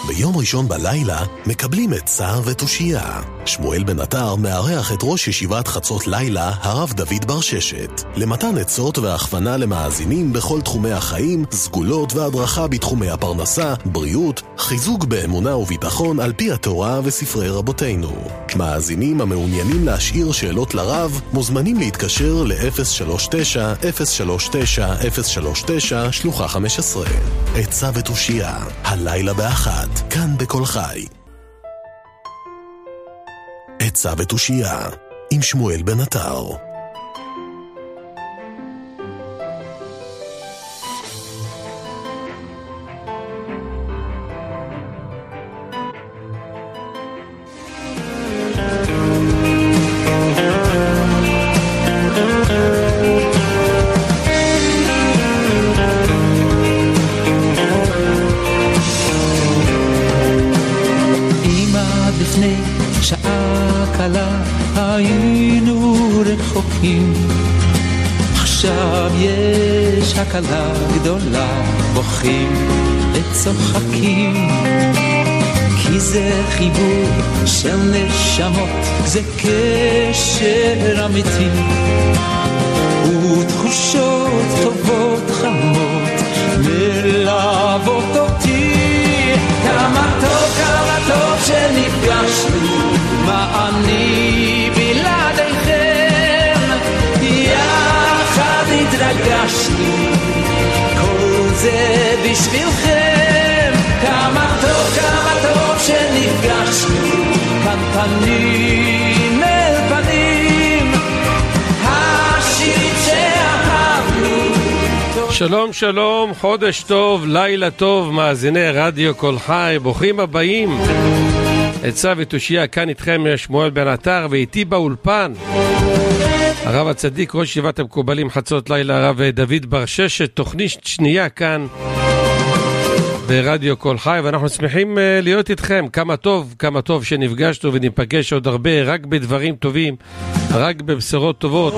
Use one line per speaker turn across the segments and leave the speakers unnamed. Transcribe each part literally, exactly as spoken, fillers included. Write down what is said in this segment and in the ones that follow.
ביום ראשון בלילה מקבלים עצה ותושייה. שמואל בן עטר מארח את ראש ישיבת חצות לילה, הרב דוד ברששת, למתן עצות והכוונה למאזינים בכל תחומי החיים, סגולות והדרכה בתחומי הפרנסה, בריאות, חיזוק באמונה וביטחון על פי התורה וספרי רבותינו. מאזינים המעוניינים להשאיר שאלות לרב מוזמנים להתקשר ל-אפס שלוש תשע אפס שלוש תשע אפס שלוש תשע שלוחה חמש עשרה. עצה ותושייה, הלילה באחת, כאן בכל חי. עצה ותושייה עם שמואל בן עטר.
עכשיו יש הקלה גדולה, בוכים וצוחקים, כי זה חיבור של נשמות, זה קשר אמיתי, ותחושות טובות חמות מלוות אותי. כמה טוב, כמה טוב שנפגשנו, מה אני בלעדיכם, יחד התרגשנו, כל זה בשבילכם. כמה טוב, כמה טוב שנפגשנו, כאן פנים אל פנים, השיר שאהבנו.
שלום שלום, חודש טוב, לילה טוב, מאזיני רדיו כל חי, ברוכים הבאים. עצה ותושייה, כאן איתכם שמואל בן עטר, ואיתי באולפן הרב הצדיק, ראש ישיבת המקובלים חצות לילה, הרב דוד ברששת, תוכנית שנייה כאן ברדיו כל חי, ואנחנו שמחים להיות איתכם. כמה טוב, כמה טוב שנפגשנו וניפגש עוד הרבה, רק בדברים טובים, רק בבשורות טובות.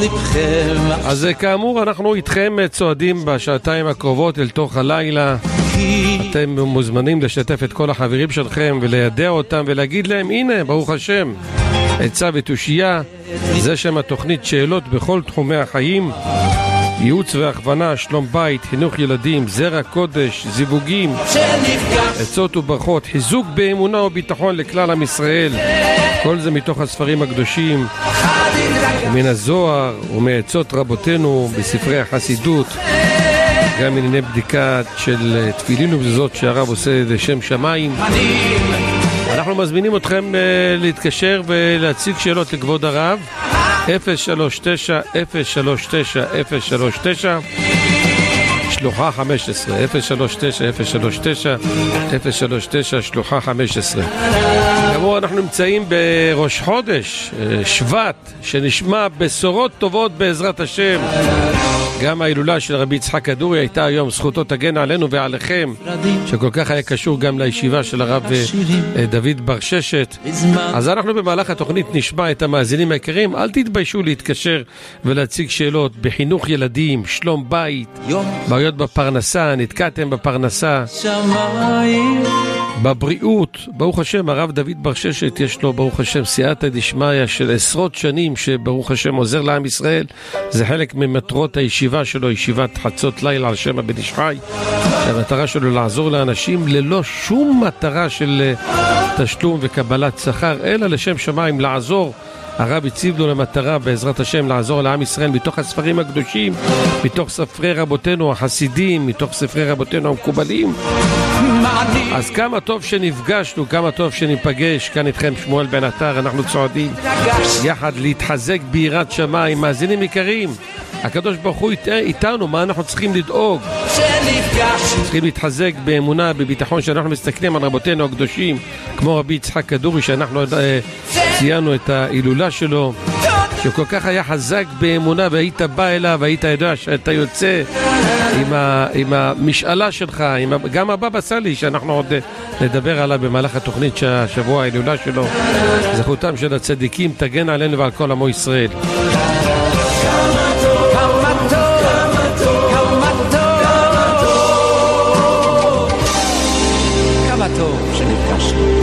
אז כאמור, אנחנו איתכם צועדים בשעתיים הקרובות אל תוך הלילה. אתם מוזמנים לשתף את כל החברים שלכם ולידע אותם ולהגיד להם, הנה, ברוך השם, עצה ותושייה, זה שם התוכנית, שאלות בכל תחומי החיים, ייעוץ והכוונה, שלום בית, חינוך ילדים, זרע קודש, זיווגים, עצות וברכות, חיזוק באמונה וביטחון לכלל עם ישראל. כל זה מתוך הספרים הקדושים, מן הזוהר ומעצות רבותינו בספרי החסידות, גם ענייני בדיקה של תפילין ובזוזות שהרב עושה לשם שמיים. אנחנו מזמינים אתכם להתקשר ולהציג שאלות לכבוד הרב. אפס שלוש תשע אפס שלוש תשע אפס שלוש תשע שלוחה חמש עשרה, אפס שלוש תשע אפס שלוש תשע אפס שלוש תשע שלוחה חמש עשרה. כמו אנחנו נמצאים בראש חודש שבט, שנשמע בשורות טובות בעזרת השם. גם ההילולה של רבי יצחק כדורי הייתה היום, זכותו תגן עלינו ועליכם, שכל כך היה קשור גם לישיבה של הרב דוד ברששת. אז אנחנו במהלך התוכנית נשמע את המאזינים היקרים, אל תתביישו להתקשר ולהציג שאלות בחינוך ילדים, שלום בית, בעיות בפרנסה, נתקעתם בפרנסה, בבריאות. ברוך השם, הרב דוד ברששת יש לו ברוך השם סייעתא דשמיא של עשרות שנים שברוך השם עוזר לעם ישראל. זה חלק ממטרות הישיבה שלו, ישיבת חצות לילה על שם הבן איש חי. המטרה שלו לעזור לאנשים ללא שום מטרה של תשלום וקבלת שכר, אלא לשם שמיים לעזור. הרב הציב לו למטרה בעזרת השם לעזור לעם ישראל מתוך הספרים הקדושים, מתוך ספרי רבותינו החסידים, מתוך ספרי רבותינו המקובלים. אז כמה טוב שנפגשנו, כמה טוב שניפגש כאן איתכם שמואל בן עטר. אנחנו צועדים יחד להתחזק ביראת שמיים. מאזינים יקרים, הקדוש ברוך הוא איתנו, מה אנחנו צריכים לדאוג? צריכים להתחזק באמונה, בביטחון, שאנחנו מסתכלים על רבותינו הקדושים כמו רבי יצחק כדורי, שאנחנו ציינו את ההילולה שלו, שכל כך היה חזק באמונה, והיית בא אליו, והיית יודע שאתה יוצא עם, ה, עם המשאלה שלך, עם ה, גם הבבא סאלי שאנחנו עוד נדבר עליו במהלך התוכנית שהשבוע ההילולה שלו. זכותם של הצדיקים תגן עלינו ועל כל עמו ישראל.
כמה טוב שנפגשנו.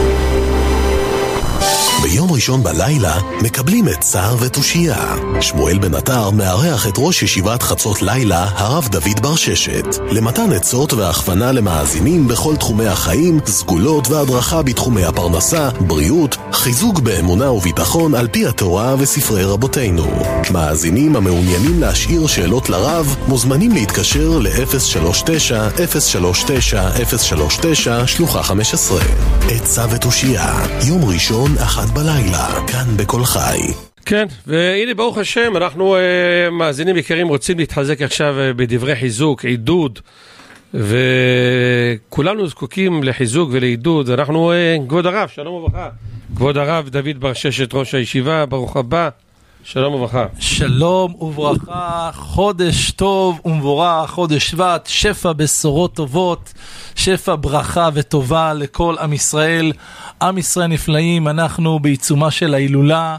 ביום ראשון בלילה מקבלים את צער ותושייה. שמואל בן עטר מארח את ראש ישיבת חצות לילה, הרב דוד ברששת, למתן עצות והכוונה למאזינים בכל תחומי החיים, סגולות והדרכה בתחומי הפרנסה, בריאות, חיזוק באמונה וביטחון על פי התורה וספרי רבותינו. מאזינים המעוניינים להשאיר שאלות לרב מוזמנים להתקשר ל-אפס שלוש תשע אפס שלוש תשע אפס שלוש תשע שלוחה חמש עשרה. עצה ותושייה, יום ראשון אחת בלילה, כאן בכל חי.
כן, והנה ברוך השם, אנחנו uh, מאזינים יקרים רוצים להתחזק עכשיו uh, בדברי חיזוק, עידוד, וכולנו זקוקים לחיזוק ולעידוד. אנחנו, uh, כבוד הרב, שלום וברכה. כבוד הרב דוד ברששת, ראש הישיבה, ברוך הבא, שלום וברכה.
שלום וברכה, חודש טוב ומבורך, חודש שבט, שפע בשורות טובות, שפע ברכה וטובה לכל עם ישראל. עם ישראל נפלאים, אנחנו בעיצומה של ההילולה,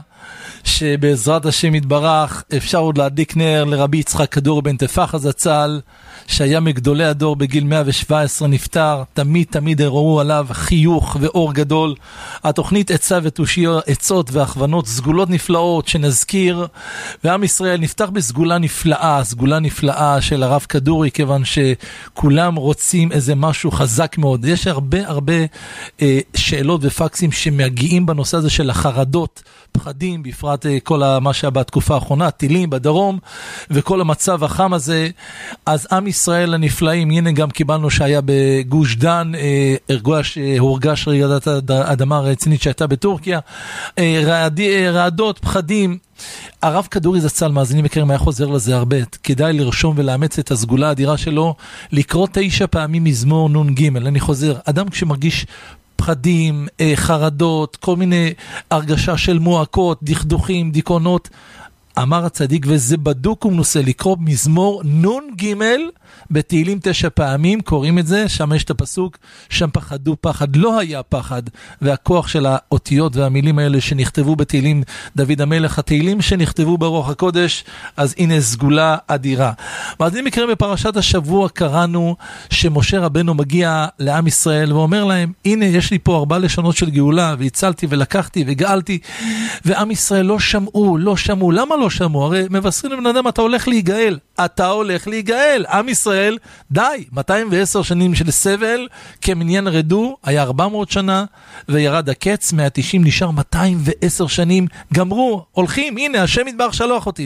שבעזרת השם יתברך אפשר עוד להדליק נר לרבי יצחק כדור בן תפח הזצ"ל, שהיה מגדולי הדור בגיל מאה שבע עשרה נפטר. תמיד תמיד הראו עליו חיוך ואור גדול. התוכנית עצה ותושייה, עצות והכוונות, סגולות נפלאות שנזכיר, ועם ישראל נפתח בסגולה נפלאה, סגולה נפלאה של הרב כדורי, כיוון שכולם רוצים איזה משהו חזק מאוד. יש הרבה הרבה אה, שאלות ופקסים שמגיעים בנושא הזה של החרדות, פחדים, בפרט אה, כל מה שהיה בתקופה האחרונה, טילים בדרום וכל המצב החם הזה. אז עם ישראל הנפלאים, הנה גם קיבלנו שהיה בגוש דן, אה, הרגש, אה, הורגש רעידת האדמה הרצינית שהייתה בטורקיה, אה, רעד, אה, רעדות, פחדים. הרב כדורי זצ"ל, מאזינים יקרים, היה חוזר לזה הרבה. כדאי לרשום ולאמץ את הסגולה האדירה שלו, לקרוא תשע פעמים מזמור נון ג'. אני חוזר, אדם כשמרגיש פחדים, אה, חרדות, כל מיני הרגשה של מועקות, דכדוכים, דיכאונות, אמר הצדיק, וזה בדוק ומנוסה, לקרוא מזמור נון ג' בתהילים תשע פעמים, קוראים את זה, שם יש את הפסוק, שם פחדו פחד, לא היה פחד, והכוח של האותיות והמילים האלה שנכתבו בתהילים דוד המלך, התהילים שנכתבו ברוח הקודש, אז הנה סגולה אדירה. ואז אם יקרה בפרשת השבוע, קראנו שמשה רבנו מגיע לעם ישראל, ואומר להם, הנה יש לי פה ארבע לשונות של גאולה, והצלתי ולקחתי וגאלתי, ועם ישראל לא שמעו, לא שמעו. למה לא שמעו? הרי מבשרים לבן אדם, אתה הולך להיגאל, אתה הולך להיגאל. עם ישראל, די, מאתיים ועשר שנים של סבל, כמניין רדו, היה ארבע מאות שנה, וירד הקץ, מאה ותשעים נשאר מאתיים ועשר שנים, גמרו, הולכים, הנה, השם יתברך שלוח אותי.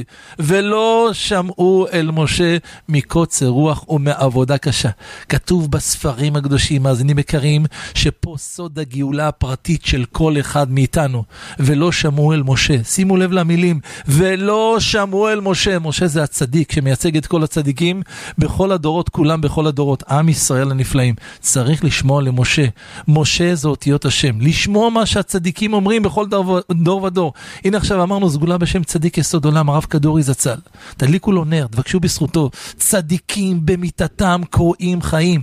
ולא שמעו אל משה מקוצר רוח ומעבודה קשה. כתוב בספרים הקדושים, מאזינים יקרים, שפה סוד הגאולה הפרטית של כל אחד מאיתנו. ולא שמעו אל משה, שימו לב למילים, ולא שמעו אל משה. משה זה הצדיק שמייצג את כל הצדיקים בכל הדורות, כולם בכל הדורות. עם ישראל הנפלאים, צריך לשמוע למשה. משה זה אותיות השם, לשמוע מה שהצדיקים אומרים בכל דור, דור ודור. הנה עכשיו אמרנו סגולה בשם צדיק יסוד עולם, הרב כדורי זצ"ל. תדליקו לו נר, תבקשו בזכותו. צדיקים במיתתם קוראים חיים,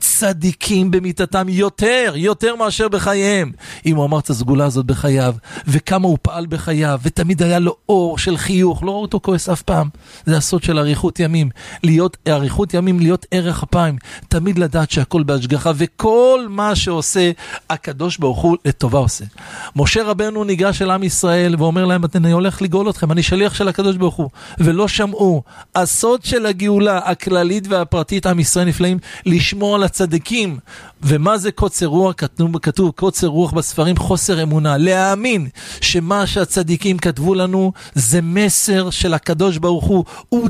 צדיקים במיתתם יותר, יותר מאשר בחייהם. אם הוא אמר את הסגולה הזאת בחייו, וכמה הוא פעל בחייו, ותמיד היה לו אור של חיוך, לא ראו אותו כועס אף פעם. זה הסוד של אריכות ימים, להיות אריכות ימים, להיות ערך אפיים, תמיד לדעת שהכל בהשגחה, וכל מה שעושה הקדוש ברוך הוא לטובה עושה. משה רבנו ניגש אל עם ישראל ואומר להם, אני הולך לגאול אתכם, אני שליח של הקדוש ברוך הוא, ולא שמעו. הסוד של הגאולה הכללית והפרטית, עם ישראל נפלאים, לשמוע על הצדיקים. ומה זה קוצר רוח? כתוב, כתוב קוצר רוח בספרים, חוסר אמונה, להאמין שמה שהצדיקים כתבו לנו זה מסר של הקדוש ברוך הוא,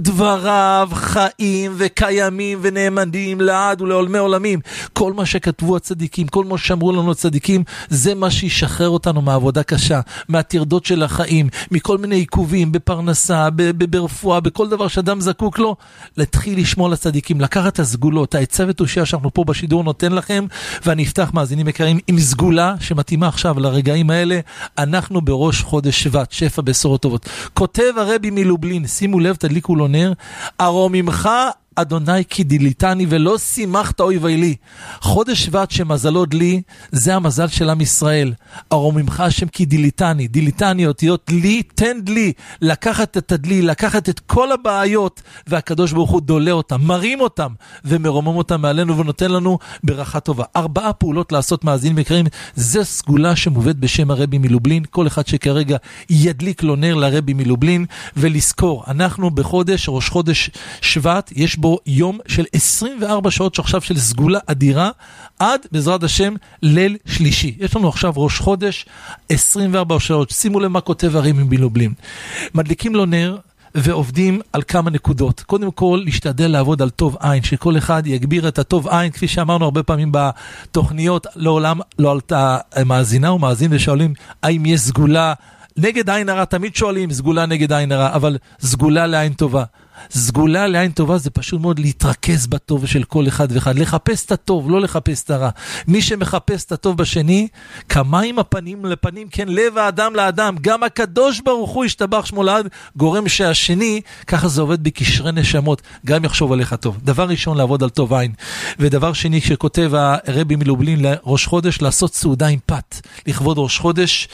ודבריו חיים וקיימים ונאמנים לעד ולעולמי עולמים. כל מה שכתבו הצדיקים, כל מה שאמרו לנו הצדיקים, זה מה שישחרר אותנו מהעבודה קשה, מהתרדות של החיים, מכל מיני עיכובים בפרנסה, ברפואה, בכל דבר שאדם זקוק לו. להתחיל לשמוע לצדיקים, לקחת את הסגולות, העצה ותושייה שאנחנו פה בשידור נותן לכם, ואני אפתח, מאזינים יקרים, עם סגולה שמתאימה עכשיו לרגעים האלה. אנחנו בראש חודש שבט, שפע בשורות טובות. כותב הרבי מלובלין, שימו לב, תדליקו לו נר, ארוממך אדוני כי דיליתני ולא שימחת אויבי לי. חודש שבט שמזלו דלי, זה המזל של עם ישראל. ארוממך השם כי דיליתני, דיליתני אותיות לי, תן דלי, לקחת את הדלי, לקחת את כל הבעיות, והקדוש ברוך הוא דולה אותם, מרים אותם, ומרומם אותם מעלינו ונותן לנו ברכה טובה. ארבעה פעולות לעשות מאזינים יקרים, זה סגולה שמובאת בשם הרבי מלובלין, כל אחד שכרגע ידליק לו נר לרבי מלובלין, ולזכור, אנחנו בחודש, ראש חודש שבט, יש בו יום של עשרים וארבע שעות שעכשיו של סגולה אדירה, עד בעזרת השם ליל שלישי. יש לנו עכשיו ראש חודש, עשרים וארבע שעות, שימו לב מה כותב הרבי מלובלין. מדליקים לו נר, ועובדים על כמה נקודות. קודם כל, להשתדל לעבוד על טוב עין, שכל אחד יגביר את הטוב עין, כפי שאמרנו הרבה פעמים בתוכניות, לעולם לא עלתה מאזינה או מאזין ושואלים, האם יש סגולה נגד עין הרע? תמיד שואלים, סגולה נגד עין הרע, אבל סגולה לעין טובה. סגולה לעין טובה זה פשוט מאוד להתרכז בטוב של כל אחד ואחד, לחפש את הטוב, לא לחפש את הרע. מי שמחפש את הטוב בשני, כמים הפנים לפנים, כן, לב האדם לאדם, גם הקדוש ברוך הוא ישתבח שמו לעד, גורם שהשני, ככה זה עובד בקשרי נשמות, גם יחשוב עליך טוב. דבר ראשון, לעבוד על טוב עין. ודבר שני, כשכותב הרבי מלובלין לראש חודש, לעשות סעודה עם פת, לכבוד ראש חודש,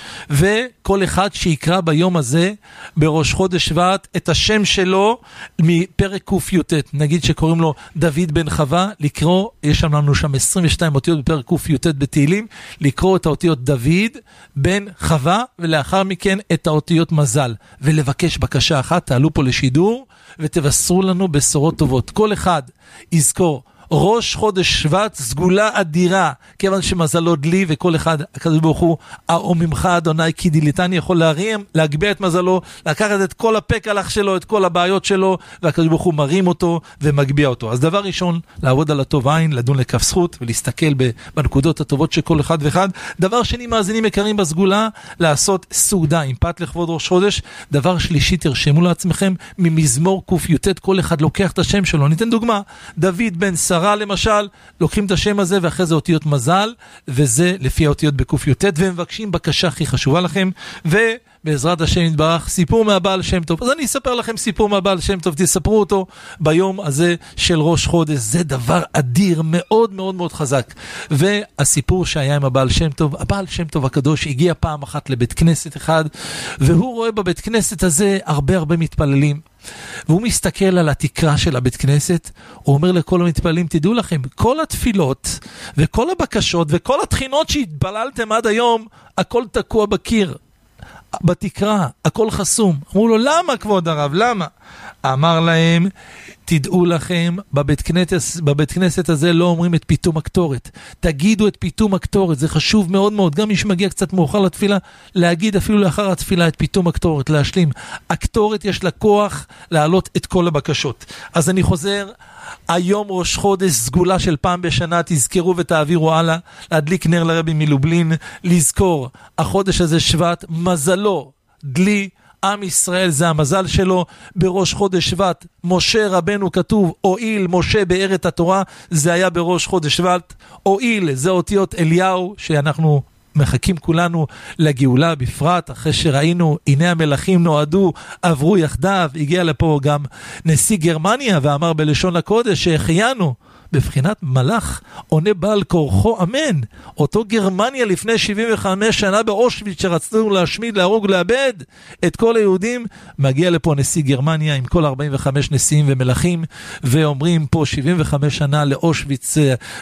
וכל אחד שיקרא ביום הזה, בראש חודש שבט, את השם שלו, מפרק ק"ט, נגיד שקוראים לו דוד בן חווה, לקרוא, יש לנו שם עשרים ושתיים אותיות בפרק ק"ט בתהילים, לקרוא את האותיות דוד בן חווה, ולאחר מכן את האותיות מזל, ולבקש בקשה אחת, תעלו פה לשידור, ותבשרו לנו בשורות טובות. כל אחד יזכור, ראש חודש שבט, סגולה אדירה, כיוון שמזלו דלי, וכל אחד, הקדוש ברוך הוא, ארוממך אדוני כי דיליתני, יכול להרים, להגביה את מזלו, לקחת את כל הפקלח שלו, את כל הבעיות שלו, והקדוש ברוך הוא מרים אותו ומגביה אותו. אז דבר ראשון, לעבוד על הטוב עין, לדון לכף זכות, ולהסתכל בנקודות הטובות של כל אחד ואחד. דבר שני, מאזינים יקרים בסגולה, לעשות סעודה עם פת לכבוד ראש חודש. דבר שלישי, תרשמו לעצמכם, ממזמור ק"ט, כל אחד לוקח את השם שלו. ניתן דוגמה, דוד בן שרה למשל, לוקחים את השם הזה ואחרי זה אותיות מזל, וזה לפי האותיות בק"ט, והם מבקשים בקשה הכי חשובה לכם, ובעזרת השם יתברך, סיפור מהבעל שם טוב. אז אני אספר לכם סיפור מהבעל שם טוב, תספרו אותו ביום הזה של ראש חודש, זה דבר אדיר, מאוד מאוד מאוד חזק. והסיפור שהיה עם הבעל שם טוב, הבעל שם טוב הקדוש הגיע פעם אחת לבית כנסת אחד, והוא רואה בבית כנסת הזה הרבה הרבה מתפללים, והוא מסתכל על התקרה של הבית כנסת, הוא אומר לכל המתפללים, תדעו לכם, כל התפילות וכל הבקשות וכל התחינות שהתפללתם עד היום, הכל תקוע בקיר, בתקרה, הכל חסום. אמרו לו, למה כבוד הרב, למה? אמר להם, תדעו לכם, בבית כנסת, בבית כנסת הזה לא אומרים את פיתום הקטורת. תגידו את פיתום הקטורת, זה חשוב מאוד מאוד. גם מי שמגיע קצת מאוחר לתפילה, להגיד אפילו לאחר התפילה את פיתום הקטורת, להשלים. הקטורת יש לה כוח להעלות את כל הבקשות. אז אני חוזר, היום ראש חודש, סגולה של פעם בשנה, תזכרו ותעבירו הלאה, להדליק נר לרבי מלובלין, לזכור, החודש הזה שבט, מזלו, דלי, עם ישראל זה המזל שלו. בראש חודש שבט, משה רבנו כתוב, הועיל משה בארץ התורה, זה היה בראש חודש שבט. הועיל זה אותיות אליהו, שאנחנו מחכים כולנו לגאולה, בפרט אחרי שראינו, הנה המלאכים נועדו, עברו יחדיו. הגיע לפה גם נשיא גרמניה ואמר בלשון הקודש שהחיינו, בבחינת מלאך עונה בעל כורחו אמן. אותו גרמניה לפני שבעים וחמש שנה באושוויץ שרצנו להשמיד, להרוג, לאבד את כל היהודים, מגיע לפה נשיא גרמניה עם כל ארבעים וחמש נשיאים ומלאכים, ואומרים פה שבעים וחמש שנה לאושוויץ,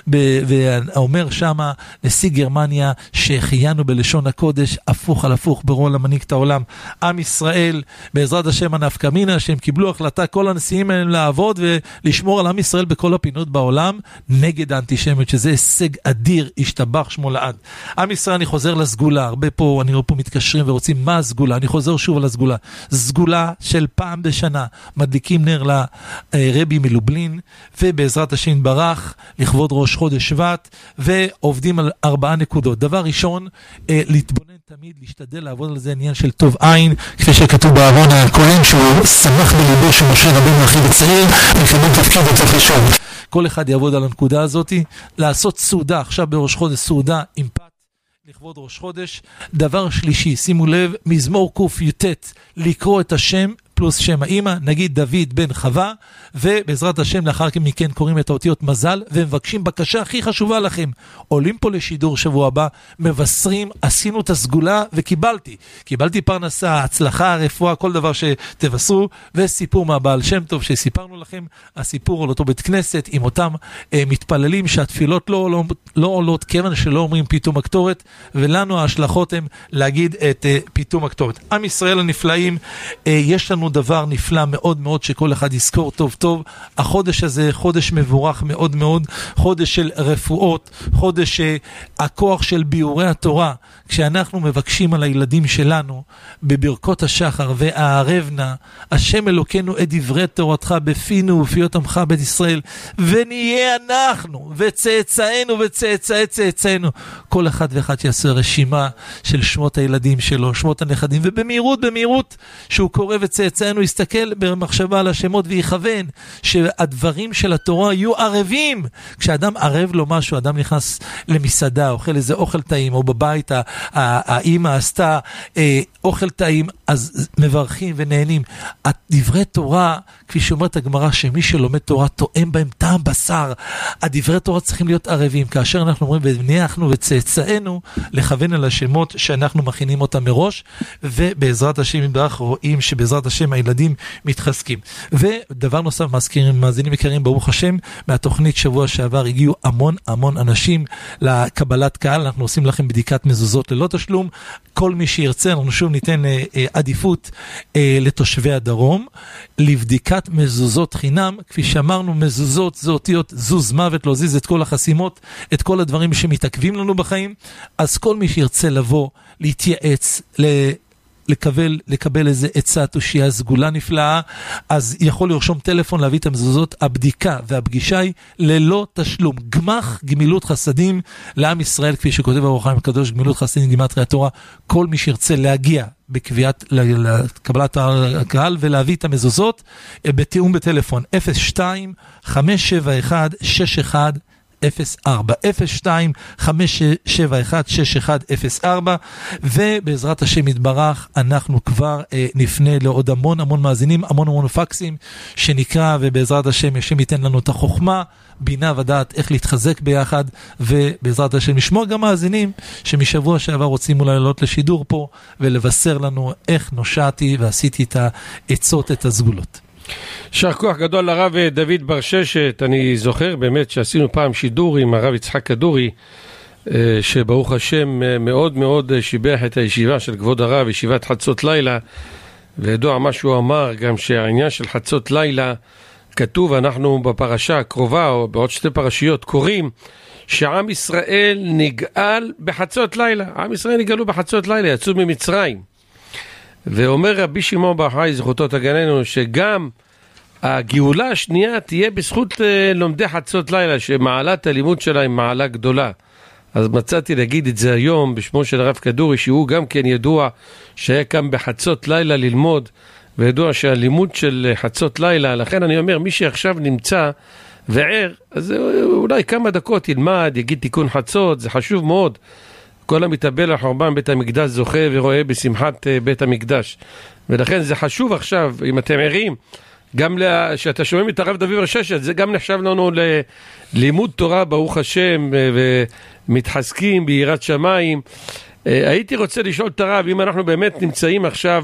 ואומר שמה נשיא גרמניה שהחיינו בלשון הקודש, הפוך על הפוך, ברור למנהיג את העולם. עם ישראל בעזרת השם הנפקא מינה, שהם קיבלו החלטה כל הנשיאים האלה לעבוד ולשמור על עם ישראל בכל הפינות בעולם, נגד האנטישמיות, שזה הישג אדיר, השתבח שמו לעד. עם ישראל, אני חוזר לסגולה, הרבה פה, אני רואה פה מתקשרים ורוצים מה הסגולה, אני חוזר שוב על הסגולה. סגולה של פעם בשנה, מדליקים נר לרבי מלובלין, ובעזרת השם יתברך, לכבוד ראש חודש שבט, ועובדים על ארבעה נקודות. דבר ראשון, להתבונן תמיד, להשתדל לעבוד על זה עניין של טוב עין, כפי שכתוב בארון הכהן, שהוא שמח בליבו שמשה רבנו הכי בצעיר, מקבל תפקיד וצריך לשאול. כל אחד יעבוד על הנקודה הזאת, לעשות סעודה, עכשיו בראש חודש סעודה עם פת, לכבוד ראש חודש. דבר שלישי, שימו לב, מזמור ק"ט, לקרוא את השם פלוס שם האמא, נגיד דוד בן חווה, ובעזרת השם לאחר מכן קוראים את האותיות מזל, ומבקשים בקשה הכי חשובה לכם. עולים פה לשידור שבוע הבא, מבשרים, עשינו את הסגולה וקיבלתי. קיבלתי פרנסה, הצלחה, רפואה, כל דבר שתבשרו, וסיפור מהבעל שם טוב שסיפרנו לכם, הסיפור על אותו בית כנסת, עם אותם אה, מתפללים שהתפילות לא, לא, לא עולות, כיוון שלא אומרים פתאום הקטורת, ולנו ההשלכות הם להגיד את אה, פתאום הקטורת. עם ישראל הנפלאים, אה, יש לנו דבר נפלא מאוד מאוד שכל אחד יזכור טוב טוב. החודש הזה חודש מבורך מאוד מאוד, חודש של רפואות, חודש אה, הכוח של ביאורי התורה, כשאנחנו מבקשים על הילדים שלנו בברכות השחר והערבנה, השם אלוקינו את דברי תורתך בפינו ובפיות עמך בית ישראל, ונהיה אנחנו וצאצאינו וצאצאי צאצאינו, כל אחד ואחד שיעשה רשימה של שמות הילדים שלו, שמות הנכדים, ובמהירות במהירות שהוא קורא וצאצאינו יסתכל במחשבה על השמות ויכוון שהדברים של התורה יהיו ערבים. כשאדם ערב לו משהו, אדם נכנס למסעדה, אוכל איזה אוכל טעים, או בבית האמא עשתה אה, אוכל טעים, אז מברכים ונהנים. הדברי תורה, כפי שאומרת הגמרא, שמי שלומד תורה תואם בהם טעם בשר. הדברי תורה צריכים להיות ערבים, כאשר אנחנו אומרים וננחנו וצאצאינו, לכוון על השמות שאנחנו מכינים אותם מראש, ובעזרת השם יתברך רואים שבעזרת השם הילדים מתחזקים. ודבר נוסף, מזכירים, מאזינים יקרים, ברוך השם, מהתוכנית שבוע שעבר הגיעו המון המון אנשים לקבלת קהל. אנחנו עושים לכם בדיקת מזוזות ללא תשלום. כל מי שירצה, אנחנו שוב ניתן אה, אה, עדיפות אה, לתושבי הדרום לבדיקת מזוזות חינם. כפי שאמרנו, מזוזות זה אותיות זוז מוות, לא זיז את כל החסימות, את כל הדברים שמתעכבים לנו בחיים. אז כל מי שירצה לבוא, להתייעץ, ל... לקבל, לקבל איזה עצה תושייה סגולה נפלאה, אז יכול לרשום טלפון להביא את המזוזות. הבדיקה והפגישה היא ללא תשלום. גמח גמילות חסדים לעם ישראל, כפי שכותב אור החיים הקדוש, גמילות חסדים גימטרי התורה. כל מי שירצה להגיע בקביעת לקבלת הקהל ולהביא את המזוזות בתיאום בטלפון אפס שתיים חמש שבע אחת שש אחת אפס ארבע אפס שתיים חמש שבע אחת שש אחת אפס ארבע. ובעזרת השם יתברך אנחנו כבר אה, נפנה לעוד המון המון מאזינים, המון המון פקסים שנקרא, ובעזרת השם השם ייתן לנו את החוכמה, בינה ודעת איך להתחזק ביחד, ובעזרת השם נשמור גם מאזינים שמשבוע שעבר רוצים אולי לעלות לשידור פה ולבשר לנו איך נושעתי ועשיתי את העצות, את הסגולות.
יישר כוח גדול לרב דוד ברששת. אני זוכר באמת שעשינו פעם שידור עם הרב יצחק כדורי, שברוך השם מאוד מאוד שיבח את הישיבה של כבוד הרב, ישיבת חצות לילה, וידוע מה שהוא אמר, גם שהעניין של חצות לילה כתוב, אנחנו בפרשה הקרובה או בעוד שתי פרשיות קוראים שעם ישראל נגאל בחצות לילה. עם ישראל נגאלו בחצות לילה, יצאו ממצרים. ואומר רבי שמעון בר יוחאי זכותו תגננו, שגם הגאולה השנייה תהיה בזכות לומדי חצות לילה, שמעלת הלימוד שלה היא מעלה גדולה. אז מצאתי להגיד את זה היום בשמו של הרב כדורי, שהוא גם כן ידוע שהיה כאן בחצות לילה ללמוד, וידוע שהלימוד של חצות לילה, לכן אני אומר, מי שעכשיו נמצא וער, אז אולי כמה דקות ילמד, יגיד תיקון חצות, זה חשוב מאוד. כל המתאבל לחורבן בית המקדש זוכה ורואה בשמחת בית המקדש. ולכן זה חשוב עכשיו, אם אתם ערים, גם שאתה שומעים את הרב דוד ברששת, זה גם נחשב לנו ללימוד תורה, ברוך השם, ומתחזקים ביראת שמיים. הייתי רוצה לשאול את הרב, אם אנחנו באמת נמצאים עכשיו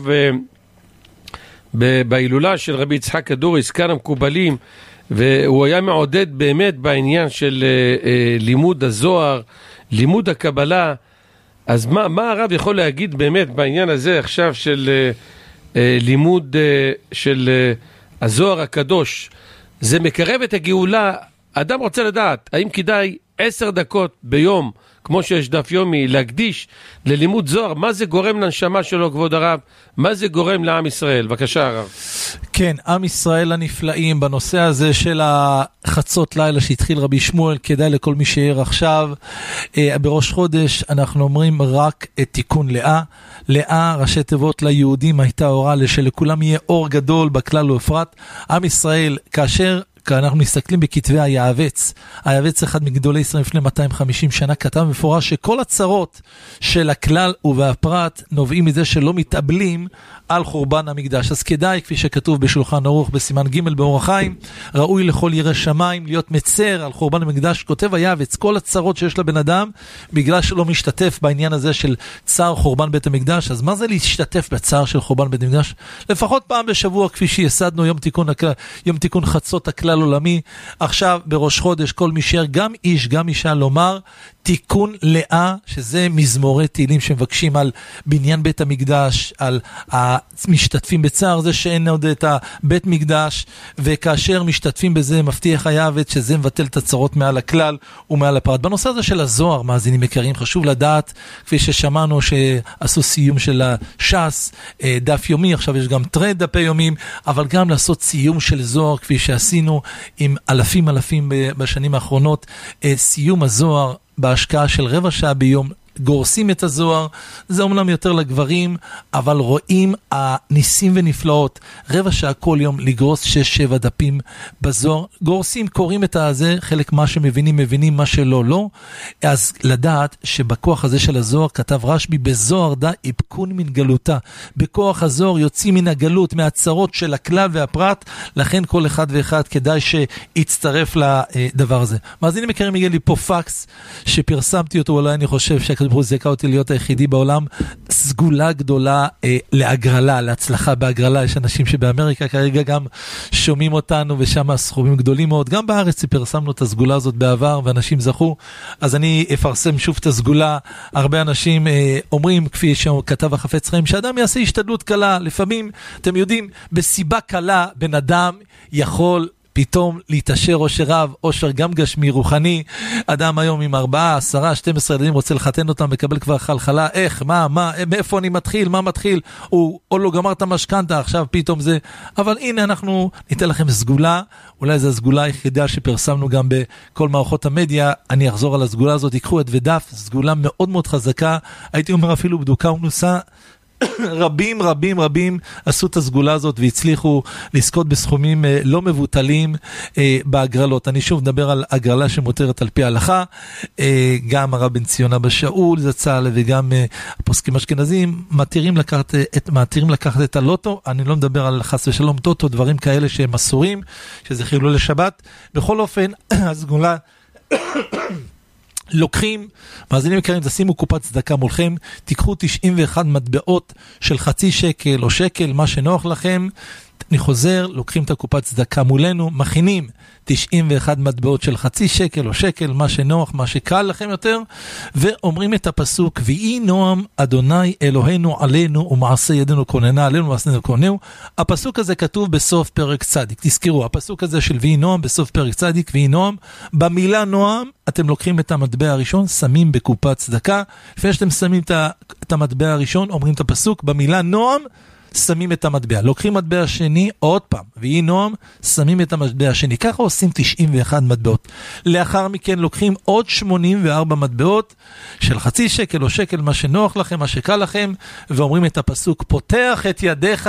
בהילולה של רבי יצחק כדורי, זקן המקובלים, והוא היה מעודד באמת בעניין של לימוד הזוהר, לימוד הקבלה, אז מה, מה הרב יכול להגיד באמת בעניין הזה עכשיו של אה, לימוד אה, של אה, הזוהר הקדוש? זה מקרב את הגאולה. אדם רוצה לדעת, האם כדאי עשר דקות ביום, כמו שיש דף יומי, להקדיש ללימוד זוהר? מה זה גורם לנשמה שלו, כבוד הרב? מה זה גורם לעם ישראל? בבקשה הרב.
כן, עם ישראל הנפלאים, בנושא הזה של החצות לילה שהתחיל רבי שמואל, כדאי לכל מי שער עכשיו, בראש חודש אנחנו אומרים רק את תיקון לאה. לאה, ראשי תיבות ליהודים, הייתה אורה, שלכולם יהיה אור גדול בכלל ובפרט. עם ישראל, כאשר אנחנו מסתכלים בכתבי היעבץ, היעבץ אחד מגדולי ישראל לפני מאתיים וחמישים שנה כתב מפורש שכל הצרות של הכלל ובפרט נובעים מזה שלא מתאבלים על חורבן המקדש. אז כדאי, כפי שכתוב בשולחן ערוך בסימן ג' באור החיים, ראוי לכל ירא שמיים להיות מצר על חורבן המקדש. כותב היעבץ, כל הצרות שיש לבן אדם בגלל שלא משתתף בעניין הזה של צער חורבן בית המקדש. אז מה זה להשתתף בצער של חורבן בית המקדש? לפחות פעם בשבוע, כפי שיסדנו יום תיקון, יום תיקון חצות הכלל עולמי. עכשיו בראש חודש כל משאר, גם איש גם אישה, לומר תיקון לאה, שזה מזמורי תהילים שמבקשים על בניין בית המקדש, על המשתתפים בצער זה שאין עוד את הבית מקדש, וכאשר משתתפים בזה מבטיח היעבץ שזה מבטל את הצרות מעל הכלל ומעל הפרט. בנושא הזה של הזוהר, מאזינים יקרים, חשוב לדעת, כפי ששמענו שעשו סיום של הש"ס, דף יומי, עכשיו יש גם טרד דפי יומים, אבל גם לעשות סיום של זוהר, כפי שעשינו עם אלפים אלפים בשנים האחרונות, סיום הזוהר, בהשקעה של רבע שעה ביום, גורסים את הזוהר, זה אומנם יותר לגברים, אבל רואים הניסים ונפלאות, רבע שעה כל יום לגרוס שש שבע דפים בזוהר, גורסים, קוראים את הזה, חלק מה שמבינים, מבינים מה שלא, לא, אז לדעת שבכוח הזה של הזוהר, כתב רשב"י, בזוהר דה איפקון מן גלותה, בכוח הזוהר יוצאים מן הגלות, מהצרות של הכלל והפרט, לכן כל אחד ואחד כדאי שיצטרף לדבר הזה. מאזינים יקרים, הגיע לי פה פקס, שפרסמתי אותו, אולי אני חושב שהקדוש ברוך הוא זיכה אותי להיות היחידי בעולם, סגולה גדולה אה, להגרלה, להצלחה בהגרלה. יש אנשים שבאמריקה כרגע גם שומעים אותנו, ושם הסכומים גדולים מאוד, גם בארץ פרסמנו את הסגולה הזאת בעבר, ואנשים זכו, אז אני אפרסם שוב את הסגולה. הרבה אנשים אה, אומרים, כפי שכתב החפץ חיים, שאדם יעשה השתדלות קלה, לפעמים, אתם יודעים, בסיבה קלה, בן אדם יכול פתאום להתעשר עושר רב, עושר גם גשמי, רוחני. אדם היום עם ארבעה, עשרה, שתים עשרה ילדים רוצה לחתן אותם, מקבל כבר חלחלה, איך, מה, מה, מאיפה אני מתחיל, מה מתחיל, הוא או לא גמר את המשכנתה, עכשיו פתאום זה, אבל הנה אנחנו ניתן לכם סגולה, אולי זו הסגולה היחידה שפרסמנו גם בכל מערכות המדיה, אני אחזור על הסגולה הזאת, תיקחו את ודף, סגולה מאוד מאוד חזקה, הייתי אומר אפילו בדוקה ומנוסה, רבים רבים רבים עשו את הסגולה הזאת והצליחו לזכות בסכומים לא מבוטלים בהגרלות. אני שוב מדבר על הגרלה שמותרת על פי ההלכה, גם הרב בן ציון אבא שאול זצ"ל וגם הפוסקים אשכנזים מתירים לקחת את, מתירים לקחת את הלוטו. אני לא מדבר על חס ושלום טוטו, דברים כאלה שהם אסורים, שזה חילול לשבת. בכל אופן, הסגולה לוקחים, מאזינים יקרים, תשימו קופת צדקה מולכם, תיקחו תשעים ואחת מטבעות של חצי שקל או שקל, מה שנוח לכם, אני חוזר, לוקחים את הקופת צדקה מולנו, מכינים תשעים ואחת מטבעות של חצי שקל או שקל, מה שנוח, מה שקל לכם יותר, ואומרים את הפסוק, ויהי נועם אדוני אלוהינו עלינו ומעשה ידינו כוננה עלינו ומעשה ידינו כוננו. הפסוק הזה כתוב בסוף פרק צדיק, תזכרו, הפסוק הזה של ויהי נועם בסוף פרק צדיק, ויהי נועם, במילה נועם אתם לוקחים את המטבע הראשון, שמים בקופת צדקה, לפני שאתם שמים את המטבע הראשון, אומרים את הפסוק, במילה נועם שמים את המטבע, לוקחים מטבע שני, עוד פעם, ויהי נועם, שמים את המטבע השני, ככה עושים תשעים ואחת מטבעות. לאחר מכן לוקחים עוד שמונים וארבע מטבעות של חצי שקל או שקל, מה שנוח לכם, מה שקל לכם, ואומרים את הפסוק, פותח את ידיך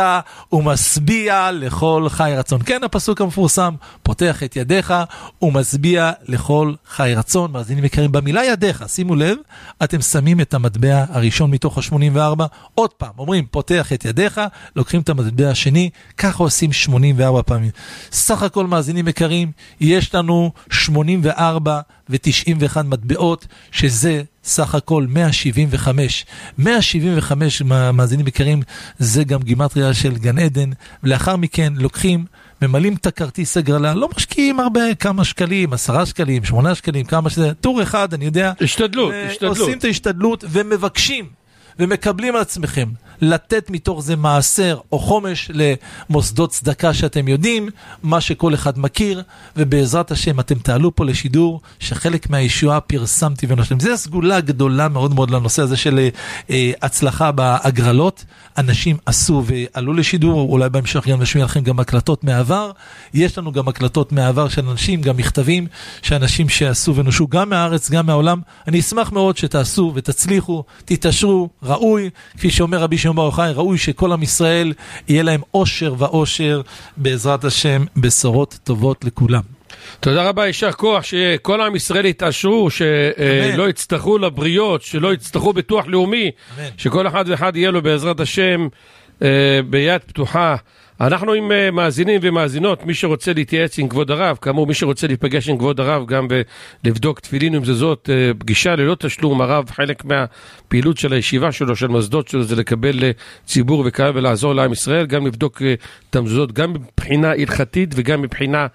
ומשביע לכל חי רצון. כן, הפסוק המפורסם, פותח את ידיך ומשביע לכל חי רצון. מאזינים יקרים, במילה ידיך, שימו לב, אתם שמים את המטבע הראשון מתוך ה-שמונים וארבע, עוד פעם, אומרים, פותח את ידיך, לוקחים את המטבע השני, ככה עושים שמונים וארבע פעמים. סך הכל מאזינים יקרים, יש לנו שמונים וארבע ו-תשעים ואחת מטבעות, שזה סך הכל מאה שבעים וחמש. מאה שבעים וחמש מאזינים יקרים, זה גם גימטריה של גן עדן, ולאחר מכן לוקחים, ממלאים את הכרטיס הגרלה, לא משקיעים הרבה, כמה שקלים, עשרה שקלים, שמונה שקלים, כמה שזה, טור אחד, אני יודע.
השתדלות, השתדלות.
עושים את ההשתדלות ומבקשים, ומקבלים על עצמכם לתת מתוך זה מעשר או חומש למוסדות צדקה שאתם יודעים, מה שכל אחד מכיר, ובעזרת השם אתם תעלו פה לשידור שחלק מהישועה פרסמתי ונושלם. זה הסגולה גדולה מאוד מאוד לנושא הזה של אה, הצלחה בהגרלות. אנשים עשו ועלו לשידור, אולי בהמשך גם נשמיע לכם גם הקלטות מעבר. יש לנו גם הקלטות מעבר של אנשים, גם מכתבים שאנשים שעשו ונושו גם מהארץ, גם מהעולם. אני אשמח מאוד שתעשו ותצליחו, תתעשרו, ראוי, כפי שאומר רבי שמעון בר יוחאי, ראוי שכל עם ישראל יהיה להם אושר ואושר, בעזרת השם, בשורות טובות לכולם.
תודה רבה, יישר כוח, שכל עם ישראל יתעשרו, שלא יצטרכו לבריות, שלא יצטרכו ביטוח לאומי, שכל אחד ואחד יהיה לו בעזרת השם ביד פתוחה. אנחנו עם מאזינים ומאזינות, מי שרוצה להתייעץ עם כבוד הרב, כאמור מי שרוצה להיפגש עם כבוד הרב גם ולבדוק תפילין עם זאת, פגישה ללא תשלום, הרב חלק מהפעילות של הישיבה שלו, של מוסדות שלו, זה לקבל ציבור וקהל ולעזור לעם ישראל, גם לבדוק את המוסדות, גם מבחינה הלכתית וגם מבחינה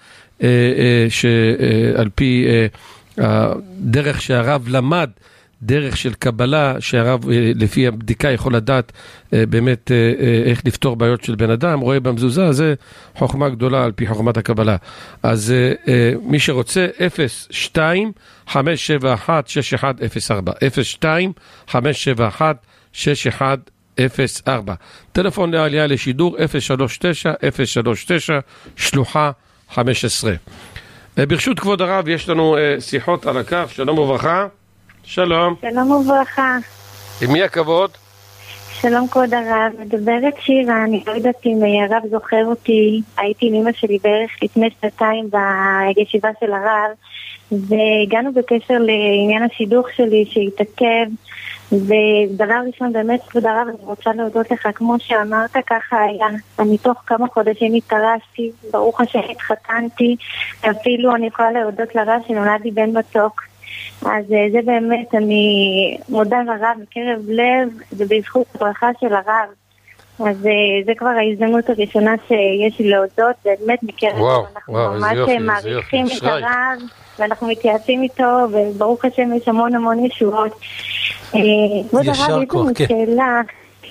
שעל פי הדרך שהרב למד, דרך של קבלה, שהרב לפי הבדיקה יכול לדעת באמת איך לפתור בעיות של בן אדם, רואה במזוזה, זה חוכמה גדולה על פי חוכמת הקבלה. אז מי שרוצה, אפס שתיים חמש שבע אחת שש אחת אפס ארבע, אפס שתיים חמש שבע אחת שש אחת אפס ארבע. טלפון לעלייה לשידור אפס שלוש תשע אפס שלוש תשע שלוחה חמש עשרה. ברשות כבוד הרב יש לנו שיחות על הקו. שלום וברכה. שלום.
שלום וברכה.
עם מי הכבוד?
שלום כבוד הרב, מדברת שירה, אני לא יודעת אם הרב זוכר אותי, הייתי עם אמא שלי בערך לפני שנתיים בישיבה של הרב, והגענו בקשר לעניין השידוך שלי שהתעכב, ודבר ראשון באמת כבוד הרב, אני רוצה להודות לך, כמו שאמרת ככה היה, אני תוך כמה חודשים התארסתי, ברוך השם התחתנתי, אפילו אני יכולה להודות לרב שנולד לי בן מתוק, אז זה באמת, אני מודה לרב מקרב לב, זה בזכות הברכה של הרב. אז זה כבר ההזדמנות הראשונה שיש לי להודות, באמת מקרב לב, אנחנו ממש מעריכים את הרב, ואנחנו מתייעצים איתו, וברוך השם יש המון המון ישועות. כבוד הרב, יש לנו שאלה,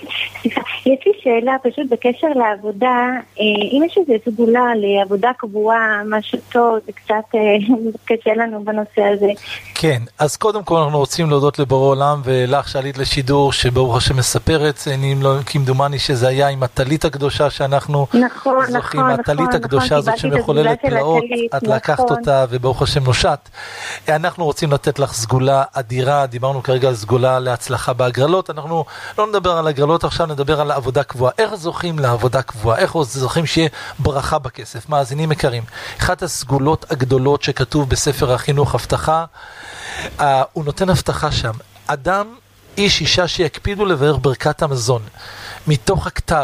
יש לי שאלה פשוט בקשר לעבודה, אם יש איזו סגולה לעבודה קבועה, משהו טוב, זה קצת קשה לנו בנושא הזה.
כן, אז קודם כל אנחנו רוצים להודות לבורא עולם ולך שעלית לשידור שברוך השם מספרת, אם לא כמדומני שזה היה עם הטלית הקדושה שאנחנו
נכון,
זוכים,
נכון,
הטלית
נכון,
הקדושה
נכון,
הזאת שמחוללת פלאות, את
נכון.
לקחת אותה וברוך השם נושת. אנחנו רוצים לתת לך סגולה אדירה, דיברנו כרגע על סגולה להצלחה בהגרלות, אנחנו לא נדבר על הגרלות עכשיו, נדבר על העבודה קבועה. איך זוכים לעבודה קבועה? איך זוכים שיהיה ברכה בכסף? מאזינים יקרים, אחת הסגולות הגדולות שכתוב בספר החינוך הבטחה, Uh, הוא נותן הבטחה שם, אדם, איש, אישה שיקפידו לבאר ברכת המזון מתוך הכתב,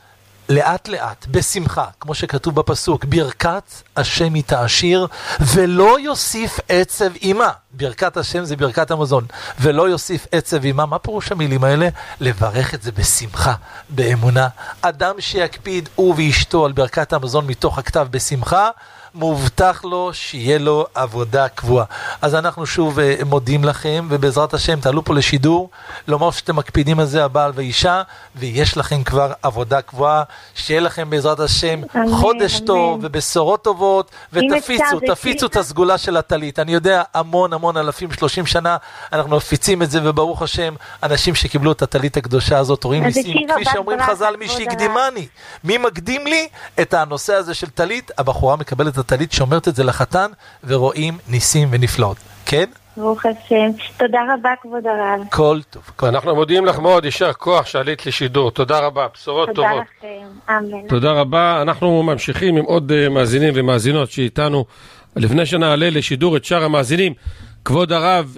לאט לאט, בשמחה, כמו שכתוב בפסוק, ברכת השם היא תעשיר ולא יוסיף עצב אימה. ברכת השם זה ברכת המזון, ולא יוסיף עצב אימה. מה פירוש המילים האלה? לברך את זה בשמחה, באמונה. אדם שיקפיד הוא ואשתו על ברכת המזון מתוך הכתב בשמחה, מובטח לו שיהיה לו עבודה קבועה. אז אנחנו שוב מודים לכם, ובעזרת השם תעלו פה לשידור, לומר שאתם מקפידים על זה הבעל ואישה, ויש לכם כבר עבודה קבועה, שיהיה לכם בעזרת השם אמן, חודש אמן. טוב ובשורות טובות, ותפיצו, תפיצו את הסגולה של הטלית. אני יודע המון המון אלפים, שלושים שנה, אנחנו מפיצים את זה, וברוך השם, אנשים שקיבלו את הטלית הקדושה הזאת, רואים ניסים, כפי שאומרים חז"ל, מי שהקדימני, מי מקדים לי את הנושא הזה של טלית? הבחורה מקבלת הטלית, שומרת את זה לחתן, ורואים ניסים ונפלאות. כן?
ברוך השם. תודה רבה כבוד הרב.
כל טוב. כל
אנחנו מודיעים לך מאוד, יישר כוח שעלית לשידור. תודה רבה, בשורות
תודה
טובות.
תודה לכם. אמן.
תודה רבה. אנחנו ממשיכים עם עוד uh, מאזינים ומאזינות שאיתנו. לפני שנעלה לשידור את שאר המאזינים, כבוד הרב, uh,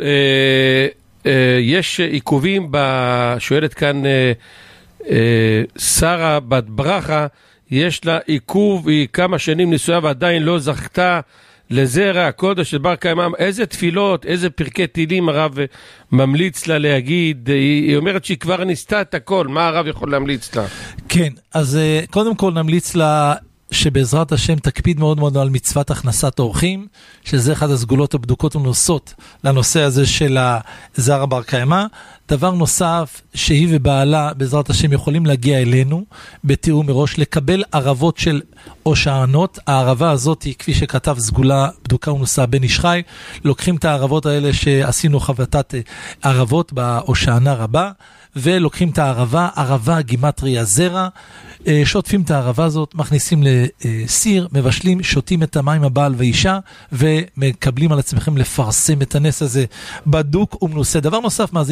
uh, יש עיכובים, ב... שואלת כאן uh, uh, שרה בת ברכה, יש לה עיכוב, היא כמה שנים נישואה ועדיין לא זכתה לזרע הקודש של בר קיימא. איזה תפילות, איזה פרקי תהילים הרב ממליץ לה להגיד? היא, היא אומרת שהיא כבר ניסתה את הכל, מה הרב יכול להמליץ לה?
כן, אז קודם כל נמליץ לה שבעזרת השם תקפיד מאוד מאוד על מצוות הכנסת אורחים, שזה אחד הסגולות הבדוקות ונוסות לנושא הזה של הזרע בר קיימא. דבר נוסף, שהיא ובעלה בעזרת השם יכולים להגיע אלינו בתיאום מראש, לקבל ערבות של הושענות. הערבה הזאת היא, כפי שכתב סגולה בדוקה ונוסה בן איש חי, לוקחים את הערבות האלה שעשינו חבטת ערבות בהושענה רבה, ולוקחים את הערבה, ערבה גימטריה זרע, שוטפים את הערבה הזאת, מכניסים לסיר, מבשלים, שותים את המים הבעל ואישה, ומקבלים על עצמכם לפרסם את הנס הזה בדוק ומנוסה. דבר נוסף, מאזין וקרים, יש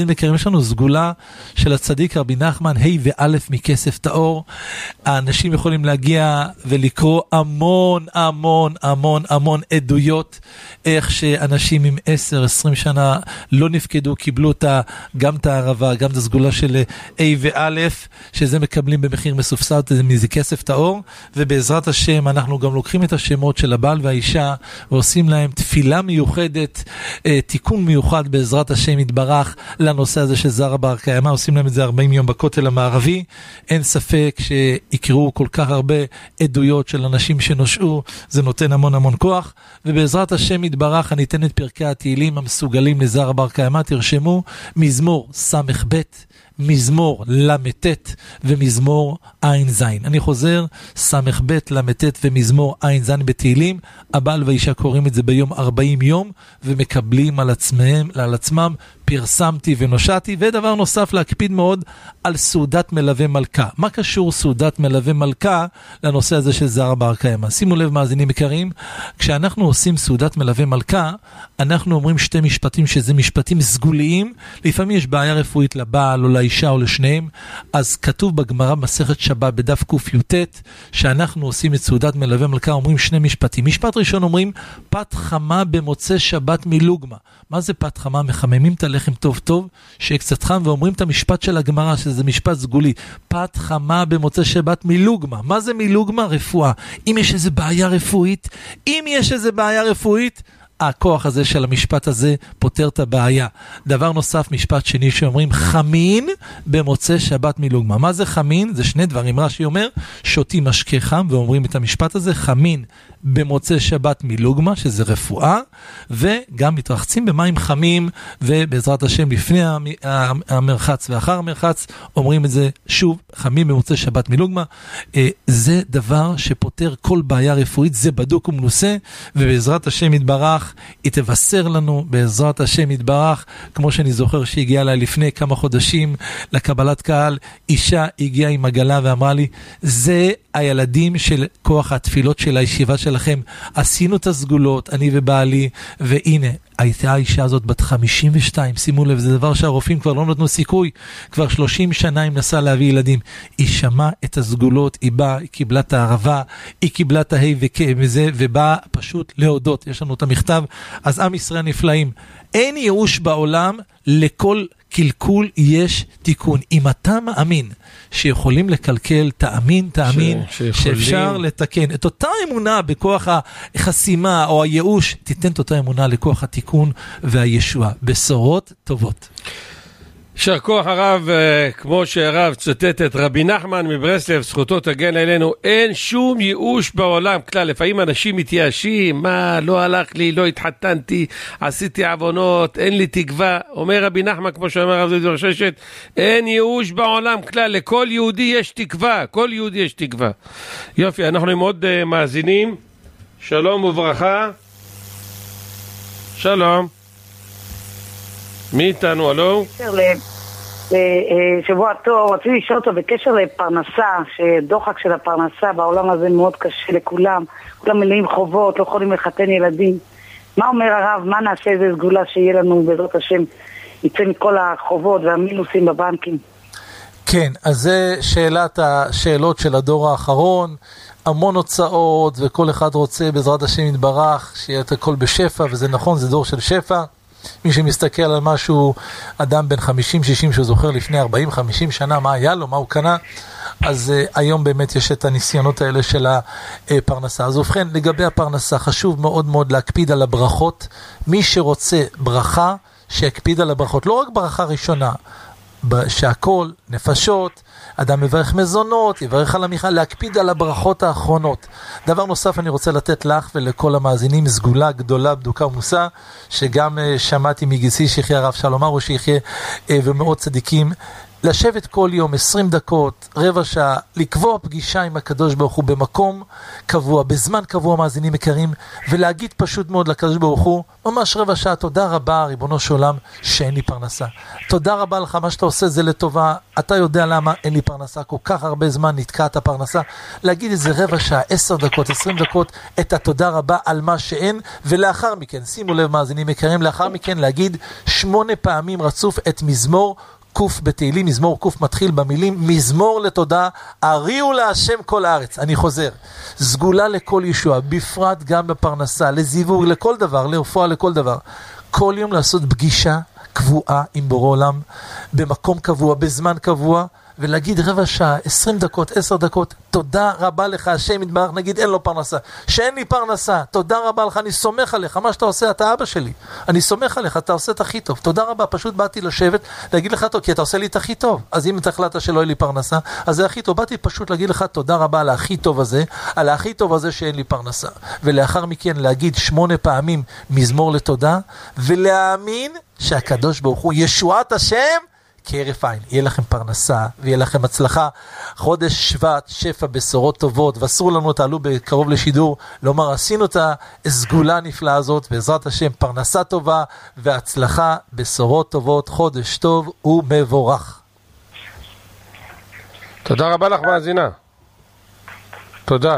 יש לנו סגולה של הצדיק רבי נחמן, ה' ואלף מכסף טהור. האנשים יכולים להגיע ולקרוא המון, המון, המון, המון עדויות, איך שאנשים עם עשר, עשרים שנה לא נפקדו, קיבלו אותה, גם את הערבה, גם את הסגולה של ה' ואלף, שזה מקבלים במחיר מסופסד, זה כסף טהור, ובעזרת השם אנחנו גם לוקחים את השמות של הבעל והאישה, ועושים להם תפילה מיוחדת, תיקון מיוחד בעזרת השם יתברך לנושא הזה של זרע בר קיימא. עושים להם את זה ארבעים יום בכותל המערבי. אין ספק שיקראו כל כך הרבה עדויות של אנשים שנושעו, זה נותן המון המון כוח, ובעזרת השם יתברך אני אתן את פרקי התהילים המסוגלים לזרע בר קיימא. תרשמו מזמור סמך בית, מזמור למתת ומזמור עין זין. אני חוזר, סמך בית, למתת ומזמור עין זין בתהילים. הבעל והאישה קוראים את זה ביום ארבעים יום ומקבלים על עצמם, על עצמם פרסמתי ונושעתי. ודבר נוסף, להקפיד מאוד על סעודת מלווה מלכה. מה קשור סעודת מלווה מלכה לנושא הזה של זרע בר קיימא? שימו לב מאזינים יקרים, כשאנחנו עושים סעודת מלווה מלכה, אנחנו אומרים שתי משפטים שזה משפטים סגוליים. לפעמים יש בעיה רפואית לבעל או לאישה או לשניהם, אז כתוב בגמרא מסכת שבת בדף קי"ט, שאנחנו עושים את סעודת מלווה מלכה, אומרים שני משפטים. משפט ראשון אומרים, פת חמה במוצא שבת מלוגמה. מה זה פת חמה? מחממים את הלחם טוב טוב, שיהיה קצת חם, ואומרים את המשפט של הגמרא, שזה משפט סגולי. פת חמה במוצא שבת מלוגמה. מה זה מלוגמה? רפואה. אם יש איזו בעיה רפואית, אם יש איזו בעיה רפואית, הכוח הזה של המשפט הזה פותר את הבעיה. דבר נוסף, משפט שני שאומרים, חמין במוצא שבת מלוגמה. מה זה חמין? זה שני דברים. רש"י אומר, שותים משקה חם, ואומרים את המשפט הזה, חמין במוצא שבת מלוגמה, שזה רפואה, וגם מתרחצים במים חמים, ובעזרת השם לפני המרחץ ואחר המרחץ, אומרים את זה שוב, חמים במוצא שבת מלוגמה. זה דבר שפותר כל בעיה רפואית, זה בדוק ומנוסה, ובעזרת השם יתברך, היא תבשר לנו, בעזרת השם יתברך, כמו שאני זוכר שהגיעה אליי לפני כמה חודשים לקבלת קהל, אישה הגיעה עם עגלה ואמרה לי, זה הילדים של כוח התפילות של הישיבה שלכם, עשינו את הסגולות, אני ובעלי, והנה, הייתה האישה הזאת בת חמישים ושתיים, שימו לב, זה דבר שהרופאים כבר לא נתנו סיכוי, כבר שלושים שנה היא מנסה להביא ילדים, היא שמעה את הסגולות, היא באה, היא קיבלה את הערבה, היא קיבלה את ההי וזה, ובאה פשוט להודות, יש לנו את המכתב. אז עם ישראל נפלאים, אין ייאוש בעולם, לכל קלקול יש תיקון. אם אתה מאמין שיכולים לקלקל, תאמין, תאמין ש... שאפשר לתקן. את אותה אמונה בכוח החסימה או הייאוש, תיתן את אותה אמונה לכוח התיקון והישועה. בשורות טובות.
יישר כוח הרב, כמו שהרב צטט את רבי נחמן מברסלב, זכותו תגן עלינו, אין שום ייאוש בעולם כלל. לפעמים אנשים מתייאשים, מה, לא הלך לי, לא התחתנתי, עשיתי עוונות, אין לי תקווה. אומר רבי נחמן, כמו שאומר הרב דוד ברששת, אין ייאוש בעולם כלל, לכל יהודי יש תקווה, כל יהודי יש תקווה. יופי, אנחנו עם עוד uh, מאזינים. שלום וברכה. שלום. מי איתנו, אלו?
שבוע טוב, רציתי לשאול אותו בקשר לפרנסה, שדוחק של הפרנסה בעולם הזה מאוד קשה לכולם, כולם מלאים חובות, לא יכולים לחתן ילדים. מה אומר הרב, מה נעשה איזה סגולה שיהיה לנו בעזרת השם, יצא מכל החובות והמינוסים בבנקים?
כן, אז זה שאלת השאלות של הדור האחרון, המון הוצאות, וכל אחד רוצה בעזרת השם יתברך, שיהיה את הכל בשפע, וזה נכון, זה דור של שפע. מי שמסתכל על משהו, אדם בן חמישים שישים שזוכר לפני ארבעים חמישים שנה מה היה לו, מה הוא קנה, אז uh, היום באמת יש את הניסיונות האלה של הפרנסה. אז ובכן, לגבי הפרנסה, חשוב מאוד מאוד להקפיד על הברכות. מי שרוצה ברכה, שיקפיד על הברכות. לא רק ברכה ראשונה, שהכל, נפשות, אדם מברך מזונות, יברך על המיכל, להקפיד על הברכות האחרונות. דבר נוסף אני רוצה לתת לך ולכל המאזינים, סגולה גדולה, בדוקה ומוסה, שגם uh, שמעתי מגיסי שיחיה הרב שלום ארו שיחיה uh, ומאות צדיקים, לשבת כל יום עשרים דקות, רבע שעה, לקבוע פגישה עם הקדוש ברוך הוא במקום קבוע, בזמן קבוע מאזינים יקרים, ולהגיד פשוט מאוד לקדוש ברוך הוא, ממש רבע שעה, תודה רבה ריבונו של עולם שאין לי פרנסה. תודה רבה לך, מה שאתה עושה זה לטובה, אתה יודע למה, אין לי פרנסה, כל כך הרבה זמן נתקעת הפרנסה, להגיד איזה רבע שעה, עשר דקות, עשרים דקות, את התודה רבה על מה שאין, ולאחר מכן, שימו לב מאזינים יקרים, לאחר מכן להגיד שמונה פעמים רצוף את מזמור קוף בתהילים, מזמור קוף מתחיל במילים, מזמור לתודה, הריעו להשם כל הארץ. אני חוזר, סגולה לכל ישוע, בפרט גם בפרנסה, לזיווג, לכל דבר, לרפואה, לכל דבר. כל יום לעשות פגישה קבועה עם בורא עולם, במקום קבוע, בזמן קבוע, ולהגיד רבע שעה, עשרים דקות, עשר דקות, תודה רבה לך, השם יתברך, נגיד אין לו פרנסה, שאין לי פרנסה, תודה רבה לך, אני סומך עליך, מה שאתה עושה, אתה אבא שלי, אני סומך עליך, אתה עושה את הכי טוב, תודה רבה, פשוט באתי לשבת, להגיד לך טוב, כי אתה עושה לי את הכי טוב, אז אם אתה החלטת שלא אין לי פרנסה, אז זה הכי טוב, באתי פשוט להגיד לך תודה רבה על הכי טוב הזה, על הכי טוב הזה שאין לי פרנסה, ולאחר מכן להגיד שמונה פעמים מזמור לתודה, ולהאמין שהקדוש ברוך הוא ישועת השם כהרף עין. יהיה לכם פרנסה ויהיה לכם הצלחה. חודש שבט, שפע, בשורות טובות, ואסור לנו, תעלו בקרוב לשידור, לומר, עשינו את הסגולה הנפלאה הזאת, בעזרת השם, פרנסה טובה והצלחה, בשורות טובות, חודש טוב ומבורך.
תודה רבה לך מאזינה. תודה.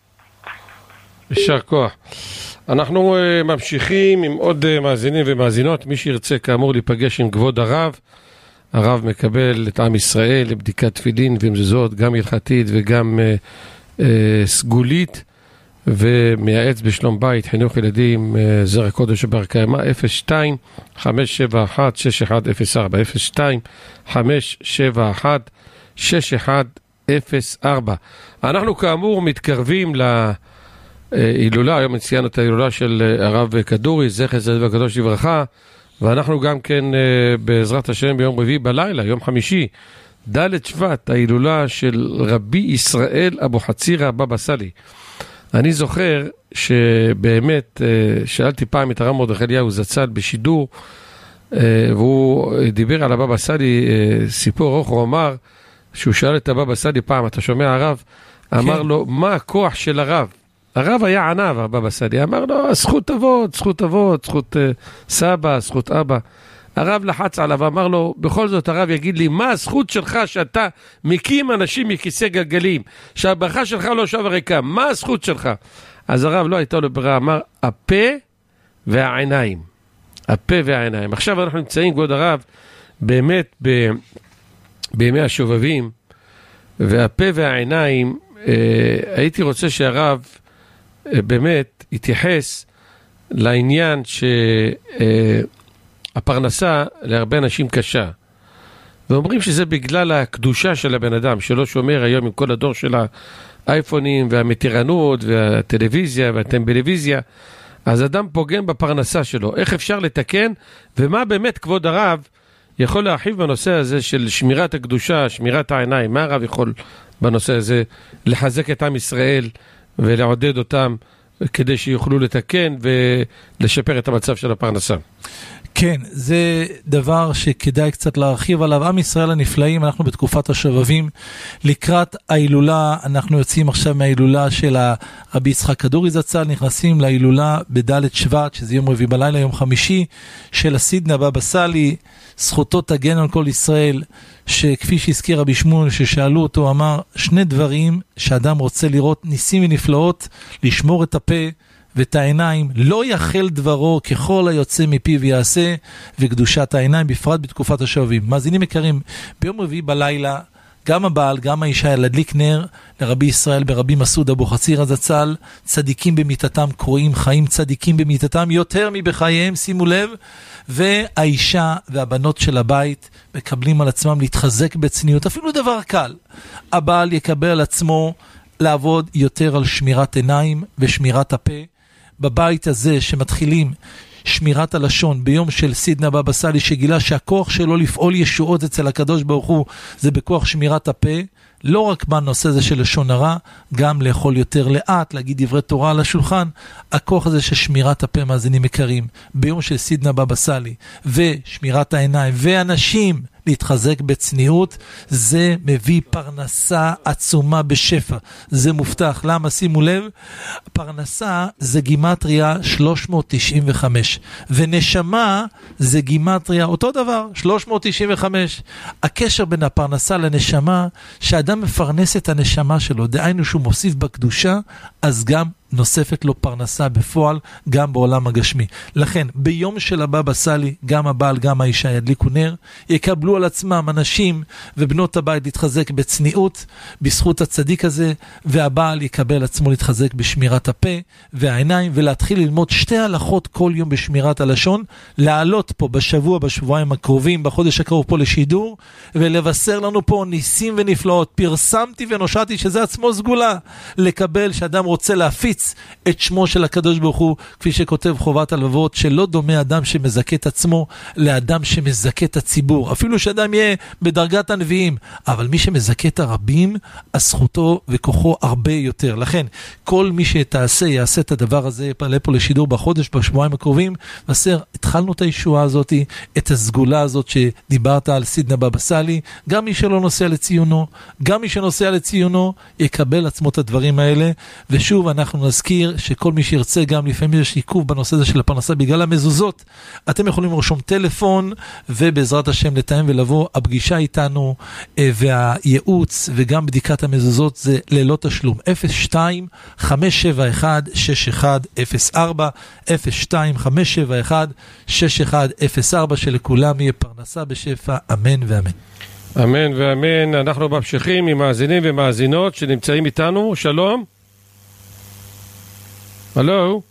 יישר כוח. אנחנו uh, ממשיכים עם עוד uh, מאזינים ומאזינות. מי שירצה כאמור להיפגש עם כבוד הרב, הרב מקבל את עם ישראל לבדיקת תפילין ומזוזות, גם הלכתית וגם uh, uh, סגולית, ומייעץ בשלום בית, חינוך ילדים, uh, זרע קודש ובר קיימא. אפס שתיים חמש שבע אחת שש אחד אפס ארבע אפס שתיים חמש שבע אחת שש אחד אפס ארבע. אנחנו כאמור מתקרבים ל... הילולה, היום ציינו את ההילולה של הרב כדורי, זכר צדיק וקדוש לברכה, ואנחנו גם כן בעזרת השם ביום רביעי בלילה, יום חמישי, ד' שבט, ההילולה של רבי ישראל אבו חצירא בבא סאלי. אני זוכר שבאמת שאלתי פעם את הרב מרדכי אליהו זצ"ל בשידור, והוא דיבר על הבבא סאלי, סיפור ארוך, הוא אמר שהוא שאל את הבבא סאלי פעם, אתה שומע הרב? אמר לו, מה הכוח של הרב? הרב היה ענב, הבבא סאלי, אמר לו, זכות אבות, זכות אבות, זכות uh, סבא, זכות אבא. הרב לחץ עליו, אמר לו, בכל זאת הרב יגיד לי, מה הזכות שלך שאתה מקים אנשים מכיסא גלגלים, שהברכה שלך לא שווה ריקה, מה הזכות שלך? אז הרב לא הייתה לו ברירה, אמר, הפה והעיניים. הפה והעיניים. עכשיו אנחנו נמצאים, כבוד הרב, באמת ב, בימי השובבים, והפה והעיניים, אה, הייתי רוצה שהרב באמת התייחס לעניין שהפרנסה להרבה אנשים קשה, ואומרים שזה בגלל הקדושה של הבן אדם שלא שומר היום עם כל הדור של האייפונים והמתירנות והטלוויזיה והטמבלוויזיה, אז אדם פוגם בפרנסה שלו. איך אפשר לתקן, ומה באמת כבוד הרב יכול להרחיב בנושא הזה של שמירת הקדושה, שמירת העיניים? מה הרב יכול בנושא הזה לחזק את עם ישראל ולעודד אותם כדי שיוכלו לתקן ולשפר את המצב של הפרנסה?
כן, זה דבר שכדאי קצת להרחיב עליו. עם ישראל הנפלאים, אנחנו בתקופת השובבים, לקראת ההילולה, אנחנו יוצאים עכשיו מההילולה של הרבי יצחק כדורי זצ"ל, נכנסים להילולה בד' שבט, שזה יום רביעי בלילה, יום חמישי, של הסידנא בבא סאלי, זכותו תגן על כל ישראל, שכפי שהזכיר רבי שמואל, ששאלו אותו, אמר, שני דברים שאדם רוצה לראות ניסים ונפלאות, לשמור את הפה ואת העיניים, לא יחל דברו ככל היוצא מפיו יעשה, וקדושת העיניים בפרט בתקופת השובבים. מאזינים יקרים, ביום רביעי בלילה, גם הבעל, גם האישה, להדליק נר לרבי ישראל ברבי מסעוד אבו חצירא זצ"ל, צדיקים במיתתם קרואים חיים צדיקים במיתתם יותר מבחייהם, שימו לב, והאישה והבנות של הבית מקבלים על עצמם להתחזק בצניעות, אפילו דבר קל. הבעל יקבל על עצמו לעבוד יותר על שמירת עיניים ושמירת הפה. בבית הזה שמתחילים שמירת הלשון ביום של סידנא בבא סאלי, שגילה שהכוח שלו לפעול ישועות אצל הקדוש ברוך הוא זה בכוח שמירת הפה, לא רק בנושא הזה של לשון הרע, גם לאכול יותר לאט, להגיד דברי תורה על השולחן. הכוח הזה של שמירת הפה, מאזינים יקרים, ביום של סידנא בבא סאלי, ושמירת העיניים, ואנשים להתחזק בצניעות, זה מביא פרנסה עצומה בשפע, זה מובטח. למה? שימו לב, פרנסה זה גימטריה שלוש מאות תשעים וחמש, ונשמה זה גימטריה אותו דבר, שלוש מאות תשעים וחמש. הקשר בין הפרנסה לנשמה, שאדם מפרנס את הנשמה שלו, דהיינו שהוא מוסיף בקדושה, אז גם נוספת לו פרנסה בפועל, גם בעולם הגשמי. לכן, ביום של הבבא סאלי, גם הבעל, גם האישה ידליקו נר, יקבלו על עצמם אנשים ובנות הבית להתחזק בצניעות, בזכות הצדיק הזה, והבעל יקבל עצמו להתחזק בשמירת הפה והעיניים, ולהתחיל ללמוד שתי הלכות כל יום בשמירת הלשון, לעלות פה בשבוע, בשבועיים הקרובים, בחודש הקרוב פה לשידור, ולבשר לנו פה ניסים ונפלאות. פרסמתי ונושעתי, שזה עצמו סגולה, לקבל שאדם רוצה להפיץ את שמו של הקדוש ברוך הוא, כפי שכותב חובת הלבבות, שלא דומה אדם שמזכה את עצמו לאדם שמזכה את הציבור, אפילו שאדם יהיה בדרגת הנביאים, אבל מי שמזכה את הרבים, הזכותו וכוחו הרבה יותר. לכן, כל מי שתעשה, יעשה את הדבר הזה, יפעלה פה לשידור בחודש, בשבועיים הקרובים, ועשר, התחלנו את הישועה הזאת, את הסגולה הזאת שדיברת על סידנא בבא סאלי, גם מי שלא נוסע לציונו, גם מי שנוסע לציונו, יקבל עצמו את הדברים האלה. ושוב, אנחנו נזכיר שכל מי שירצה, גם לפעמים יש עיכוב בנושא הזה של הפרנסה בגלל המזוזות, אתם יכולים לרשום טלפון, ובעזרת השם לתאם ולבוא. הפגישה איתנו והייעוץ וגם בדיקת המזוזות זה ללא תשלום. אפס שתיים חמש שבע אחת שש אחת אפס ארבע, אפס שתיים חמש שבע אחת שש אחת אפס ארבע, שלכולם יהיה פרנסה בשפע, אמן ואמן.
אמן ואמן. אנחנו ממשיכים עם מאזינים ומאזינות שנמצאים איתנו. שלום. הלו,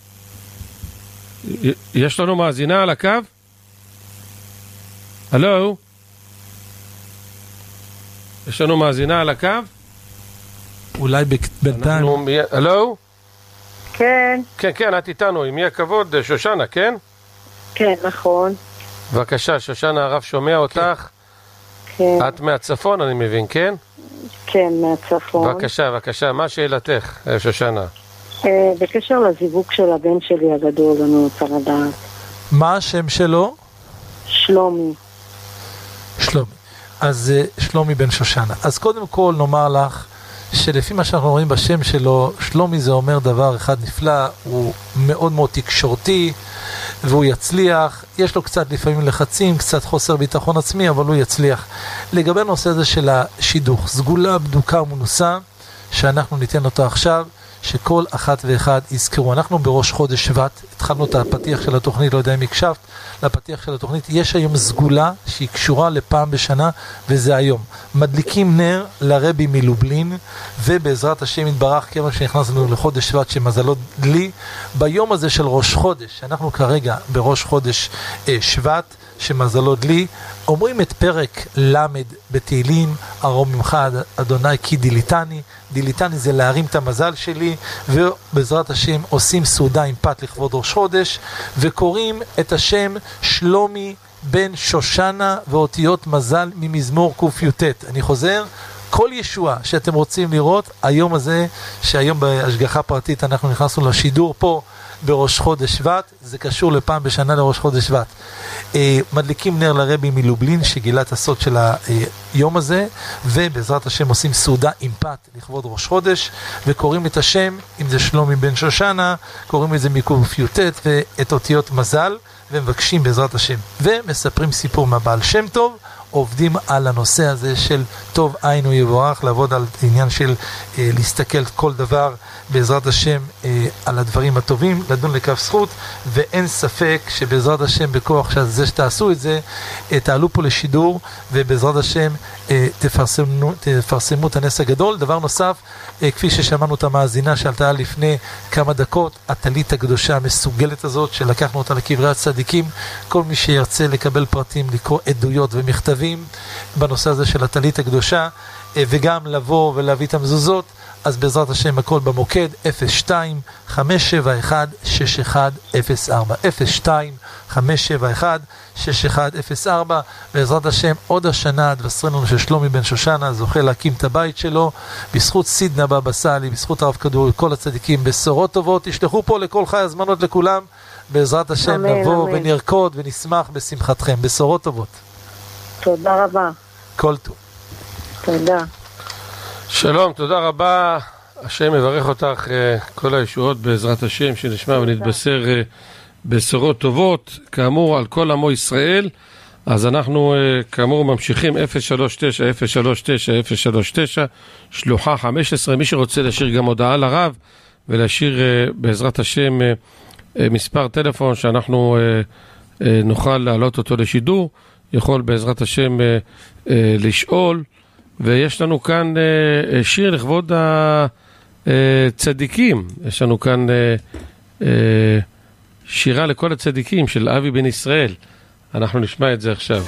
יש לנו מאזינה על הקו? הלו, יש לנו מאזינה על הקו?
אולי בינתיים.
הלו?
כן.
כן, כן, את איתנו, עם מי הכבוד? שושנה, כן?
כן, נכון.
בבקשה, שושנה, הרב שומע אותך.
כן.
את מהצפון, אני מבין, כן?
כן, מהצפון.
בבקשה, בבקשה, מה שאלתך, שושנה?
בקשר לזיווג של הבן שלי הגדול, אני רוצה לדעת.
מה השם שלו?
שלומי.
שלומי. אז שלומי בן שושנה. אז קודם כל נאמר לך, שלפי מה שאנחנו רואים בשם שלו, שלומי זה אומר דבר אחד נפלא, הוא מאוד מאוד תקשורתי, והוא יצליח. יש לו קצת לפעמים לחצים, קצת חוסר ביטחון עצמי, אבל הוא יצליח. לגבי הנושא הזה של השידוך, סגולה בדוקה ומנוסה, שאנחנו ניתן אותו עכשיו, שכל אחת ואחד יזכרו. אנחנו בראש חודש שבט, התחלנו את הפתיח של התוכנית, לא יודע אם הקשבת לפתיח של התוכנית, יש היום סגולה שהיא קשורה לפעם בשנה, וזה היום. מדליקים נר לרבי מלובלין, ובעזרת השם יתברך, כיוון שנכנסנו לחודש שבט שמזלו דלי, ביום הזה של ראש חודש, אנחנו כרגע בראש חודש אה, שבט, שמזלו דלי, אומרים את פרק למד בתהילים, ארום ממך אדוני כי דיליתני. דיליתני זה להרים את המזל שלי, ובעזרת השם עושים סעודה עם פת לכבוד ראש חודש, וקוראים את השם שלומי בן שושנה ואותיות מזל ממזמור ק"ט. אני חוזר, כל ישועה שאתם רוצים לראות, היום הזה, שהיום בהשגחה פרטית אנחנו נכנסנו לשידור פה, בראש חודש שבט, זה קשור לפעם בשנה לראש חודש שבט. אה, מדליקים נר לרבי מלובלין שגילה את הסוד של היום הזה, ובעזרת השם עושים סעודה עם פת לכבוד ראש חודש, וקוראים את השם, אם זה שלומי בן שושנה, קוראים את זה מק"ט ואת אותיות מזל, ומבקשים בעזרת השם. ומספרים סיפור מהבעל שם טוב, עובדים על הנושא הזה של טוב עין הוא יבורך, לעבוד על עניין של אה, להסתכל כל דבר בעזרת השם אה, על הדברים הטובים, לדון לכף זכות, ואין ספק שבעזרת השם בכוח שזה שתעשו את זה, אה, תעלו פה לשידור, ובעזרת השם אה, תפרסמו, תפרסמו את הנס הגדול. דבר נוסף, אה, כפי ששמענו את המאזינה שעלתה לפני כמה דקות, הטלית הקדושה המסוגלת הזאת, שלקחנו אותה לקברי הצדיקים, כל מי שירצה לקבל פרטים, לקרוא עדויות ומכתבים בנושא הזה של הטלית הקדושה, וגם לבוא ולהביא את המזוזות, אז בעזרת השם הכל במוקד אפס שתיים חמש שבע אחת שש אחת אפס ארבע, אפס שתיים חמש שבע אחת שש אחת אפס ארבע. בעזרת השם עוד השנה תבשרנו לנו ששלומי בן שושנה זוכה להקים את הבית שלו, בזכות סידנא בבא סאלי, בזכות הרב כדור, כל הצדיקים, בשורות טובות. תשלחו פה לכל חי הזמנות לכולם, בעזרת השם אמן, נבוא אמן. ונרקוד ונשמח בשמחתכם, בשורות טובות.
תודה רבה.
כל טוב.
תודה.
שלום, תודה רבה. השם מברך אותך, כל הישועות בעזרת השם, שנשמע ונתבשר בשורות טובות, כאמור על כל עמו ישראל. אז אנחנו כאמור ממשיכים אפס שלוש תשע אפס שלוש תשע אפס שלוש תשע שלוחה חמש עשרה. מי שרוצה להשאיר גם הודעה לרב ולהשאיר בעזרת השם מספר טלפון שאנחנו נוכל להעלות אותו לשידור, יכול בעזרת השם לשאול. ויש לנו כאן שיר לכבוד הצדיקים, יש לנו כאן שירה לכל הצדיקים של אבי בן ישראל. אנחנו נשמע את זה עכשיו.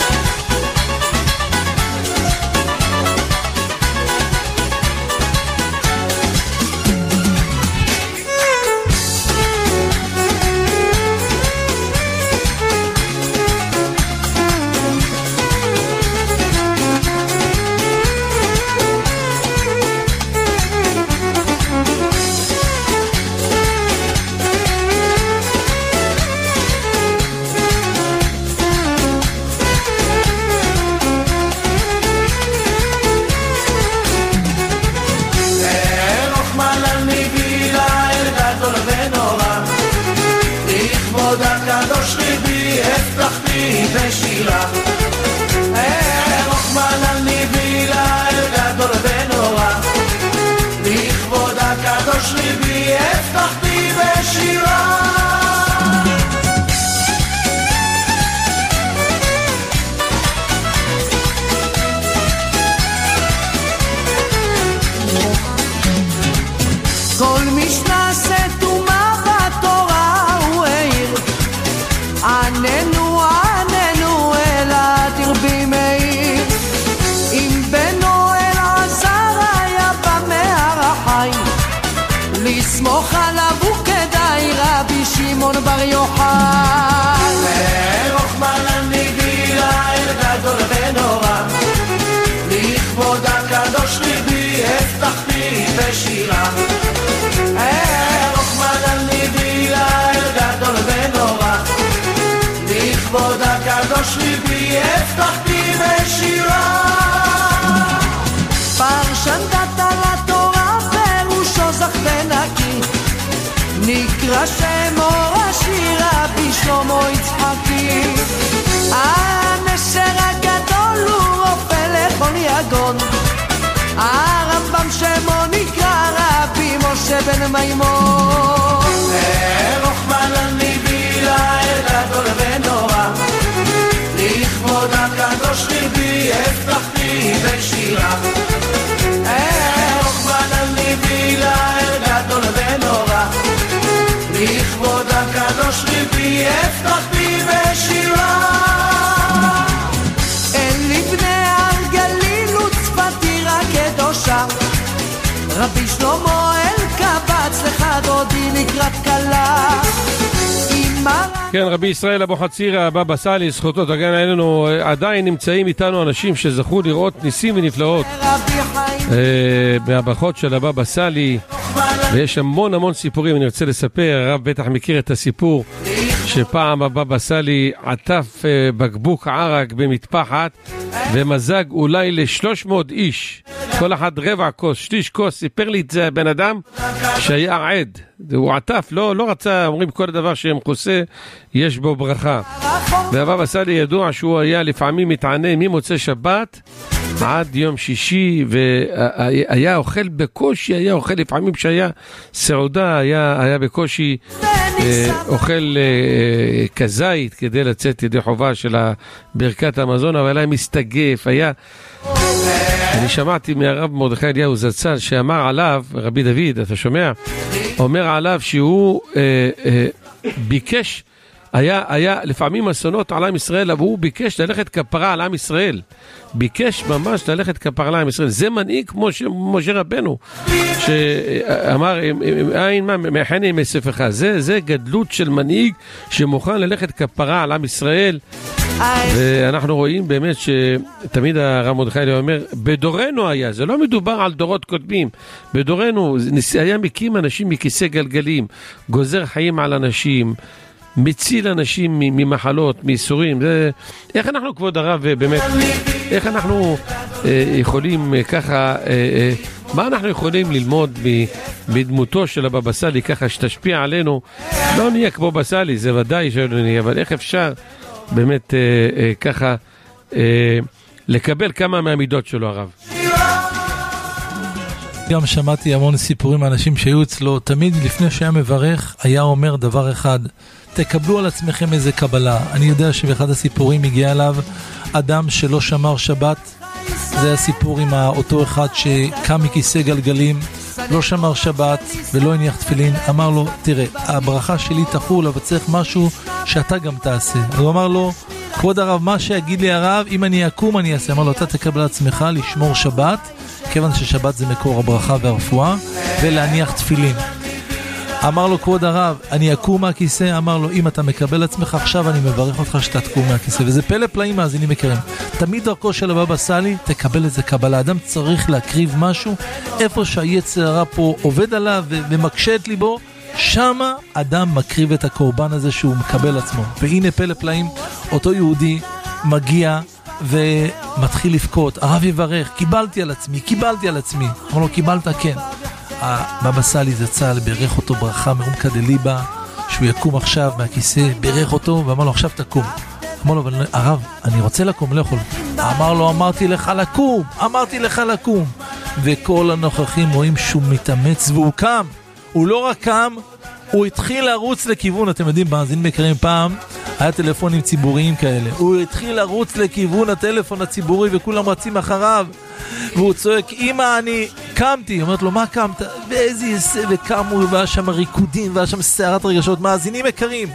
נקרא שמו השיר רבי שלמה יצחקי, הנשר הגדול הוא רופא לכל יגון, הרמב"ם שמו נקרא רבי משה בן מימון. רחמנא ליבא גדול ונורא, לכבוד הקדוש ליבי הבטחתי בשירה. רחמנא ליבא גדול ונורא, לכבוד הקדוש ליבי הבטחתי בשירה. אל לבני הר גליל וצפת עיר הקדושה, רבי שלמה אל קבץ לך דודי לקראת כלה.
כן, רבי ישראל אבוחצירא הבבא סאלי, זכותו תגן עלינו, עדיין נמצאים איתנו אנשים שזכו לראות ניסים ונפלאות מהברכות של הבבא סאלי, ויש המון המון סיפורים. אני רוצה לספר, הרב בטח מכיר את הסיפור שפעם הבבא סאלי עטף בקבוק ערק במטפחת ומזג אולי ל-שלוש מאות איש, כל אחד רבע כוס, שליש כוס. סיפר לי את זה בן אדם שהיה עד, הוא עטף, לא, לא רצה, אומרים כל דבר שמכוסה יש בו ברכה. והבבא סאלי ידוע שהוא היה לפעמים מתענה ממוצא שבת עד יום שישי, והיה אוכל בקושי, היה אוכל לפעמים שהיה סעודה, היה, היה בקושי אה, אוכל אה, כזית כדי לצאת ידי חובה של ברכת המזון, אבל היה מסתגף, היה... אני שמעתי מהרב מרדכי אליהו זצ"ל שאמר עליו, רבי דוד, אתה שומע? אומר עליו שהוא אה, אה, ביקש, היה, היה לפעמים אסונות על עם ישראל, אבל הוא ביקש ללכת כפרה על עם ישראל. ביקש ממש ללכת כפרה על עם ישראל. זה מנהיג כמו משה רבנו, שאמר, אין מה, מחני מספך. זה, זה גדלות של מנהיג שמוכן ללכת כפרה על עם ישראל. ואנחנו רואים באמת שתמיד הרב מרדכי אליהו אומר, בדורנו היה, זה לא מדובר על דורות קודמים, בדורנו היה מקים אנשים מכיסא גלגלים, גוזר חיים על אנשים, מציל אנשים ממחלות, מייסורים. זה, איך אנחנו, כבוד הרב, באמת, איך אנחנו אה, יכולים אה, ככה, אה, אה, מה אנחנו יכולים ללמוד בדמותו של הבבא סאלי, ככה שתשפיע עלינו? לא נהיה כמו בבא סאלי, זה ודאי שלא נהיה, אבל איך אפשר באמת אה, אה, ככה אה, לקבל כמה מהמידות שלו, הרב?
גם שמעתי המון סיפורים מאנשים שהיו אצלו, תמיד לפני שהיה מברך היה אומר דבר אחד, תקבלו על עצמכם איזה קבלה. אני יודע שבאחד הסיפורים הגיע אליו אדם שלא שמר שבת, זה הסיפור עם אותו אחד שקם מכיסא גלגלים, לא שמר שבת ולא הניח תפילין, אמר לו, תראה, הברכה שלי תחול, אבל צריך משהו שאתה גם תעשה. הוא אמר לו, כבוד הרב, מה שיגיד לי הרב, אם אני אקום אני אעשה. אמר לו, אתה תקבל על עצמך לשמור שבת, כיוון ששבת זה מקור הברכה והרפואה, ולהניח תפילין. אמר לו, כבוד הרב, אני אקום מהכיסא. אמר לו, אם אתה מקבל עצמך עכשיו, אני מברך אותך שאתה תקום מהכיסא. וזה פלא פלאים, מאזינים יקרים. תמיד דרכו של הבבא סאלי, תקבל איזה קבלה. אדם צריך להקריב משהו, איפה שהיצר הרע פה עובד עליו ומקשה את ליבו, שמה אדם מקריב את הקורבן הזה שהוא מקבל עצמו. והנה פלא פלאים, אותו יהודי מגיע ומתחיל לבכות, הרב יברך, קיבלתי על עצמי, קיבלתי על עצמי. אמר לו, קיבלת? כן. הבבא סאלי זצ"ל בירך אותו ברכה מעומקא דליבא, שהוא יקום עכשיו מהכיסא, בירך אותו ואמר לו, עכשיו תקום. אמר לו, אבל הרב, אני רוצה לקום, לא יכול. אמר לו, אמרתי לך לקום, אמרתי לך לקום. וכל הנוכחים רואים שהוא מתאמץ והוא קם. הוא לא רק קם, הוא התחיל לרוץ לכיוון, אתם יודעים, מאזינים יקרים, פעם היה טלפונים ציבוריים כאלה, הוא התחיל לרוץ לכיוון הטלפון הציבורי וכולם רצים אחריו, והוא צועק, אמא, אני קמתי. אומרת לו, מה קמת? ואיזה יסה, וקמו, והיה שם ריקודים, והיה שם סערת רגשות. מאזינים יקרים,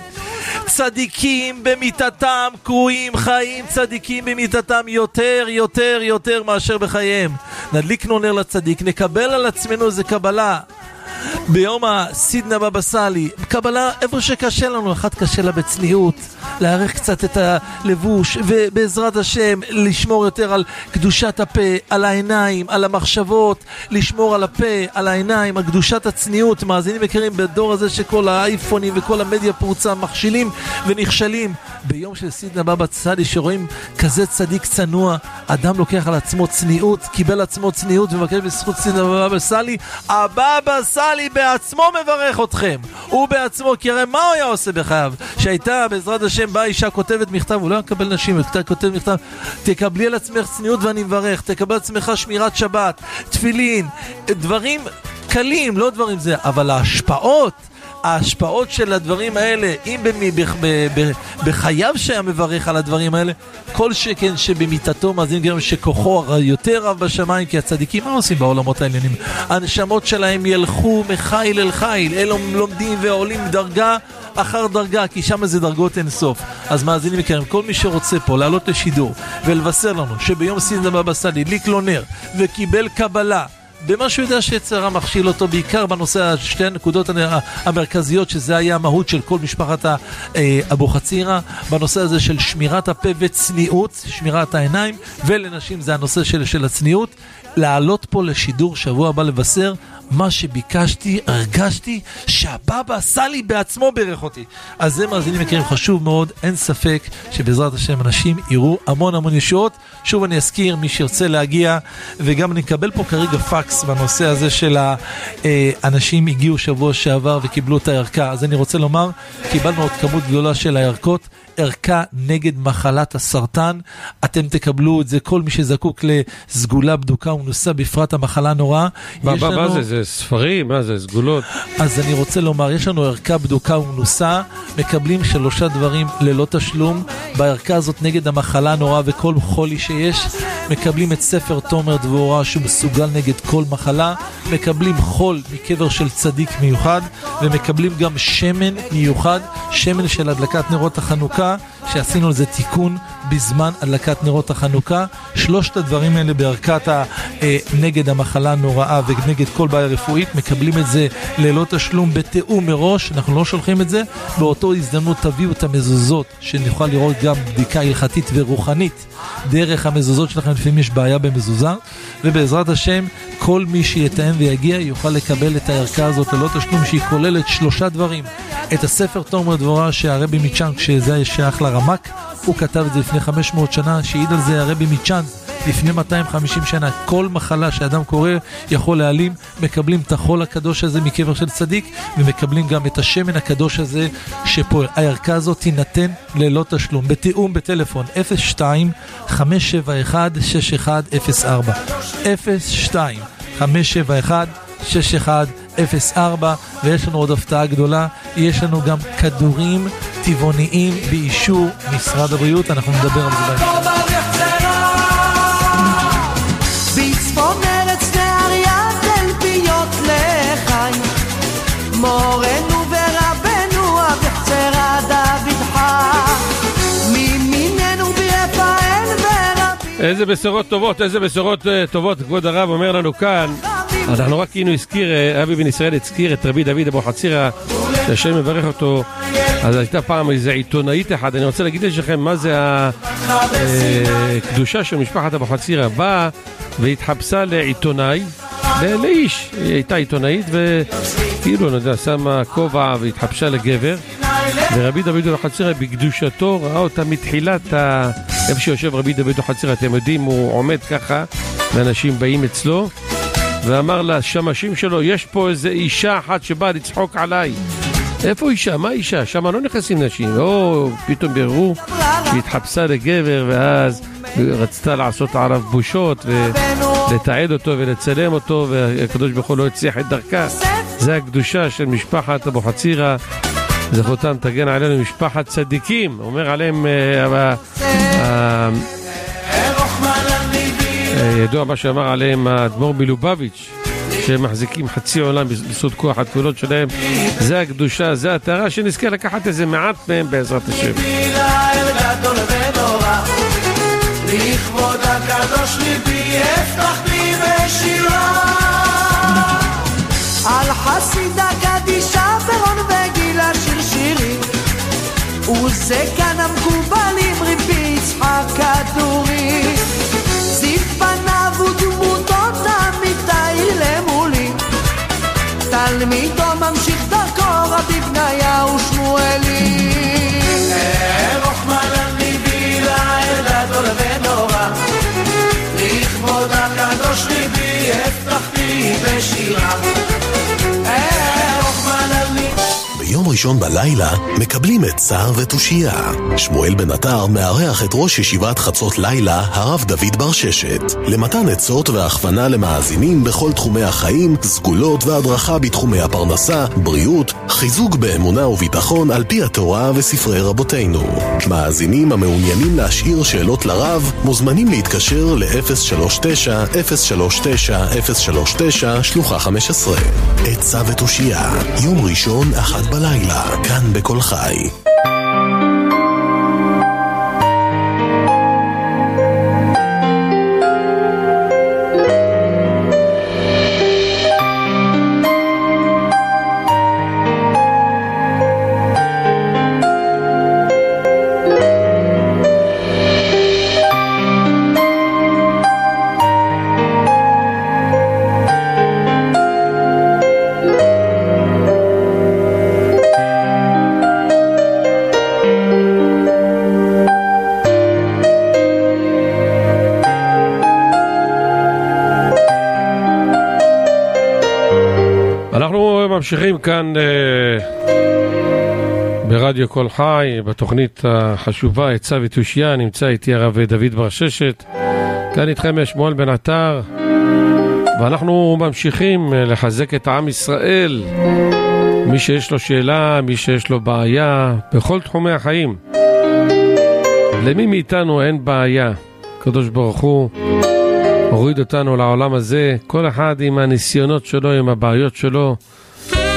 צדיקים במיטתם קרויים חיים, צדיקים במיטתם יותר יותר יותר מאשר בחייהם. נדליק נר לצדיק, נקבל על עצמנו איזה קבלה ביום הסידנא בבא סאלי, קבלה איפה שקשה לנו. אחד קשה לה בצניעות, להערך קצת את הלבוש, ובעזרת השם לשמור יותר על קדושת הפה, על העיניים, על המחשבות, לשמור על הפה, על העיניים, על קדושת הצניעות. מאזינים יקרים, בדור הזה שכל האייפונים וכל המדיה פרוצה מכשילים ונכשלים, ביום של סידנא בבא סאלי שרואים כזה צדיק צנוע, אדם לוקח על עצמו צניעות, קיבל עצמו צניעות ומבקש בזכות סידנא בבא סאלי, הבבא סאלי בעצמו מברך אתכם. הוא בעצמו, כי הרי מה הוא היה עושה בחייו? שהייתה בעזרת השם באה אישה כותבת מכתב, הוא לא יקבל נשים, אתה כותב מכתב, תקבלי על עצמך צניעות ואני מברך, תקבל על עצמך שמירת שבת, תפילין, דברים קלים, לא דברים זה, אבל ההשפעות, ההשפעות של הדברים האלה, אם במי, ב, ב, ב, בחייו שהיה מברך על הדברים האלה, כל שכן שבמיטתו מאזין גם שכוחו יותר רב בשמיים, כי הצדיקים מה עושים בעולמות העליונים? הנשמות שלהם ילכו מחיל אל חיל, אלו לומדים ועולים דרגה אחר דרגה, כי שם זה דרגות אין סוף. אז מאזינים יקרים, כל מי שרוצה פה לעלות לשידור ולבשר לנו שביום סידנא בבא סאלי ליק לו נר וקיבל קבלה במה שהוא יודע שיצר מכשיל אותו, בעיקר בנושא שתי הנקודות המרכזיות, שזה היה המהות של כל משפחת אבוחצירא, בנושא הזה של שמירת הפה וצניעות, שמירת העיניים, ולנשים זה הנושא של, של הצניעות. לעלות פה לשידור שבוע הבא לבשר מה שביקשתי, הרגשתי שהבבא סאלי בעצמו ברך אותי. אז זה מאזינים יקרים חשוב מאוד, אין ספק שבעזרת השם אנשים יראו המון המון ישועות. שוב אני אזכיר, מי שירצה להגיע, וגם אני אקבל פה כרגע פקס בנושא הזה של האנשים הגיעו שבוע שעבר וקיבלו את הערכה. אז אני רוצה לומר, קיבלנו עוד כמות גדולה של הערכות, ערכה נגד מחלת הסרטן. אתם תקבלו את זה, כל מי שזקוק לסגולה בדוקה ונוסה, בפרט המחלה נוראה.
מה, מה, לנו... מה זה? זה ספרים? מה זה? סגולות?
אז אני רוצה לומר, יש לנו ערכה בדוקה ונוסה, מקבלים שלושה דברים ללא תשלום. בערכה הזאת נגד המחלה נוראה וכל חולי שיש, מקבלים את ספר תומר דבורה שמסוגל נגד כל מחלה, מקבלים חול מקבר של צדיק מיוחד, ומקבלים גם שמן מיוחד, שמן של הדלקת נרות החנוכה, שעשינו לזה תיקון, בזמן הדלקת נרות החנוכה. שלושת הדברים האלה בערכת ה, אה, נגד המחלה הנוראה ונגד כל בעיה רפואית, מקבלים את זה ללא תשלום בתיאום מראש, אנחנו לא שולחים את זה. באותו הזדמנות תביאו את המזוזות, שנוכל לראות גם בדיקה הלכתית ורוחנית דרך המזוזות שלכם, לפעמים יש בעיה במזוזה, ובעזרת השם כל מי שיתאם ויגיע יוכל לקבל את הערכה הזאת ללא תשלום, שהיא כוללת שלושה דברים: את הספר תומר דבורה שהרבי מצ'אנק, שזה שייך לרמק, הוא כתב את זה לפני חמש מאות שנה, שהעיד על זה הרבי מצ'אנק לפני מאתיים וחמישים שנה. כל מחלה שאדם קורא יכול להעלים, מקבלים את החול הקדוש הזה מקבר של צדיק, ומקבלים גם את השמן הקדוש הזה שפה. הערכה הזאת תינתן ללא תשלום, בתיאום בטלפון אפס שתיים חמש שבע אחת שש אחת אפס ארבע אפס שתיים חמש שבע אחת שש אחת אפס ארבע. ויש לנו עוד הפתעה גדולה, יש לנו גם כדורים טבעוניים באישור משרד הבריאות, אנחנו נדבר על זה בהמשך.
בצפון ארץ נהריה תלפיות לחי, מורנו ורבנו אביחצרה דוד חי, מימיננו ביפעל ורבים.
איזה בשורות טובות, איזה בשורות טובות כבוד הרב אומר לנו כאן. אנחנו רק כאילו הזכיר, אבי בן ישראל הזכיר את רבי דוד אבוחצירא, שהשם מברך אותו. אז הייתה פעם איזה עיתונאית אחד, אני רוצה להגיד לכם מה זה הקדושה של משפחת אבוחצירא. באה והתחפשה לעיתונאי, לאיש, היא הייתה עיתונאית וכאילו נדע, שמה כובע והתחפשה לגבר, ורבי דוד אבוחצירא בקדושתו ראה אותה מתחילת איפה שיושב רבי דוד אבוחצירא, אתם יודעים, הוא עומד ככה ואנשים באים אצלו, ואמר לשמשים שלו, יש פה איזה אישה אחת שבאה לצחוק עליי. איפה אישה? מה אישה? שם לא נכנסים נשים. או פתאום ביררו שהתחפשה לגבר, ואז רצתה לעשות עליו בושות ולתעד אותו ולצלם אותו, והקדוש ברוך הוא לא הצליח את דרכה. זה הקדושה של משפחת אבוחצירא, זכותם תגן עלינו, משפחת צדיקים. אומר עליהם ידוע מה שאמר עליהם האדמו"ר מלובביץ', שהם מחזיקים חצי עולם בסוד כוח התפילות שלהם. זה הקדושה, זה התארה, שנזכה לקחת איזה מעט מהם בעזרת השם. לכבוד הקדוש ליבי הבטחתי בשירה,
על חסידה קדישה ברון וגילה שיר שירים, וזה כאן המקובלים רבי יצחק כדורי, זיף פניו ודמותו תמיד תאיר למולי, תלמידו ממשיך דרכו רבי בניה ושמואלי. רוחמנן ליבי לאל גדול ונורא, לכבוד הקדוש ליבי הבטחתי בשירה.
ביום ראשון בלילה מקבלים את צער ותושייה. שמואל בן עטר מארח את ראש ישיבת חצות לילה, הרב דוד ברששת, למתן עצות והכוונה למאזינים בכל תחומי החיים, סגולות והדרכה בתחומי הפרנסה, בריאות, חיזוק באמונה וביטחון על פי התורה וספרי רבותינו. מאזינים המעוניינים להשאיר שאלות לרב מוזמנים להתקשר ל-אפס שלוש תשע אפס שלוש תשע אפס שלוש תשע שלוחה חמש עשרה. עצה ותושייה, יום ראשון אחת בלילה, כאן בכל חי.
ממשיכים כאן uh, ברדיו כל חי, בתוכנית החשובה עצה ותושייה. נמצא איתי הרב דוד ברששת, כאן איתכם שמואל בן עטר, ואנחנו ממשיכים לחזק את העם ישראל. מי שיש לו שאלה, מי שיש לו בעיה בכל תחומי החיים, למי מאיתנו אין בעיה? הקדוש ברוך הוא הוריד אותנו לעולם הזה, כל אחד עם הניסיונות שלו, עם הבעיות שלו.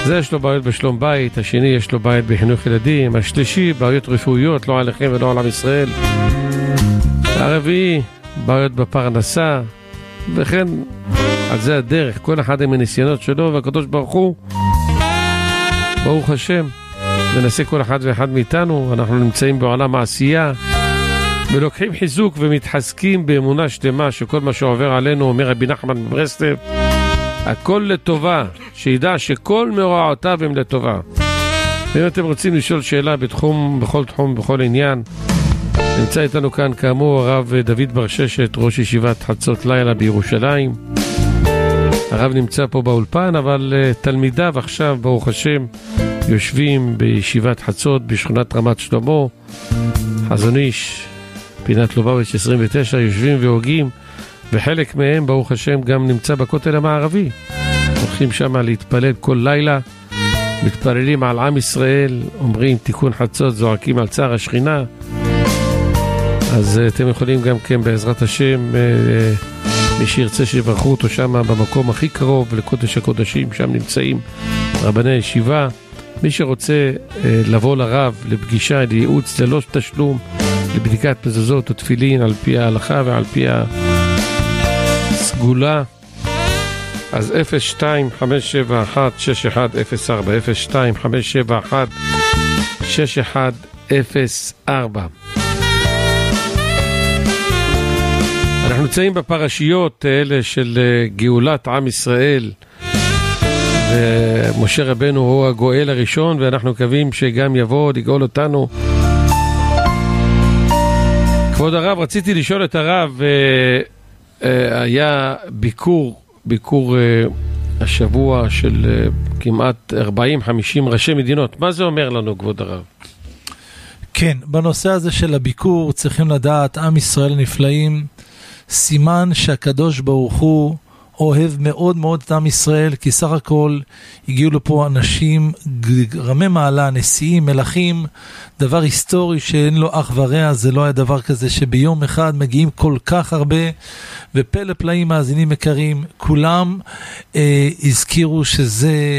זה יש לו בעיות בשלום בית, השני יש לו בעיות בחינוך ילדים, השלישי בעיות רפואיות, לא עליכם ולא על עם ישראל, הרביעי בעיות בפרנסה, וכן על זה הדרך, כל אחד עם הניסיונות שלו, והקדוש ברוך הוא, ברוך השם, מנסה כל אחד ואחד מאיתנו. אנחנו נמצאים בעולם העשייה, ולוקחים חיזוק ומתחזקים באמונה שלמה שכל מה שעובר עלינו, אומר רבי נחמן מברסלב, הכל לטובה, שידע שכל מאורעותיו הם לטובה. ואם אתם רוצים לשאול שאלה בתחום, בכל תחום, בכל עניין, נמצא איתנו כאן כאמור הרב דוד ברששת, ראש ישיבת חצות לילה בירושלים. הרב נמצא פה באולפן, אבל uh, תלמידיו עכשיו ברוך השם יושבים בישיבת חצות בשכונת רמת שלמה, חזון איש, פינת לובביץ' עשרים ותשע, יושבים והוגים, וחלק מהם ברוך השם גם נמצא בכותל המערבי, הולכים שם להתפלל כל לילה, מתפללים על עם ישראל, אומרים תיקון חצות, זועקים על צער השכינה. אז uh, אתם יכולים גם כן בעזרת השם, uh, מי שירצה שיברכו אותו שם במקום הכי קרוב לקודש הקודשים, שם נמצאים רבני הישיבה. מי שרוצה uh, לבוא לרב לפגישה, לייעוץ ללא תשלום, לבדיקת מזוזות או תפילין על פי ההלכה ועל פי הסגולה, אז אפס שתיים חמש שבע אחת שש אחת אפס ארבע, אפס שתיים חמש שבע אחת שש אחת אפס ארבע. אנחנו נמצאים בפרשיות האלה של גאולת עם ישראל, ומשה רבנו הוא הגואל הראשון, ואנחנו מקווים שגם יבוא לגאול אותנו. כבוד הרב, רציתי לשאול את הרב, היה ביקור, ביקור השבוע של כמעט ארבעים חמישים ראשי מדינות. מה זה אומר לנו, כבוד הרב?
כן, בנושא הזה של הביקור צריכים לדעת, עם ישראל נפלאים, סימן שהקדוש ברוך הוא אוהב מאוד מאוד את עם ישראל, כי סך הכל הגיעו לפה אנשים רמי מעלה, נשיאים, מלכים, דבר היסטורי שאין לו אח ורע. זה לא היה דבר כזה שביום אחד מגיעים כל כך הרבה, ופלא פלאים מאזינים יקרים, כולם אה, הזכירו שזה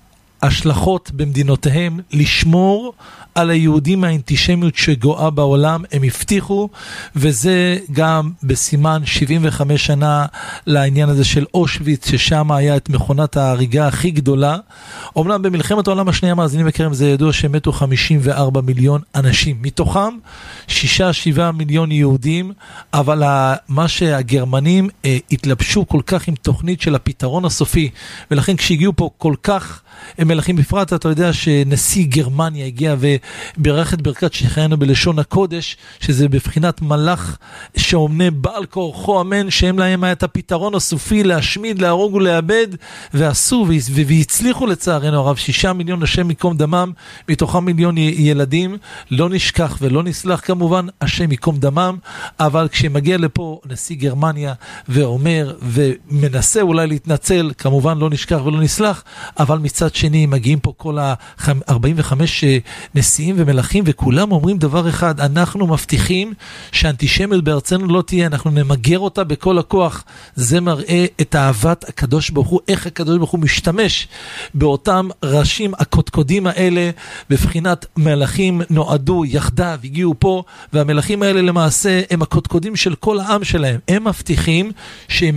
השלכות במדינותיהם לשמור על היהודים מהאנטישמיות שגואה בעולם. הם הבטיחו, וזה גם בסימן שבעים וחמש שנה לעניין הזה של אושוויץ, ששם היה את מכונת ההריגה הכי גדולה. אומנם במלחמת העולם השנייה, מאזינים יקרים, זה ידוע שמתו חמישים וארבעה מיליון אנשים, מתוכם שישה שבעה מיליון יהודים, אבל מה שהגרמנים אה, התלבשו כל כך עם תוכנית של הפתרון הסופי, ולכן כשהגיעו פה כל כך מלכים בפרט, אתה יודע שנשיא גרמניה הגיע וברך את ברכת שהחיינו בלשון הקודש, שזה בבחינת מלאך שאומנה בעל כורחו אמן, שהם להם היה את הפתרון הסופי להשמיד, להרוג ולאבד, ועשו והצליחו לצערנו הרב. שישה מיליון השם מקום דמם, מתוכם מיליון ילדים, לא נשכח ולא נסלח כמובן, השם מקום דמם. אבל כשמגיע לפה נשיא גרמניה ואומר ומנסה אולי להתנצל, כמובן לא נשכח ולא נסלח, אבל מצד שני מגיעים פה כל ה-ארבעים וחמש נשיאים ומלכים, וכולם אומרים דבר אחד, אנחנו מבטיחים שהאנטישמיות בארצנו לא תהיה, אנחנו נמגר אותה בכל הכוח. זה מראה את אהבת הקדוש ברוך הוא, איך הקדוש ברוך הוא משתמש באותם ראשים הקודקודים האלה, בבחינת מלכים נועדו יחדיו, הגיעו פה, והמלכים האלה למעשה הם הקודקודים של כל העם שלהם. הם מבטיחים שהם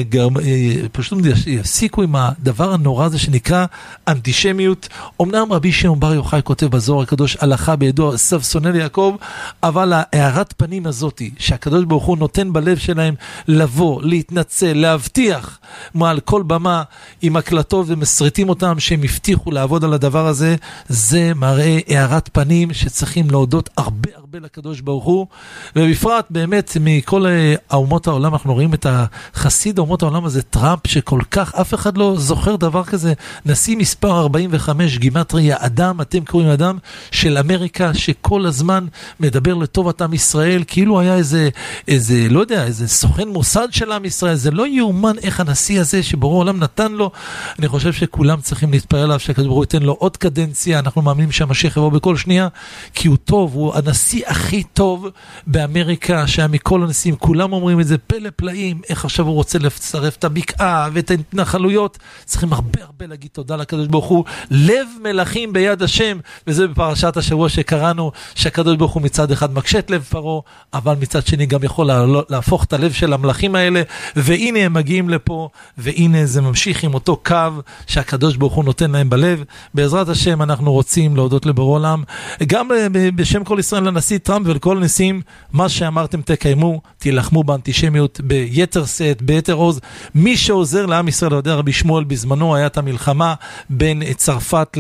פשוט יפסיקו עם הדבר הנורא הזה שנקרא אנטישמיות. אמנם רבי שמעון בר יוחאי כותב בזוהר הקדוש הלכה בידו סב שונא ליעקב, אבל הערת פנים הזאת שהקדוש ברוך הוא נותן בלב שלהם לבוא, להתנצל, להבטיח מעל כל במה עם הקלטות ומסריטים אותם שהם הבטיחו לעבוד על הדבר הזה, זה מראה הערת פנים שצריכים להודות הרבה הרבה לקדוש ברוך הוא. ובפרט באמת מכל האומות העולם אנחנו רואים את החסיד האומות העולם הזה, טראמפ, שכל כך אף אחד לא זוכר דבר כזה. נשיא מספר ארבעים וחמש, גימטריה אדם, אתם קוראים אדם, של אמריקה, שכל הזמן מדבר לטובת עם ישראל, כאילו היה איזה, איזה, לא יודע, איזה סוכן מוסד של עם ישראל. זה לא יאומן איך הנשיא הזה שבורא עולם נתן לו. אני חושב שכולם צריכים להתפלל עליו, שהקדוש ברוך הוא ייתן לו עוד קדנציה. אנחנו מאמינים שהמשיח יבוא בכל שנייה, כי הוא טוב, הוא הנשיא הכי טוב באמריקה, שהיה מכל הנשיאים, כולם אומרים את זה, פלא פלאים, איך עכשיו הוא רוצה לצרף את הבקעה ואת ההתנחלויות. צריכים הרבה הרבה להגיד תודה לקדוש ברוך ברוך הוא לב מלכים ביד השם, וזה בפרשת השבוע שקראנו, שהקדוש ברוך הוא מצד אחד מקשה את לב פרעה, אבל מצד שני גם יכול להפוך את הלב של המלכים האלה, והנה הם מגיעים לפה, והנה זה ממשיך עם אותו קו שהקדוש ברוך הוא נותן להם בלב. בעזרת השם אנחנו רוצים להודות לבורא עולם, גם בשם כל ישראל לנשיא טראמפ ולכל הנשיאים, מה שאמרתם תקיימו, תילחמו באנטישמיות ביתר שאת, ביתר עוז. מי שעוזר לעם ישראל, יודע רבי שמואל, בזמנו היה את המלחמה בין צרפת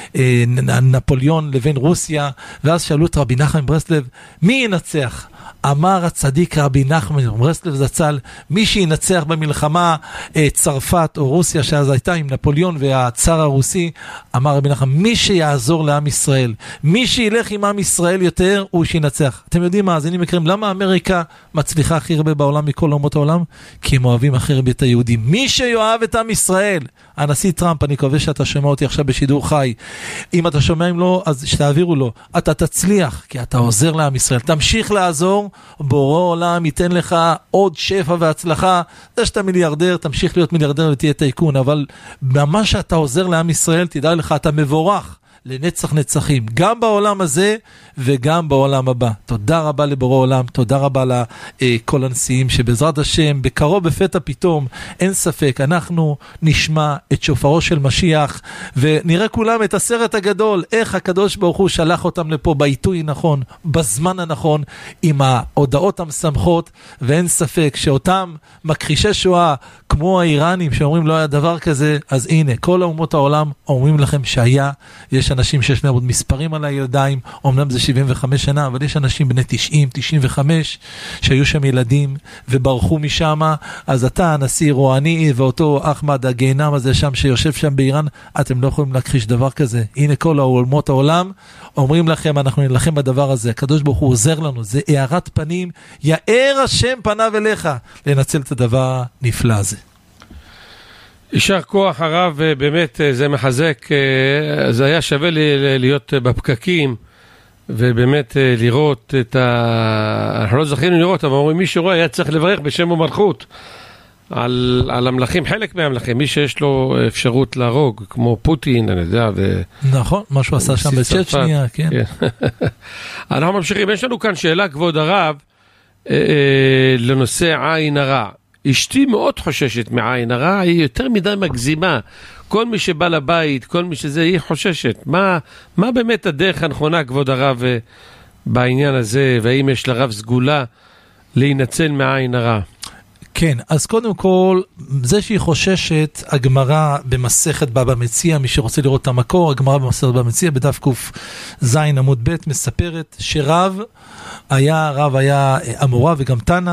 לנפוליאון לבין רוסיה, ואז שאלו את רבי נחמן מברסלב, מי ינצח? אמר הצדיק רבי נחמן מברסלב זצ"ל, מי שינצח במלחמה צרפת או רוסיה שאז הייתה עם נפוליאון והצאר הרוסי, אמר רבי נחמן, מי שיעזור לעם ישראל, מי שילך עם עם ישראל יותר, הוא שינצח. אתם יודעים מה, אז אני מכירים, למה אמריקה מצליחה הכי הרבה בעולם מכל אומות העולם? כי הם אוהבים הכי הרבה את היהודים. מי שיואב את עם ישראל, הנשיא טראמפ, אני מקווה שאתה שומע אותי עכשיו בשידור חי, אם אתה שומע אם לא, אז שתעבירו לו, אתה תצליח, כי אתה עוזר לעם ישראל, תמשיך לעזור, בורא עולם ייתן לך עוד שפע והצלחה. זה שאתה מיליארדר, תמשיך להיות מיליארדר ותהיה טייקון, אבל ממש שאתה עוזר לעם ישראל, תדע לך, אתה מבורך לנצח נצחים, גם בעולם הזה וגם בעולם הבא. תודה רבה לבורא עולם, תודה רבה לכל הנשיאים, שבעזרת השם בקרוב בפתע פתאום, אין ספק, אנחנו נשמע את שופרו של משיח, ונראה כולם את הסרט הגדול, איך הקדוש ברוך הוא שלח אותם לפה בעיתוי נכון, בזמן הנכון, עם ההודעות המשמחות, ואין ספק שאותם מכחישי שואה, כמו האיראנים שאומרים לא היה דבר כזה, אז הנה, כל האומות העולם אומרים לכם שהיה. יש אנשים שיש להם עוד מספרים על הידיים, אומנם זה שבעים וחמש שנה, אבל יש אנשים בני תשעים, תשעים וחמש, שהיו שם ילדים וברחו משם. אז אתה, הנשיא רואני, ואותו אחמד הגיהנם הזה שם, שיושב שם באיראן, אתם לא יכולים להכחיש דבר כזה. הנה כל האומות העולם אומרים לכם, אנחנו נלחם בדבר הזה. הקדוש ברוך הוא עוזר לנו, זה הארת פנים, יאר השם פניו אליך, לנצל את הדבר הנפלא הזה.
יישר כוח הרב, באמת זה מחזק, זה היה שווה לי להיות בפקקים, ובאמת לראות את ה... אנחנו לא זכינו לראות, אבל אומרים, מי שרואה היה צריך לברך בשם ומלכות על, על המלכים, חלק מהמלכים, מי שיש לו אפשרות להרוג, כמו פוטין, אני יודע, ו...
נכון, מה שהוא עשה שם בצ'צ'ניה, כן. כן.
אנחנו ממשיכים, יש לנו כאן שאלה, כבוד הרב, אה, אה, לנושא עין הרע. אשתי מאוד חוששת מעין הרע, היא יותר מדי מגזימה. כל מי שבא לבית, כל מי שזה, היא חוששת. מה, מה באמת הדרך הנכונה, כבוד הרב, בעניין הזה, והאם יש לרב סגולה להינצל מעין הרע?
כן, אז קודם כל, זה שהיא חוששת, הגמרא במסכת בבא מציעא, מי שרוצה לראות את המקור, הגמרא במסכת בבא מציעא, בדף ק"ז עמוד ב', מספרת שרב היה, רב היה אמורא וגם תנא,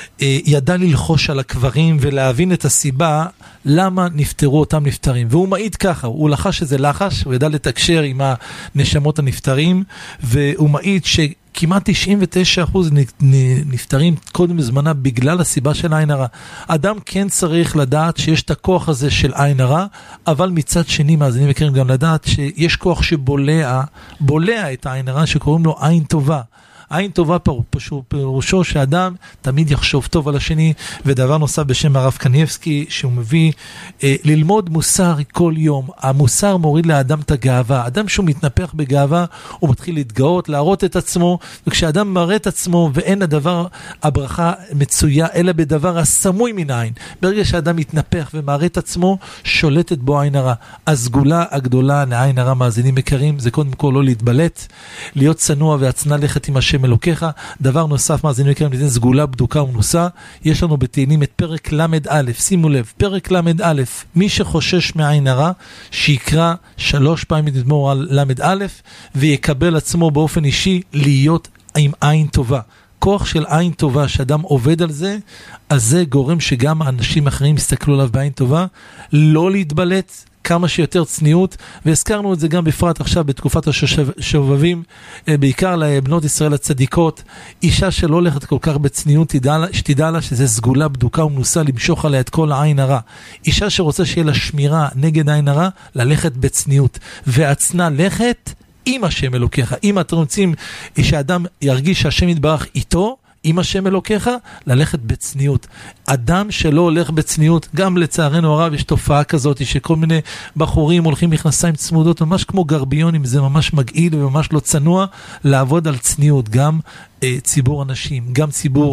ידע ללחוש על הקברים ולהבין את הסיבה למה נפטרו אותם נפטרים. והוא מעיד ככה, הוא לחש שזה לחש, הוא ידע לתקשר עם הנשמות הנפטרים, והוא מעיד ש... כמעט תשעים ותשעה אחוז נפטרים קודם בזמנה בגלל הסיבה של עין הרע. אדם כן צריך לדעת שיש את הכוח הזה של עין הרע, אבל מצד שני, מאזינים מכירים גם לדעת שיש כוח שבולע, בולע את העין הרע שקוראים לו עין טובה. עין טובה פשוט פירושו שאדם תמיד יחשוב טוב על השני. ודבר נוסף בשם הרב קניבסקי שהוא מביא אה, ללמוד מוסר כל יום. המוסר מוריד לאדם את הגאווה. אדם שהוא מתנפח בגאווה הוא מתחיל להתגאות, להראות את עצמו, וכשאדם מראה את עצמו ואין הדבר הברכה מצויה אלא בדבר הסמוי מן העין. ברגע שאדם מתנפח ומראה את עצמו שולטת בו עין הרע. הסגולה הגדולה לעין הרע, מאזינים מכירים, זה קודם כל לא להתבלט, להיות צנוע והצנע לכת עם השם אלוקיך. דבר נוסף, מאזינים מכירים, זה סגולה בדוקה ומנוסה. יש לנו בתהילים את פרק למד א', שימו לב, פרק למד א', מי שחושש מעין הרע, שיקרא שלוש פעמים נדמור על למד א', ויקבל עצמו באופן אישי להיות עם עין טובה. כוח של עין טובה, שאדם עובד על זה, אז זה גורם שגם האנשים אחרים יסתכלו עליו בעין טובה, לא להתבלט, כמה שיותר צניעות, והזכרנו את זה גם בפרט עכשיו בתקופת השובבים, בעיקר לבנות ישראל הצדיקות, אישה שלא הולכת כל כך בצניעות, שתדע לה שזה סגולה בדוקה ומנוסה למשוך עליה את כל העין הרע. אישה שרוצה שיהיה לה שמירה נגד העין הרע, ללכת בצניעות, והצנע לכת עם השם אלוקיך. אם אתם רוצים שאדם ירגיש שהשם יתברך איתו, עם השם אלוקיך, ללכת בצניעות. אדם שלא הולך בצניעות, גם לצערנו הרב יש תופעה כזאת, שכל מיני בחורים הולכים מכנסיים צמודות, ממש כמו גרביונים, זה ממש מגעיל וממש לא צנוע, לעבוד על צניעות, גם ציבור אנשים, גם ציבור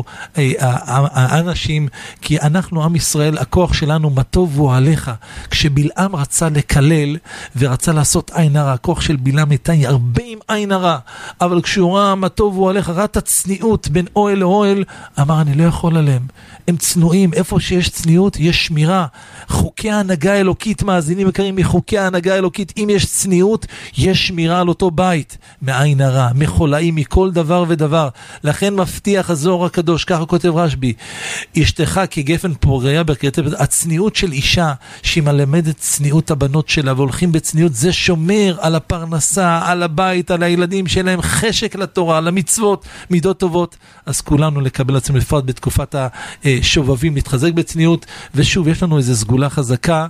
האנשים, כי אנחנו עם ישראל, הכוח שלנו מה טוב הוא עליך. כשבלעם רצה לקלל ורצה לעשות עין הרע, הכוח של בלעם הייתה הרבה עם עין הרע, אבל כשהוא ראה מה טוב הוא עליך, ראה את הצניעות בין אוהל לאוהל, אמר אני לא יכול עליהם, הם צנועים, איפה שיש צניעות יש שמירה. חוקי ההנהגה האלוקית, מאזינים יקרים, מחוקי ההנהגה האלוקית, אם יש צניעות יש שמירה על אותו בית, מעין הרע, מחולאים, מכל דבר ודבר. לכן מבטיח הזוהר הקדוש, ככה כותב רשב"י, אשתך כגפן פוריה בכתב, הצניעות של אישה שהיא מלמדת צניעות הבנות שלה והולכים בצניעות, זה שומר על הפרנסה, על הבית, על הילדים שלהם, חשק לתורה, למצוות, מידות טובות. אז כולנו לקבל עצמנו לפרט בתקופת השובבים, להתחזק בצניעות. ושוב, יש לנו איזו סגולה חזקה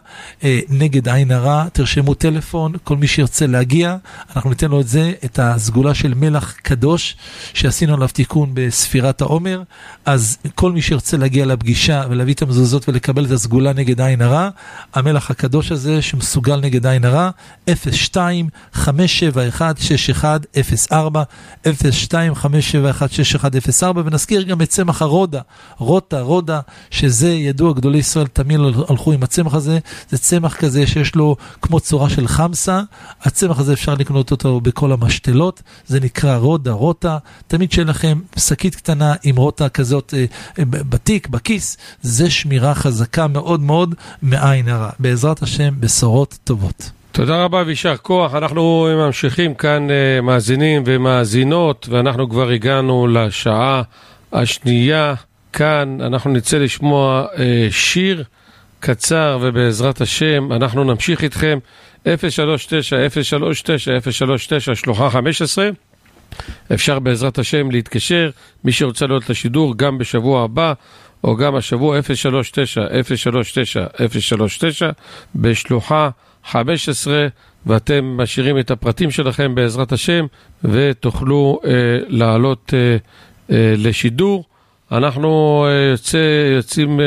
נגד עין הרע, תרשמו טלפון, כל מי שירצה להגיע, אנחנו ניתן לו את זה, את הסגולה של מלח קדוש, שעשינו עליו תיקון בספירת העומר. אז כל מי שירצה להגיע לפגישה ולהביא את המזוזות ולקבל את הסגולה נגד עין הרע, המלח הקדוש הזה שמסוגל נגד עין הרע, אפס שתיים חמש שבע אחת שש אחת אפס ארבע, אפס שתיים חמש שבע אחת שש אחת אפס ארבע, ונזכיר גם את צמח הרודה, רוטה, רודה, שזה ידוע, גדולי ישראל תמיד הלכו עם הצמח הזה, זה צמח כזה שיש לו כמו צורה של חמסה, הצמח הזה אפשר לקנות אותו בכל המשתלות, זה נקרא רודה, רוטה, תמיד שיהיה לכם שקית קטנה עם רוטה כזאת בתיק, בכיס, זה שמירה חזקה מאוד מאוד מעין הרע. בעזרת השם, בשורות טובות.
תודה רבה וישר כוח. אנחנו ממשיכים כאן מאזינים ומאזינות, ואנחנו כבר הגענו לשעה השנייה. כאן אנחנו נצא לשמוע שיר קצר, ובעזרת השם אנחנו נמשיך איתכם. אפס שלוש תשע אפס שלוש תשע אפס שלוש תשע שלוחה חמש עשרה. אפשר בעזרת השם להתקשר, מי שרוצה להיות לשידור גם בשבוע הבא או גם השבוע, אפס שלוש תשע אפס שלוש תשע אפס שלוש תשע בשלוחה חמש עשרה, ואתם משאירים את הפרטים שלכם בעזרת השם ותוכלו אה, לעלות אה, אה, לשידור. אנחנו אה, יוצא, יוצאים אה,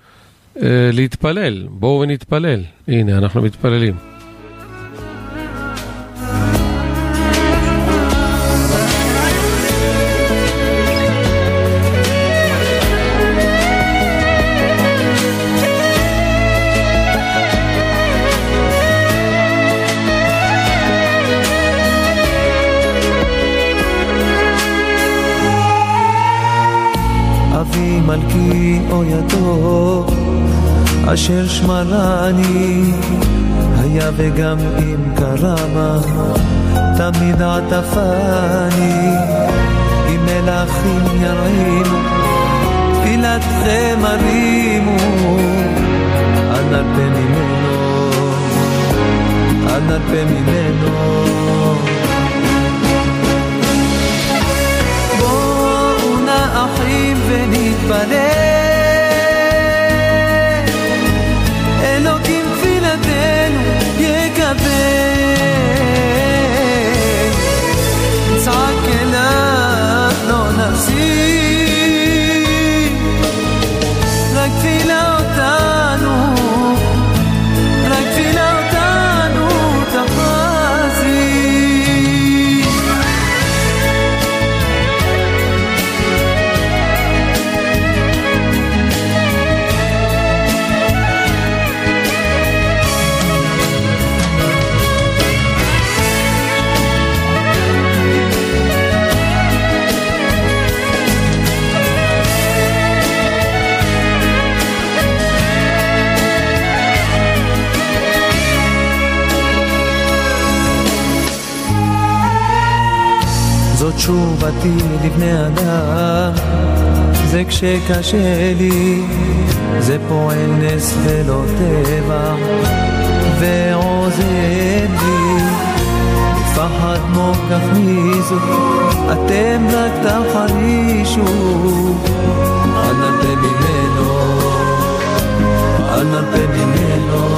אה, להתפלל. בואו ונתפלל. הנה אנחנו מתפללים.
מלכי אויתו אשר שמרני היה וגם אם קרמה תמיד עטפני אם מלאכים ירימו תפילתכם הרימו אל נרפה ממנו אל נרפה ממנו אחים ונתפלל אלוקים תפילתנו יקבל צעק אליו לא נפסיק רק תפילה אותנו רק תפילה אותנו תחזיק זאת תשובתי לבני אדם, זה כשקשה לי, זה פועל נס ולא טבע, ועוזר לי, פחד מוקח ניזו, אתם רק תחרישו, אל נרפה ממנו, אל נרפה ממנו.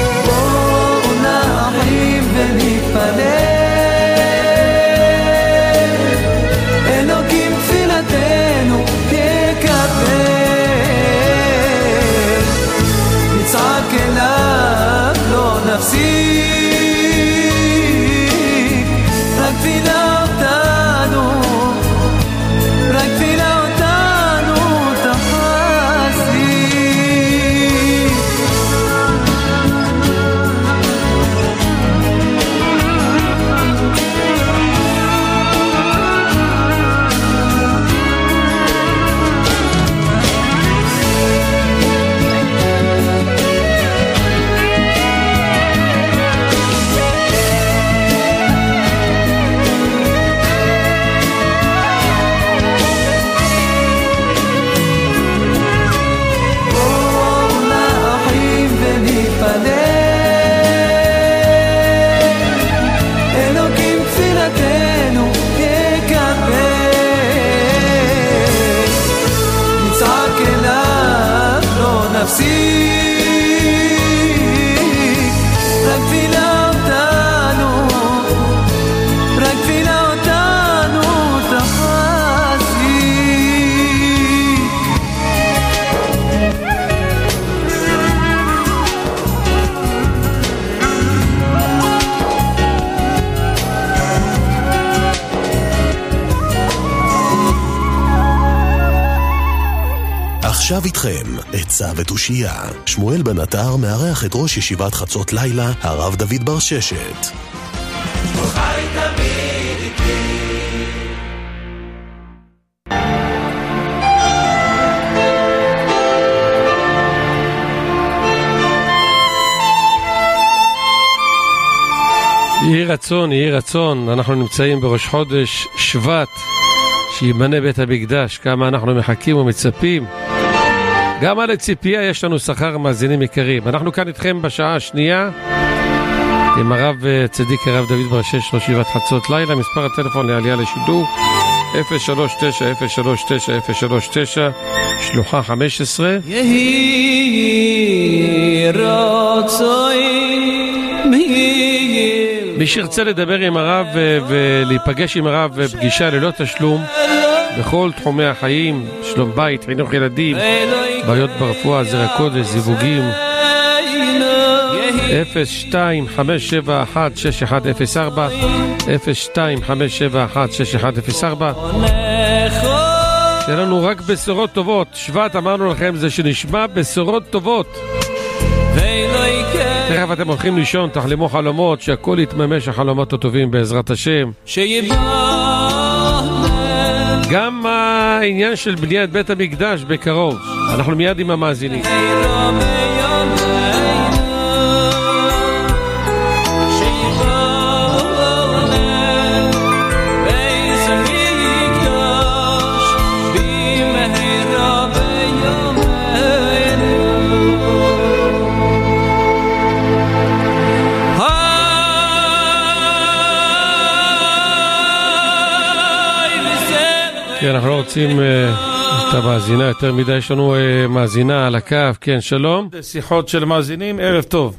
ונתפלל רק תפילה אותנו, רק תפילה אותנו תחזיק.
עכשיו איתכם, עצה ותושייה. שמואל בן עטר מארח את ראש ישיבת חצות לילה, הרב דוד בר ששת.
חי תמיד איתי.
יהי רצון, יהי רצון, אנחנו נמצאים בראש חודש שבט שיבנה בית המקדש, כמה אנחנו מחכים ומצפים. גם על הציפייה יש לנו שכר מאזינים יקרים. אנחנו כאן איתכם בשעה השנייה עם הרב צדיק הרב דוד בר ששת, ראש ישיבת חצות לילה. מספר הטלפון לעלייה לשידור אפס שלוש תשע אפס שלוש תשע אפס שלוש תשע, שלוחה חמש עשרה.
יהי רצון
מי שירצה לדבר עם הרב ולהיפגש עם הרב בפגישה ללא תשלום בכל תחומי החיים, שלום בית, חינוך ילדים, בעיות ברפואה, זרע קודש, זיווגים, אפס שתיים חמש שבע אחת שש אחת אפס ארבע, אפס שתיים חמש שבע אחת שש אחת אפס ארבע. שיהיה לנו רק בשורות טובות. שבט אמרנו לכם זה שנשמע בשורות טובות. תכף אתם הולכים לישון, תחלמו חלומות, שהכל יתממש, החלומות הטובים בעזרת השם. גם העניין של בניית בית המקדש בקרוב, אנחנו מיד עם המאזינים. אנחנו לא רוצים את המאזינה יותר מדי, יש לנו מאזינה על הקו. כן, שלום. שיחות של מאזינים, ערב טוב.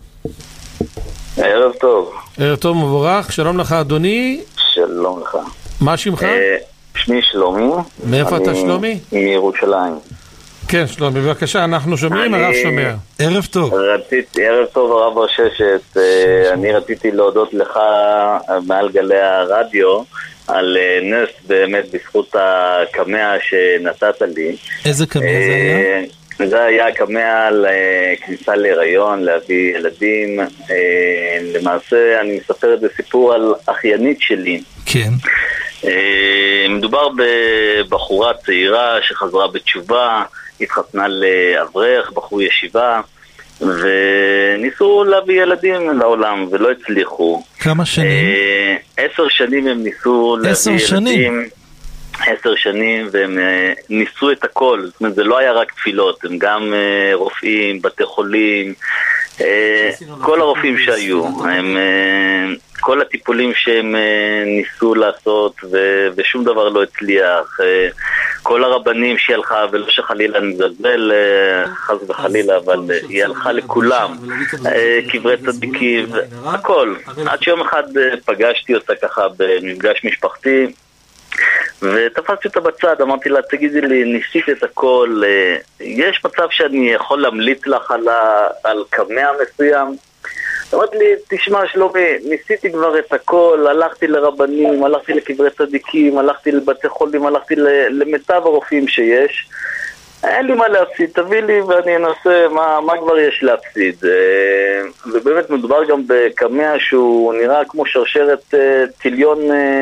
ערב טוב.
ערב טוב מבורך, שלום לך אדוני.
שלום לך.
מה שמך?
שמי שלומי.
מאיפה אתה שלומי?
מירושלים.
כן שלומי, בבקשה, אנחנו שומעים, הרב שומע. ערב טוב.
ערב טוב הרב בר ששת, אני רציתי להודות לך מעל גלי הרדיו על נס באמת בזכות הקמע שנתת לי.
איזה קמע זה היה?
זה היה קמע לכניסה להיריון, להביא ילדים. למעשה אני מספר את זה סיפור על אחיינית שלי.
כן.
מדובר בבחורה צעירה שחזרה בתשובה, התחתנה לאברך, בחור ישיבה, וניסו להביא ילדים לעולם ולא הצליחו.
כמה שנים?
עשר שנים הם ניסו להביא ילדים. עשר שנים, והם ניסו את הכל. זאת אומרת, זה לא היה רק תפילות, הם גם רופאים, בתי חולים, כל הרופאים שהיו, הם, כל הטיפולים שהם ניסו לעשות ו- ושום דבר לא הצליח. כל הרבנים שהיא הלכה, ולא שחלילה נזלזל חס וחלילה, אבל היא הלכה לכולם, קברי צדיקים, הכל. עד שיום אחד פגשתי אותה ככה במפגש משפחתי, ותפסתי אותה בצד, אמרתי לה, תגידי לי, ניסית את הכל, יש מצב שאני יכול להמליץ לך על, על קמע מסוים? אמרתי לי, תשמע שלומי, ניסיתי כבר את הכל, הלכתי לרבנים, הלכתי לקברי צדיקים, הלכתי לבתי חולים, הלכתי למיטב הרופאים שיש, אין לי מה להפסיד, תביא לי ואני אנסה מה, מה כבר יש להפסיד. ובאמת מדובר גם בקמע שהוא נראה כמו שרשרת טיליון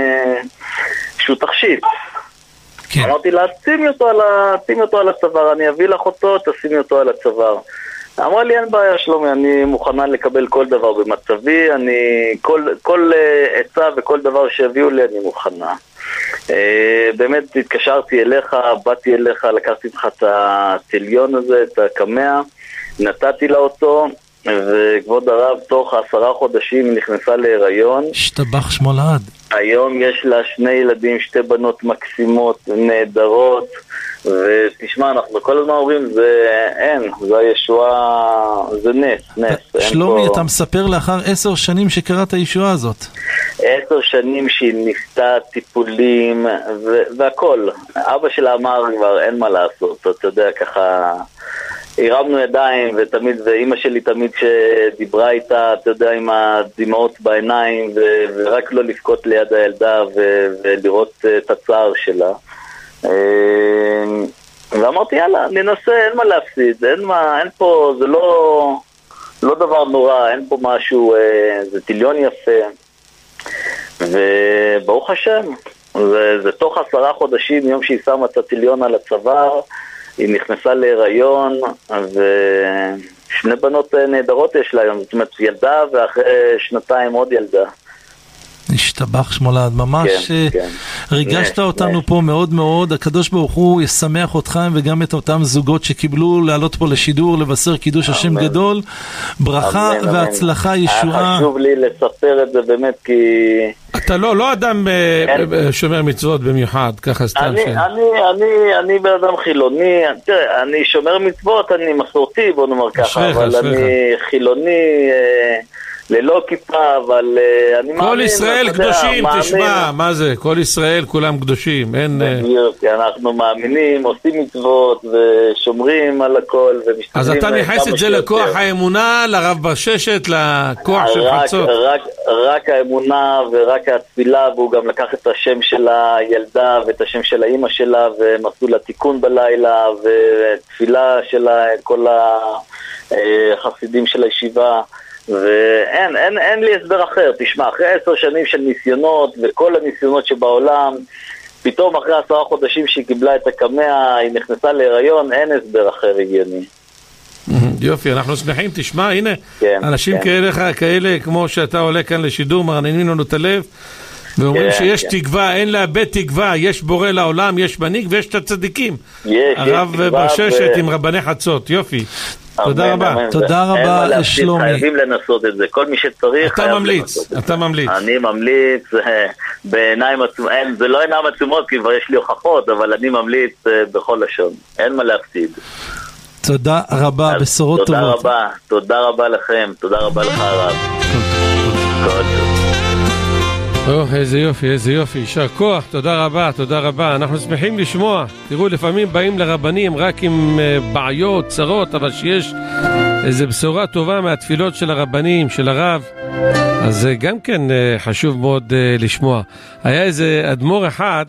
שהוא תכשיט. כן. אמרתי לה, שימי אותו, אותו על הצוואר, אני אביא לך אותו, תשימי אותו על הצוואר. אמרה לי, אין בעיה שלומי, אני מוכנה לקבל כל דבר במצבי, אני, כל, כל עצה וכל דבר שהביאו לי אני מוכנה. באמת התקשרתי אליך, באתי אליך, לקחתי לך את הטיליון הזה, את הקמע, נתתי לה אותו, וכבוד הרב, תוך עשרה חודשים היא נכנסה להיריון.
השתבח שמו לעד.
היום יש לה שני ילדים, שתי בנות מקסימות, נהדרות, ותשמע, אנחנו כל הזמן אומרים, זה אין, זה הישועה, זה נס, נס.
שלומי, אתה מספר לאחר עשר שנים שקראת הישועה הזאת.
עשר שנים שהיא ניסתה טיפולים והכל. אבא שלה אמר כבר, אין מה לעשות, אתה יודע, ככה... הרמנו ידיים, ותמיד, ואימא שלי תמיד שדיברה איתה, אתה יודע, עם הדמעות בעיניים, ו- ורק לא לבכות ליד הילדה, ו- ולראות את הצער שלה. ואמרתי, יאללה, ננסה, אין מה להפסיד, אין מה, אין פה, זה לא, לא דבר נורא, אין פה משהו, זה טיליון יפה. וברוך השם, זה, זה תוך עשרה חודשים, יום שהיא שמה את הטיליון על הצוואר, היא נכנסה להיריון, ושני בנות נהדרות יש לה היום, זאת אומרת ילדה, ואחרי שנתיים עוד ילדה.
השתבח שמו לעד, ממש כן, כן. ריגשת נס, אותנו נס. פה מאוד מאוד, הקדוש ברוך הוא ישמח אותכם וגם את אותם זוגות שקיבלו לעלות פה לשידור, לבשר קידוש אמן. השם גדול, ברכה אמן, והצלחה, אמן. ישועה.
חשוב לי לספר את זה באמת כי...
אתה לא, לא אדם אין... שומר מצוות במיוחד, ככה סתם
אני,
ש...
אני, אני, אני בן אדם חילוני, תראה, אני שומר מצוות, אני מסורתי, בוא נאמר ככה, אבל שריך. אני חילוני... ללא כיפה, אבל uh, אני מאמין...
כל ישראל קדושים, תשמע, מה זה? כל ישראל כולם קדושים, אין...
כי אנחנו מאמינים, עושים מצוות ושומרים על הכל ומשתדלים...
אז אתה נייחס את זה לכוח האמונה, לרב בששת, לכוח של חצות?
רק, רק האמונה ורק התפילה, והוא גם לקח את השם של הילדה ואת השם של האמא שלה, והם עשו לה תיקון בלילה, ותפילה של כל החסידים של הישיבה, ואין, אין, אין לי הסבר אחר. תשמע, אחרי עשר שנים של ניסיונות וכל הניסיונות שבעולם, פתאום אחרי עשרה חודשים שהיא קיבלה את הקמע, היא נכנסה להיריון, אין הסבר אחר הגיוני.
יופי, אנחנו שמחים, תשמע, הנה, כן, אנשים כן. כאלה, כאלה, כמו שאתה עולה כאן לשידור, מרננים לנו את הלב, ואומרים כן, שיש כן. תקווה, אין לאבד תקווה, יש בורא לעולם, יש מנהיג ויש את הצדיקים. יש, הרב ברששת ו... עם רבני חצות, יופי. תודה רבה, תודה רבה שלומי.
חייבים לנסות את זה, כל מי שצריך
אתה ממליץ, אתה ממליץ.
אני ממליץ, בעיניים עצומות, זה לא עיניים עצומות כי כבר יש לי הוכחות, אבל אני ממליץ בכל לשון, אין מה להפסיד.
תודה רבה, בשורות טובות.
תודה רבה, תודה רבה לכם, תודה רבה לך הרב. כל טוב.
או, איזה יופי, איזה יופי, יישר כוח, תודה רבה, תודה רבה, אנחנו שמחים לשמוע. תראו, לפעמים באים לרבנים רק עם uh, בעיות, צרות, אבל שיש איזו בשורה טובה מהתפילות של הרבנים, של הרב, אז זה uh, גם כן uh, חשוב מאוד uh, לשמוע. היה איזה אדמו"ר אחד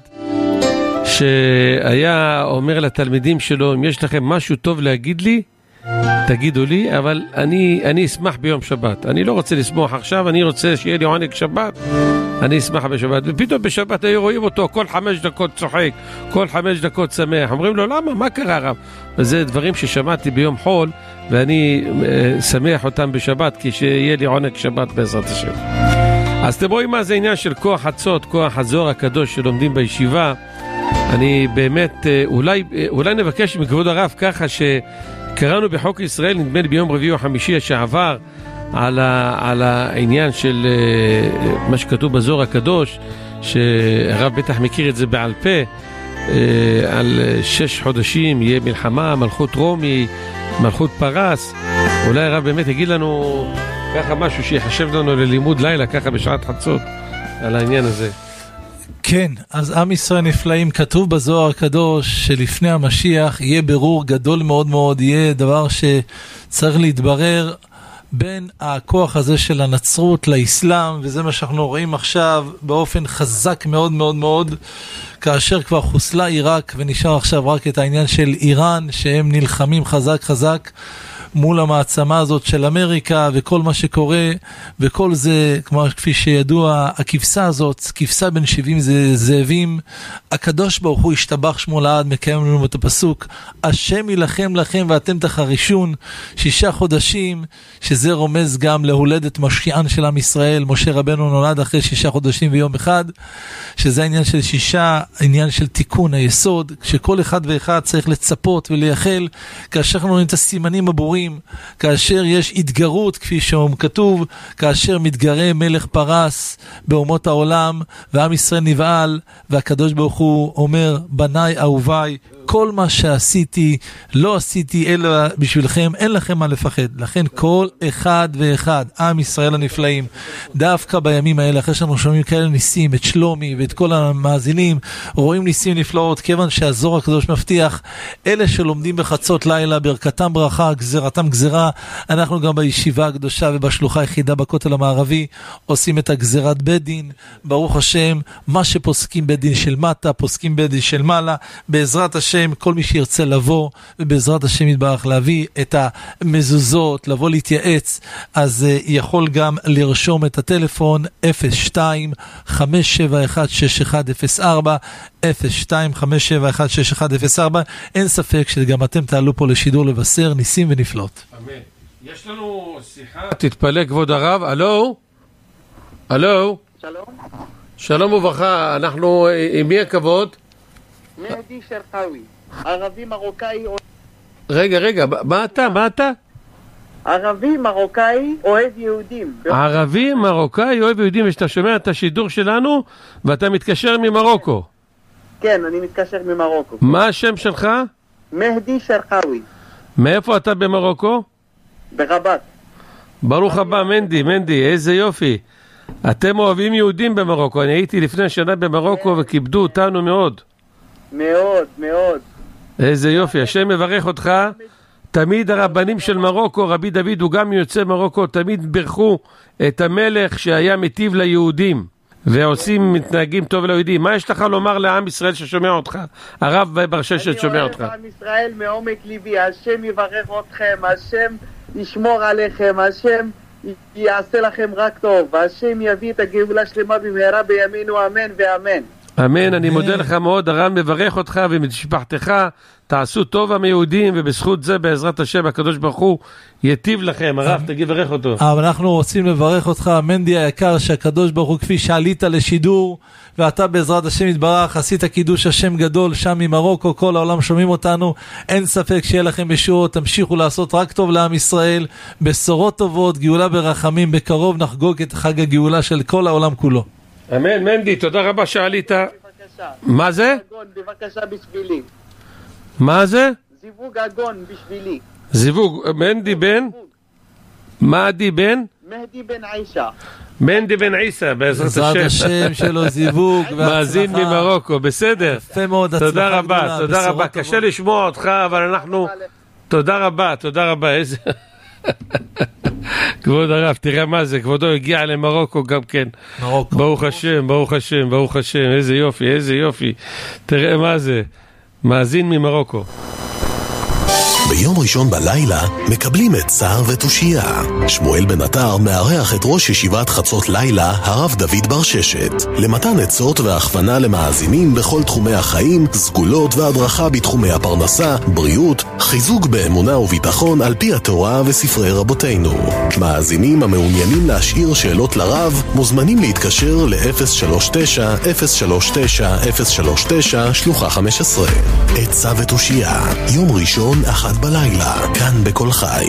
שהיה אומר לתלמידים שלו, אם יש לכם משהו טוב להגיד לי, תגידו לי, אבל אני, אני אשמח ביום שבת. אני לא רוצה לשמוח עכשיו, אני רוצה שיהיה לי עונג שבת, אני אשמח בשבת. ופתאום בשבת היו רואים אותו כל חמש דקות צוחק, כל חמש דקות שמח. אומרים לו, למה? מה קרה רב? וזה דברים ששמעתי ביום חול, ואני uh, שמח אותם בשבת, כי שיהיה לי עונג שבת בעזרת השם. אז אתם רואים מה זה עניין של כוח חצות, כוח הזוהר הקדוש שלומדים בישיבה. אני באמת, אולי, אולי נבקש מכבוד הרב ככה ש... קראנו בחוק ישראל, נדמה לי ביום רביעי או חמישי שעבר, על, ה, על העניין של uh, מה שכתוב בזוהר הקדוש, שהרב בטח מכיר את זה בעל פה, uh, על שש חודשים יהיה מלחמה, מלכות רומי, מלכות פרס. אולי הרב באמת יגיד לנו ככה משהו שיחשב לנו ללימוד לילה, ככה בשעת חצות, על העניין הזה.
כן, אז עם ישראל נפלאים, כתוב בזוהר הקדוש שלפני המשיח יהיה ברור גדול מאוד מאוד, יהיה דבר שצריך להתברר בין הכוח הזה של הנצרות לאסלאם, וזה מה שאנחנו רואים עכשיו באופן חזק מאוד מאוד מאוד, כאשר כבר חוסלה עיראק ונשאר עכשיו רק את העניין של איראן, שהם נלחמים חזק חזק מול המעצמה הזאת של אמריקה, וכל מה שקורה, וכל זה, כמו כפי שידוע, הכבשה הזאת, כבשה בין שבעים זאבים, הקדוש ברוך הוא השתבח שמו לעד, מקיים לנו את הפסוק, השם ילחם לכם ואתם תחרישון, שישה חודשים, שזה רומז גם להולדת משיען של עם ישראל. משה רבנו נולד אחרי שישה חודשים ויום אחד, שזה העניין של שישה, העניין של תיקון היסוד, שכל אחד ואחד צריך לצפות ולייחל, כאשר אנחנו רואים את הסימנים הבורים, נפלאים, כאשר יש התגרות, כפי שכתוב, כאשר מתגרה מלך פרס באומות העולם, ועם ישראל נבעל, והקדוש ברוך הוא אומר, בניי אהוביי, כל מה שעשיתי, לא עשיתי אלא בשבילכם, אין לכם מה לפחד. לכן כל אחד ואחד, עם ישראל הנפלאים, דווקא בימים האלה, אחרי שאנחנו שומעים כאלה ניסים, את שלומי ואת כל המאזינים, רואים ניסים נפלאות, כיוון שהזוהר הקדוש מבטיח, אלה שלומדים בחצות לילה, ברכתם ברכה, גזרתם גזרה, אנחנו גם בישיבה הקדושה ובשלוחה היחידה בכותל המערבי, עושים את הגזרת בית דין, ברוך השם, מה שפוסקים בית דין של מטה, פוסקים בית דין של מעלה, בעזרת השם, כל מי שירצה לבוא, ובעזרת השם יתברך להביא את המזוזות, לבוא להתייעץ, אז uh, יכול גם לרשום את הטלפון אפס שתיים חמש שבע אחת שש אחת אפס ארבע, אפס שתיים חמש שבע אחת שש אחת אפס ארבע. אין ספק שגם אתם תעלו פה לשידור לבשר ניסים ונפלאות.
אמן. יש לנו שיחה. תתפלא כבוד הרב. אלו? אלו?
שלום.
שלום וברכה. אנחנו, עם מי הכבוד?
מהדי שרקאוי, ערבי מרוקאי.
רגע, רגע, מה אתה? מה אתה?
ערבי מרוקאי אוהב יהודים.
ערבי מרוקאי אוהב יהודים, ושאתה שומע את השידור שלנו ואתה מתקשר ממרוקו.
כן, אני מתקשר ממרוקו.
מה השם שלך?
מהדי שרקאוי.
מאיפה אתה במרוקו?
ברבת.
ברוך הבא מנדי, מנדי, איזה יופי. אתם אוהבים יהודים במרוקו. אני הייתי לפני שנה במרוקו וכיבדו אותנו מאוד.
מאוד, מאוד.
איזה יופי, השם מברך אותך. תמיד הרבנים של מרוקו, רבי דוד הוא גם יוצא מרוקו, תמיד ברכו את המלך שהיה מטיב ליהודים ועושים, מתנהגים טוב ליהודים. מה יש לך לומר לעם ישראל ששומע אותך? הרב ברששת שומע אותך.
אני אוהב עם ישראל מעומק ליבי, השם יברך אתכם, השם ישמור עליכם, השם יעשה לכם רק טוב, השם יביא את הגאולה שלמה במהרה בימינו, אמן ואמן.
אמן, אני מודה לך מאוד, הרב מברך אותך ומשפחתך, תעשו טוב עם היהודים, ובזכות זה בעזרת השם הקדוש ברוך הוא יטיב לכם. הרב, תגיד ברך אותו.
אבל אנחנו רוצים לברך אותך, מנדי היקר, שהקדוש ברוך הוא כפי שעלית לשידור, ואתה בעזרת השם יתברך, עשית קידוש השם גדול שם ממרוקו, כל העולם שומעים אותנו, אין ספק שיהיה לכם בשורות, תמשיכו לעשות רק טוב לעם ישראל, בשורות טובות, גאולה ברחמים, בקרוב נחגוג את חג הגאולה של כל העולם כולו.
אמן, מנדי, תודה רבה שעלית.
בבקשה.
מה זה?
אגון, בבקשה בשבילי.
מה זה?
זיווג אגון בשבילי.
זיווג, מנדי בן? מהדי בן?
מהדי בן עישה.
מנדי בן עיסא, בעזרת השם.
בעזרת השם שלו זיווג והצלחה.
מאזין ממרוקו, בסדר.
יפה מאוד, הצלחה
תודה רבה,
גדולה,
תודה רבה. קשה לשמוע אותך, אבל אנחנו... תודה רבה, תודה רבה. איזה... כבוד הרב, תראה מה זה, כבודו הגיע למרוקו גם כן.
מרוקו.
ברוך השם, ברוך השם, ברוך השם, איזה יופי, איזה יופי. תראה מה זה, מאזין ממרוקו.
ביום ראשון בלילה מקבלים את סער ותושייה. שמואל בן עטר מארח את ראש ישיבת חצות לילה, הרב דוד ברששת, למתן עצות והכוונה למאזינים בכל תחומי החיים, סגולות והדרכה בתחומי הפרנסה, בריאות, חיזוק באמונה וביטחון על פי התורה וספרי רבותינו. מאזינים המעוניינים להשאיר שאלות לרב מוזמנים להתקשר ל-אפס שלוש תשע אפס שלוש תשע אפס שלוש תשע שלוחה חמש עשרה. עצה ותושייה, יום ראשון אחת בלילה, כאן בכל חי.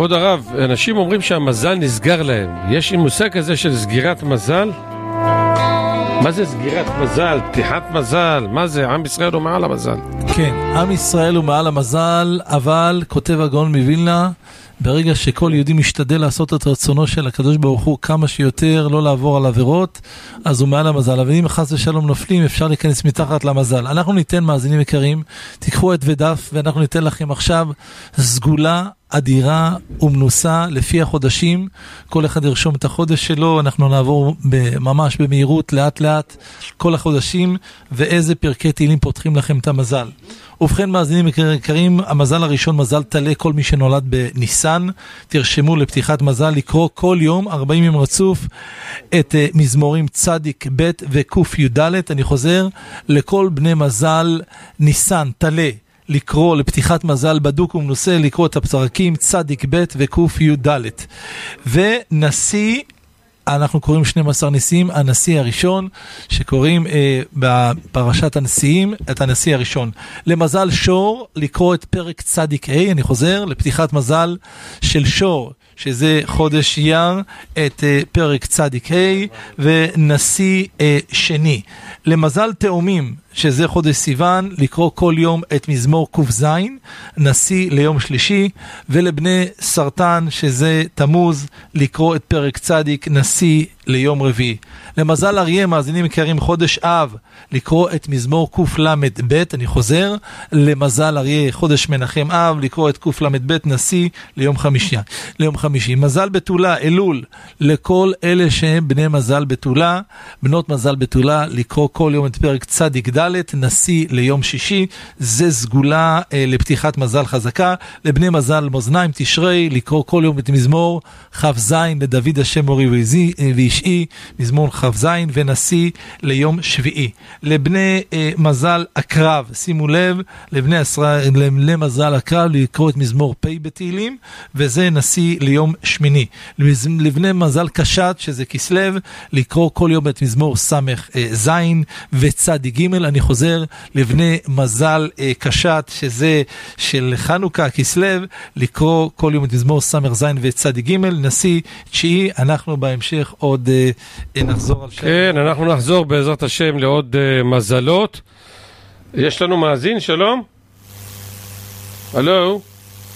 כבוד הרב, אנשים אומרים שהמזל נסגר להם. יש לי מושג כזה של סגירת מזל? מה זה סגירת מזל? פתיחת מזל? מה זה? עם ישראל הוא מעל המזל.
כן, עם ישראל הוא מעל המזל, אבל כותב הגאון מווילנה, ברגע שכל יהודי משתדל לעשות את רצונו של הקדוש ברוך הוא כמה שיותר, לא לעבור על עבירות, אז הוא מעל המזל. אבל אם חס ושלום נופלים, אפשר להיכנס מתחת למזל. אנחנו ניתן, מאזינים יקרים, תיקחו את ודף, ואנחנו ניתן לכם עכשיו סגולה אדירה ומנוסה לפי החודשים. כל אחד ירשום את החודש שלו, אנחנו נעבור ממש במהירות, לאט לאט, כל החודשים, ואיזה פרקי תהילים פותחים לכם את המזל. ובכן, מאזינים יקרים, המזל הראשון, מזל תלה, כל מי שנולד בניסן, תרשמו לפתיחת מזל לקרוא כל יום ארבעים יום רצוף את uh, מזמורים צדיק ב' וקוף י' ד'. אני חוזר, לכל בני מזל ניסן תלה לקרוא לפתיחת מזל בדוק ומנוסה, לקרוא את הפרקים צדיק ב' וקוף י' ד'. ונשיא, אנחנו קוראים שנים עשר נשיאים, הנשיא הראשון שקוראים אה, בפרשת הנשיאים, את הנשיא הראשון. למזל שור, לקרוא את פרק צדיק ה', אני חוזר, לפתיחת מזל של שור, שזה חודש אייר, את אה, פרק צדיק ה', ונשיא אה, שני. למזל תאומים, שזה חודש סיוון, לקרוא כל יום את מזמור ק"ז, נשיא ליום שלישי, ולבני סרטן, שזה תמוז, לקרוא את פרק צדיק, נשיא ליום רביעי. למזל אריה, מאזינים יקרים, חודש אב, לקרוא את מזמור קל"ב, אני חוזר, למזל אריה, חודש מנחם אב, לקרוא את קל"ב, נשיא ליום חמישי. ליום חמישי. מזל בתולה, אלול, לכל אלה שהם בני מזל בתולה, בנות מזל בתולה, לקרוא כל יום את פרק צדיק ד', נשיא ליום שישי. זה סגולה אה, לפתיחת מזל חזקה. לבני מזל מאזניים תשרי, לקרוא כל יום את מזמור כ"ז לדוד השם מורי וישעי, מזמור כ"ז, ונשיא ליום שביעי. לבני אה, מזל הקרב, שימו לב, לבני, עשרה, לבני מזל הקרב לקרוא את מזמור פ' בתהילים, וזה נשיא ליום שמיני. לבני מזל קשת, שזה כסלו, לקרוא כל יום את מזמור סמך אה, זין וצדיק ג'. אני חוזר, לבני מזל אה, קשת, שזה של חנוכה, כסלו, לקרוא כל יום את מזמור סמך זין וצדיק ג'. נשיא תשיעי, אנחנו בהמשך עוד אה, נחזור על שם.
כן, אנחנו נחזור בעזרת השם לעוד אה, מזלות. יש לנו מאזין, שלום? הלו?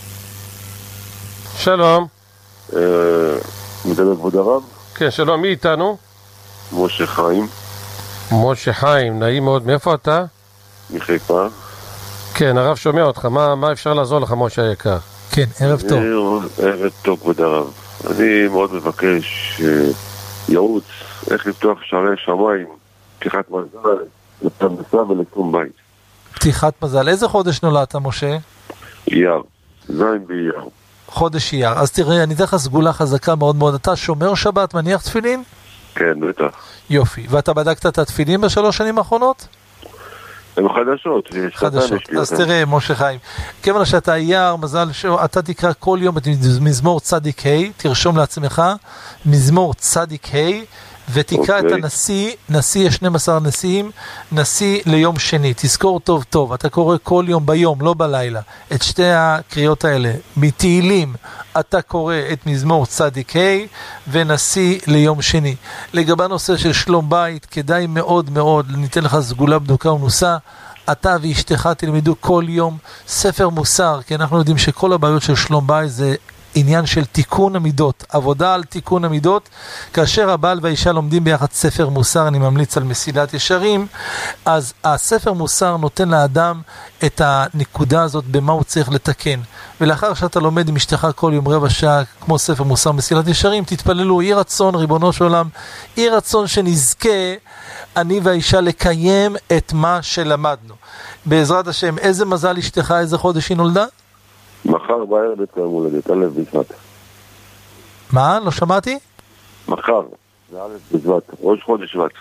שלום.
מדבר כבוד הרב?
כן, שלום, מי איתנו?
משה חיים.
משה חיים, נעים מאוד. מאיפה אתה?
מחיפה. כן,
הרב שומע אותך. מה, מה אפשר לעזור לך, משה היקר?
כן, ערב טוב.
ערב טוב כבוד הרב. אני מאוד מבקש ייעוץ איך לפתוח שערי שמיים, פתיחת מזל לפרנסה ולקום בית.
פתיחת מזל. איזה חודש נולדת, משה?
אייר, זין באייר.
חודש אייר. אז תראה, אני אתן לך סגולה חזקה מאוד מאוד. אתה שומר שבת, מניח תפילין?
כן, בטח.
יופי. ואתה בדקת את התפילין בשלוש שנים האחרונות?
הם חדשות.
חדשות. אז תראה, משה חיים, כיוון שאתה אייר, מזל שאתה תקרא כל יום את מזמור צדיק ה', תרשום לעצמך, מזמור צדיק ה', ותקרא okay. את הנשיא, נשיא יש שנים עשר נשיאים, נשיא ליום שני. תזכור טוב טוב, אתה קורא כל יום ביום, לא בלילה, את שתי הקריאות האלה. מתהילים אתה קורא את מזמור צדיק ה' ונשיא ליום שני. לגבי הנושא של שלום בית, כדאי מאוד מאוד, ניתן לך סגולה בדוקה ומנוסה, אתה ואשתך תלמדו כל יום ספר מוסר, כי אנחנו יודעים שכל הבעיות של שלום בית זה עניין של תיקון המידות, עבודה על תיקון המידות. כאשר הבעל והאישה לומדים ביחד ספר מוסר, אני ממליץ על מסילת ישרים, אז הספר מוסר נותן לאדם את הנקודה הזאת במה הוא צריך לתקן. ולאחר שאתה לומד עם אשתך כל יום רבע שעה, כמו ספר מוסר מסילת ישרים, תתפללו, יהי רצון ריבונו של עולם, יהי רצון שנזכה אני והאישה לקיים את מה שלמדנו. בעזרת השם. איזה מזל אשתך, איזה חודש היא נולדה?
מחר בערב את יום הולדת, א' בשבט.
מה? לא שמעתי?
מחר, זה א' בשבט, ראש חודש שבט.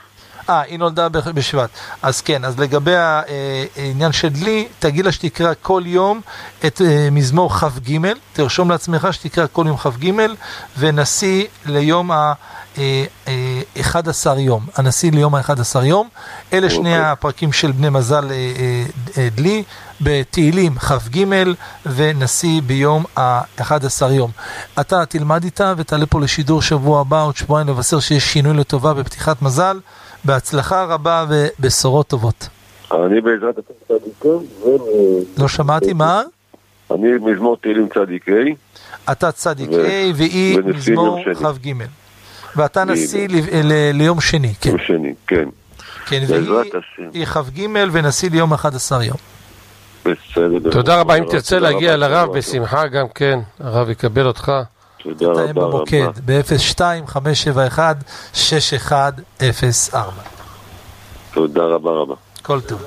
אה, היא נולדה בשבט. אז כן, אז לגבי העניין של דלי, תגיד לה שתקרא כל יום את מזמור חף ג', תרשום לעצמך שתקרא כל יום חף ג', ונשיא ליום ה... אחד עשר יום, הנשיא ליום ה-אחד עשר יום. אלה שני הפרקים של בני מזל דלי, בתהילים חף ג' ונשיא ביום ה-אחד עשר יום. אתה תלמד איתה ותעלה פה לשידור שבוע הבא, עוד שבועיים, לבשר שיש שינוי לטובה בפתיחת מזל. בהצלחה רבה ובשורות טובות.
אני בעזרת הצדיקים.
לא שמעתי, מה?
אני מזמור תהילים צדיק A.
אתה צדיק A והיא מזמור חף ג'. ואתה נשיא ליום שני.
יום שני, כן.
כן, והיא חף ג' ונשיא ליום אחד עשר יום.
בסדר.
תודה רבה, אם תרצה להגיע לרב בשמחה גם כן, הרב יקבל אותך.
תודה רבה רבה.
במוקד, ב-אפס שתיים חמש שבע אחד שש אחד אפס ארבע.
תודה רבה רבה.
כל טוב.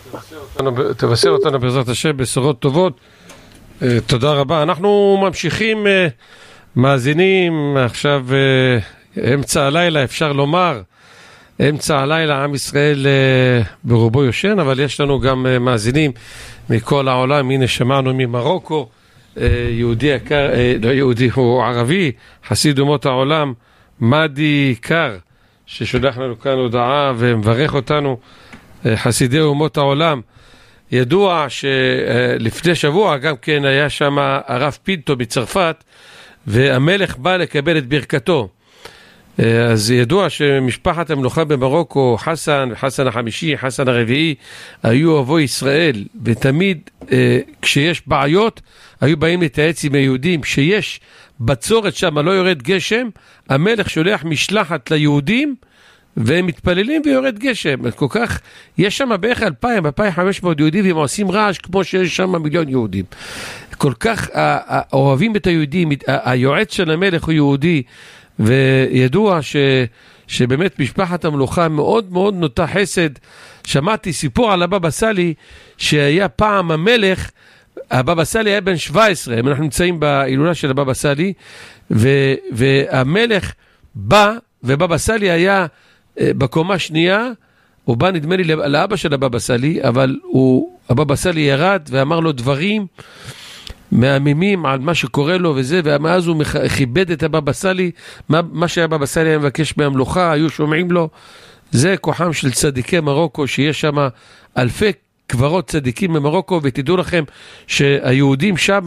תבשר אותנו בעזרת השם בשורות טובות. תודה רבה. אנחנו ממשיכים, מאזינים עכשיו אמצע הלילה, אפשר לומר, אמצע הלילה עם ישראל ברובו יושן, אבל יש לנו גם מאזינים מכל העולם. הנה שמענו ממרוקו, יהודי יקר, לא יהודי, הוא ערבי, חסיד אומות העולם, מדי קר, ששולח לנו כאן הודעה ומברך אותנו, חסידי אומות העולם. ידוע שלפני שבוע גם כן היה שם הרב פינטו מצרפת, והמלך בא לקבל את ברכתו. אז ידוע שמשפחת המלוכה במרוקו, חסן, חסן החמישי, חסן הרביעי, היו אוהבי ישראל, ותמיד אה, כשיש בעיות, היו באים להתייעץ עם היהודים. כשיש בצורת שם, לא יורד גשם, המלך שולח משלחת ליהודים, והם מתפללים ויורד גשם. כל כך, יש שם בערך אלפיים, אלפיים וחמש מאות יהודים, והם עושים רעש כמו שיש שם מיליון יהודים. כל כך אוהבים את היהודים, היועץ של המלך הוא יהודי, וידוע ש, שבאמת משפחת המלוכה מאוד מאוד נוטה חסד. שמעתי סיפור על הבבא סאלי, שהיה פעם המלך, הבבא סאלי היה בן שבע עשרה, אנחנו נמצאים בהילולה של הבבא סאלי, ו, והמלך בא, ובבא סאלי היה בקומה שנייה, הוא בא נדמה לי לאבא של הבבא סאלי, אבל הוא, הבבא סאלי ירד ואמר לו דברים מהממים על מה שקורה לו וזה, ומאז הוא כיבד את הבבא סאלי, מה, מה שהבבא סאלי היה מבקש מהמלוכה, היו שומעים לו. זה כוחם של צדיקי מרוקו, שיש שם אלפי קברות צדיקים במרוקו, ותדעו לכם שהיהודים שם,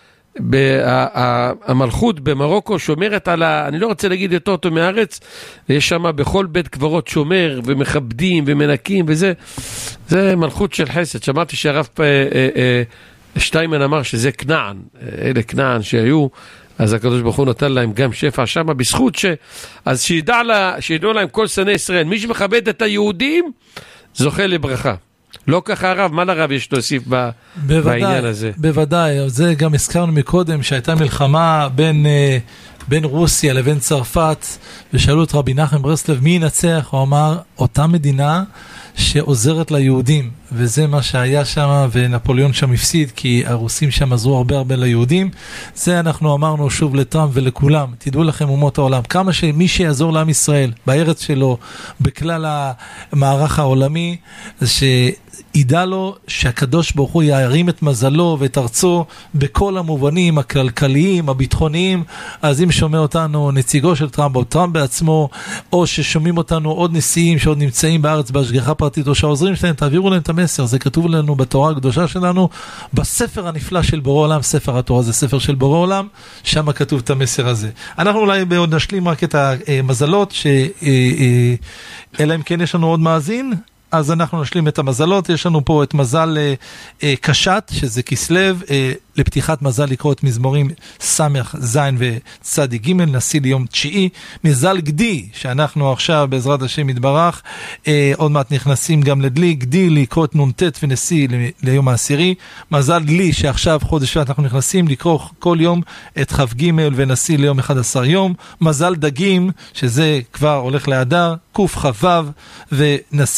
המלכות במרוקו שומרת על ה... אני לא רוצה להגיד יותר אותו מהארץ, ויש שם בכל בית קברות שומר, ומכבדים ומנקים וזה, זה מלכות של חסד. שמעתי שהרב אה, אה, אה, שטיימן אמר שזה כנען, אלה כנען שהיו, אז הקדוש ברוך הוא נתן להם גם שפע שם, בזכות ש... אז שידע לה, שידעו להם כל שני ישראל, מי שמכבד את היהודים, זוכה לברכה. לא ככה הרב, מה לרב יש להוסיף ב... בעניין הזה?
בוודאי, זה גם הזכרנו מקודם, שהייתה מלחמה בין, בין רוסיה לבין צרפת, ושאלו את רבי נחמן ברסלב, מי ינצח? הוא אמר, אותה מדינה שעוזרת ליהודים, וזה מה שהיה שם, ונפוליאון שם הפסיד, כי הרוסים שם עזרו הרבה הרבה ליהודים. זה אנחנו אמרנו שוב לטראמפ ולכולם, תדעו לכם אומות העולם, כמה שמי שיעזור לעם ישראל, בארץ שלו, בכלל המערך העולמי, שידע לו שהקדוש ברוך הוא יערים את מזלו ואת ארצו, בכל המובנים, הכלכליים, הביטחוניים. אז אם שומע אותנו נציגו של טראמפ, או טראמפ בעצמו, או ששומעים אותנו עוד נשיאים שעוד נמצאים בארץ בהשגחה פרטית, או שהעוזרים שלהם, תעבירו להם את המסר. זה כתוב לנו בתורה הקדושה שלנו, בספר הנפלא של בורא עולם. ספר התורה זה ספר של בורא עולם, שם כתוב את המסר הזה. אנחנו אולי עוד נשלים רק את המזלות, ש... אלא אם כן יש לנו עוד מאזין, אז אנחנו נשלים את המזלות. יש לנו פה את מזל אה, אה, קשת, שזה כסלב, אה, לפתיחת מזל לקרוא את מזמורים סמך, זין וצדי ג', נשיא ליום תשיעי. מזל גדי, שאנחנו עכשיו בעזרת השם יתברך, אה, עוד מעט נכנסים גם לדלי, גדי לקרוא את נונטט ונשיא ל- ליום העשירי. מזל דלי, שעכשיו חודש אנחנו נכנסים לקרוא כל יום את חף ג' ונשיא ליום אחד עשר יום. מזל דגים, שזה כבר הולך להדר, קוף חוו ונשיא ביום שני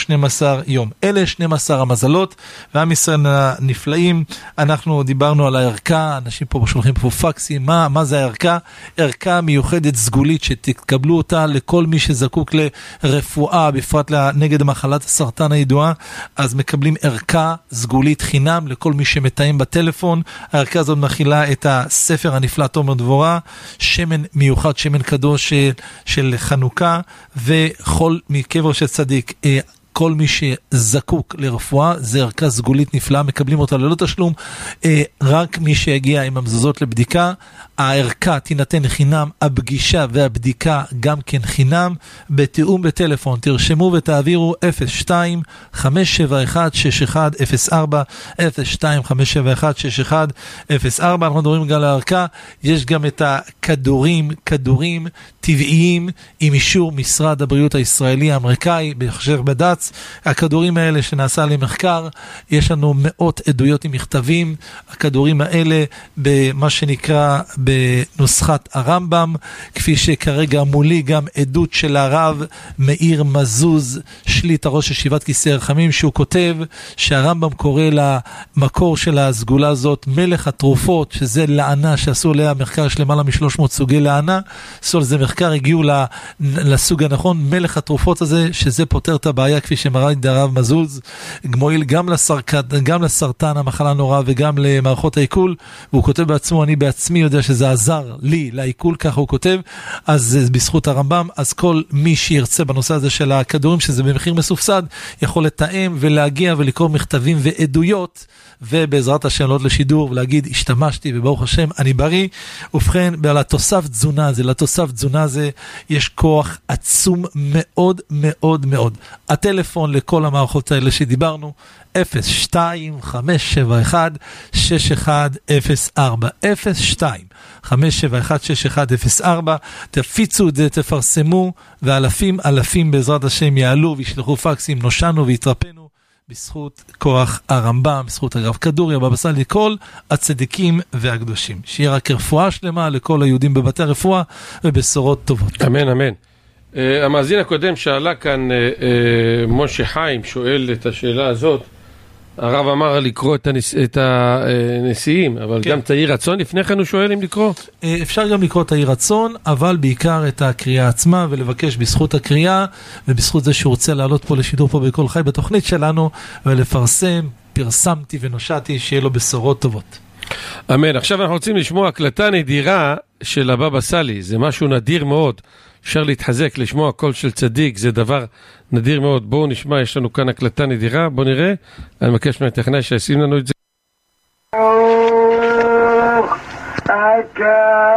ל-שנים עשר יום. אלה שנים עשר המזלות, ועם ישראל הנפלאים. אנחנו דיברנו על הערכה, אנשים פה שולחים פה פקסים, מה, מה זה הערכה? ערכה מיוחדת סגולית שתקבלו אותה לכל מי שזקוק לרפואה, בפרט נגד מחלת הסרטן הידועה, אז מקבלים ערכה סגולית חינם לכל מי שמתאים בטלפון. הערכה הזאת מכילה את הספר הנפלא תומר דבורה, שמן מיוחד, שמן קדוש של, של חנוכה, וחול מקבר של צדיק. כל מי שזקוק לרפואה, זה ערכה סגולית נפלאה, מקבלים אותה ללא תשלום, רק מי שיגיע עם המזוזות לבדיקה, הערכה תינתן חינם, הפגישה והבדיקה גם כן חינם, בתיאום בטלפון, תרשמו ותעבירו אפס שתיים חמש שבע אחת שש אחת אפס ארבע, אפס שתיים חמש שבע אחת שש אחת אפס ארבע, אנחנו מדברים גם על הערכה, יש גם את הכדורים, כדורים טבעיים, עם אישור משרד הבריאות הישראלי האמריקאי, בהכשר בד"ץ, הכדורים האלה שנעשה למחקר, יש לנו מאות עדויות עם מכתבים, הכדורים האלה במה שנקרא בנוסחת הרמב"ם, כפי שכרגע מולי גם עדות של הרב מאיר מזוז, שליט הראש ישיבת כיסא רחמים, שהוא כותב שהרמב"ם קורא למקור של הסגולה הזאת מלך התרופות, שזה לענה, שעשו עליה מחקר, יש למעלה מ-שלוש מאות סוגי לענה, עשו על זה מחקר, הגיעו לסוג הנכון, מלך התרופות הזה, שזה פותר את הבעיה, כפי שמראה את הרב מזוז, מועיל גם לסרטן, גם לסרטן המחלה נורא, וגם למערכות העיכול, והוא כותב בעצמו, אני בעצמי יודע שזה עזר לי לעיכול, ככה הוא כותב, אז בזכות הרמב"ם, אז כל מי שירצה בנושא הזה של הכדורים, שזה במחיר מסופסד, יכול לתאם ולהגיע ולקרוא מכתבים ועדויות, ובעזרת השאלות לשידור, ולהגיד, השתמשתי, וברוך השם, אני בריא. ובכן, על התוסף תזונה הזה, לתוסף תזונה הזה, יש כוח עצום מאוד מאוד מאוד. הטלפון לכל המערכות האלה שדיברנו, אפס שתיים חמש שבע אחת שש אחת אפס ארבע, אפס שתיים חמש שבע אחת שש אחת אפס ארבע, תפיצו את זה, תפרסמו, ואלפים אלפים בעזרת השם יעלו וישלחו פקסים, נושענו והתרפאנו, בזכות כוח הרמב"ם, בזכות הרב כדורי, הבבא סאלי, כל הצדיקים והקדושים. שיהיה רק רפואה שלמה לכל היהודים בבתי הרפואה, ובשורות טובות.
אמן, אמן. Uh, המאזין הקודם שאלה כאן, uh, uh, משה חיים שואל את השאלה הזאת, הרב אמר לקרוא את, הנש... את הנשיאים, אבל כן. גם תאי רצון, לפני כן הוא שואל אם לקרוא?
אפשר גם לקרוא תאי רצון, אבל בעיקר את הקריאה עצמה, ולבקש בזכות הקריאה, ובזכות זה שהוא רוצה לעלות פה לשידור פה בכל חי בתוכנית שלנו, ולפרסם, פרסמתי ונושעתי, שיהיה לו בשורות טובות.
אמן. עכשיו אנחנו רוצים לשמוע הקלטה נדירה של הבבא סאלי, זה משהו נדיר מאוד, אפשר להתחזק, לשמוע קול של צדיק, זה דבר נדיר מאוד. בואו נשמע, יש לנו כאן הקלטה נדירה, בואו נראה. אני מבקש מהטכנאי שישים לנו את זה. ברוך אתה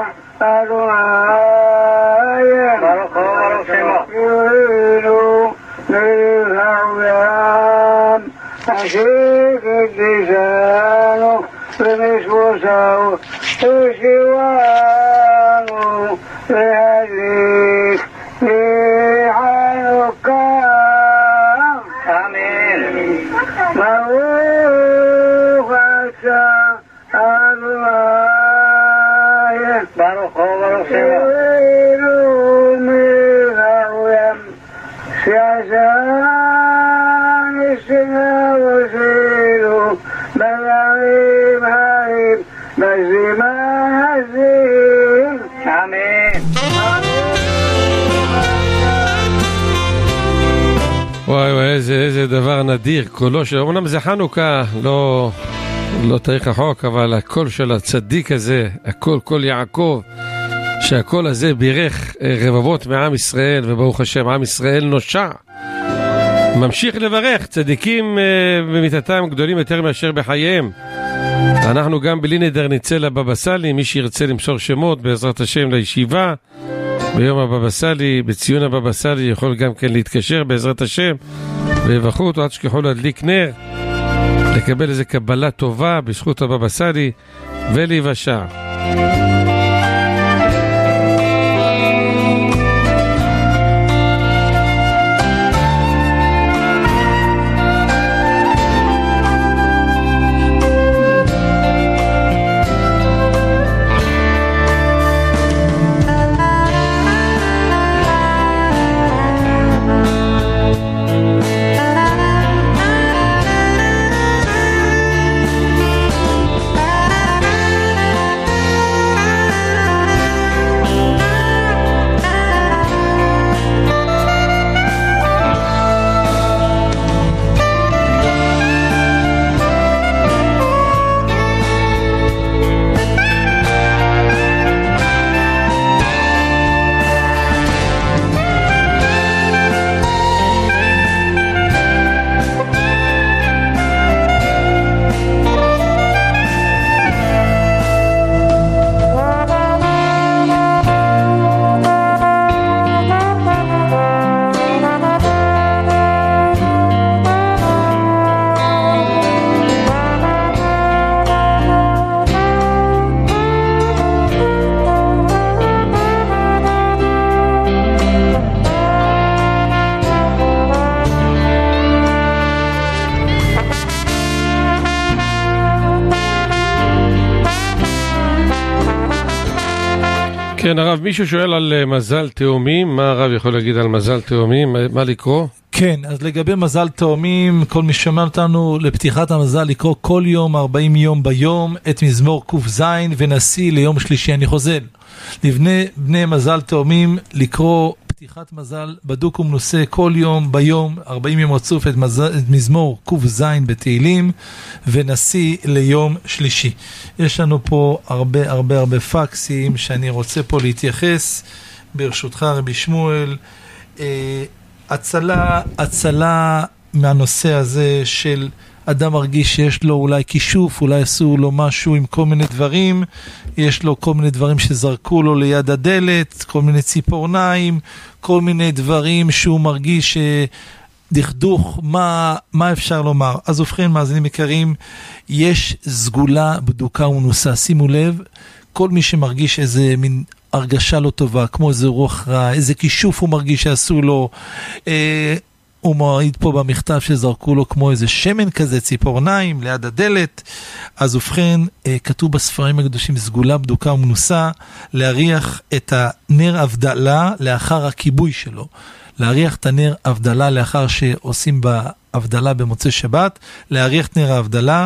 אדוני ברוך ברוך שמו אלוהינו מלך העולם אשר קדשנו ומשמוסנו ושיבנו להדליק לחנוכה. אמן. ברוך אתה אדוני ברוך ברוך שמו אלוהינו מלך העולם שעשה נשנה ועשינו בימים ההם בזמן הזה. אמן. וואי וואי, איזה, איזה דבר נדיר, קולו של, אמנם זה חנוכה, לא, לא תאריך החוק, אבל הקול של הצדיק הזה, הקול, קול יעקב, שהקול הזה בירך רבבות מעם ישראל, וברוך השם, עם ישראל נושע, ממשיך לברך, צדיקים במיתתם גדולים יותר מאשר בחייהם. אנחנו גם בלי נדר נצא לבבא סאלי, מי שירצה למסור שמות בעזרת השם לישיבה, ביום הבבא סאלי, בציון הבבא סאלי, יכול גם כן להתקשר בעזרת השם, ויברכו אותו עד שכחו להדליק נר, לקבל איזו קבלה טובה בזכות הבבא סאלי, ולהיוושע. כן, הרב, מישהו שואל על מזל תאומים, מה הרב יכול להגיד על מזל תאומים, מה לקרוא?
כן, אז לגבי מזל תאומים, כל מי שומע אותנו לפתיחת המזל לקרוא כל יום, ארבעים יום ביום, את מזמור ק"ז ונשיא ליום שלישי. אני חוזר, לבני בני מזל תאומים לקרוא פתיחת מזל בדוק ומנוסה כל יום ביום, ארבעים יום רצוף, את, מז... את מזמור ק"ז בתהילים ונשיא ליום שלישי. יש לנו פה הרבה הרבה הרבה פקסים שאני רוצה פה להתייחס, ברשותך רבי שמואל. אה, הצלה, הצלה מהנושא הזה של אדם מרגיש שיש לו אולי כישוף, אולי עשו לו משהו עם כל מיני דברים, יש לו כל מיני דברים שזרקו לו ליד הדלת, כל מיני ציפורניים, כל מיני דברים שהוא מרגיש דכדוך, מה, מה אפשר לומר? אז ובכן, מאזינים יקרים, יש סגולה בדוקה ומנוסה. שימו לב, כל מי שמרגיש איזה מין הרגשה לא טובה, כמו איזה רוח רע, איזה כישוף הוא מרגיש שעשו לו, אה, הוא מעיד פה במכתב שזרקו לו כמו איזה שמן כזה, ציפורניים ליד הדלת. אז ובכן, אה, כתוב בספרים הקדושים, סגולה בדוקה ומנוסה, להריח את הנר הבדלה לאחר הכיבוי שלו. להריח את הנר הבדלה לאחר שעושים בהבדלה במוצאי שבת, להריח את נר ההבדלה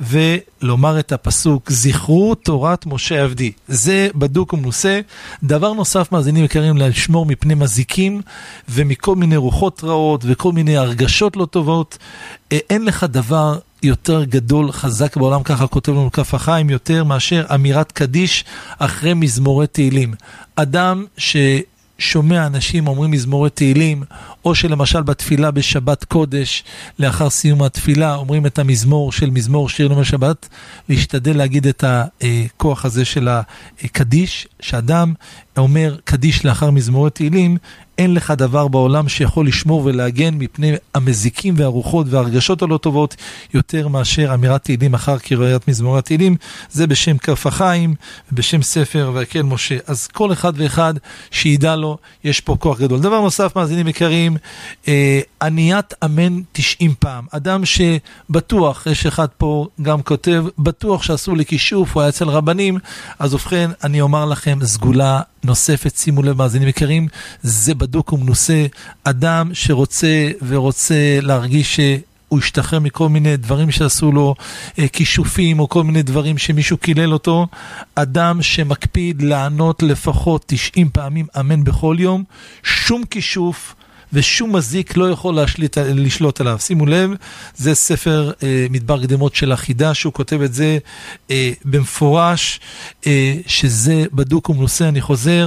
ולומר את הפסוק, זכרו תורת משה עבדי. זה בדוק ומנוסה. דבר נוסף, מאזינים יקרים, לשמור מפני מזיקים ומכל מיני רוחות רעות וכל מיני הרגשות לא טובות. אין לך דבר יותר גדול, חזק בעולם, ככה כותב לנו כף החיים, יותר מאשר אמירת קדיש אחרי מזמורי תהילים. אדם ש... שומע אנשים אומרים מזמורי תהילים, או שלמשל בתפילה בשבת קודש, לאחר סיום התפילה, אומרים את המזמור של מזמור שיר יום השבת, להשתדל להגיד את הכוח הזה של הקדיש, שאדם אומר קדיש לאחר מזמורי תהילים, אין לך דבר בעולם שיכול לשמור ולהגן מפני המזיקים והרוחות והרגשות הלא טובות יותר מאשר אמירת תהילים אחר קריאת מזמורי התהילים. זה בשם כף החיים ובשם ספר ויקל משה. אז כל אחד ואחד שידע לו, יש פה כוח גדול. דבר נוסף, מאזינים יקרים, אה, עניית אמן תשעים פעם. אדם שבטוח, יש אחד פה גם כותב, בטוח שעשו לכישוף, הוא היה אצל רבנים. אז ובכן, אני אומר לכם, סגולה נוספת, שימו לב מאזינים יקרים, זה בדוק ומנוסה. אדם שרוצה ורוצה להרגיש שהוא ישתחרר מכל מיני דברים שעשו לו כישופים או כל מיני דברים שמישהו קילל אותו, אדם שמקפיד לענות לפחות תשעים פעמים אמן בכל יום, שום כישוף ושום מזיק לא יכול להשליט, לשלוט עליו. שימו לב, זה ספר אה, מדבר קדמות של החידה, שהוא כותב את זה אה, במפורש, אה, שזה בדוק ומנוסה. אני חוזר,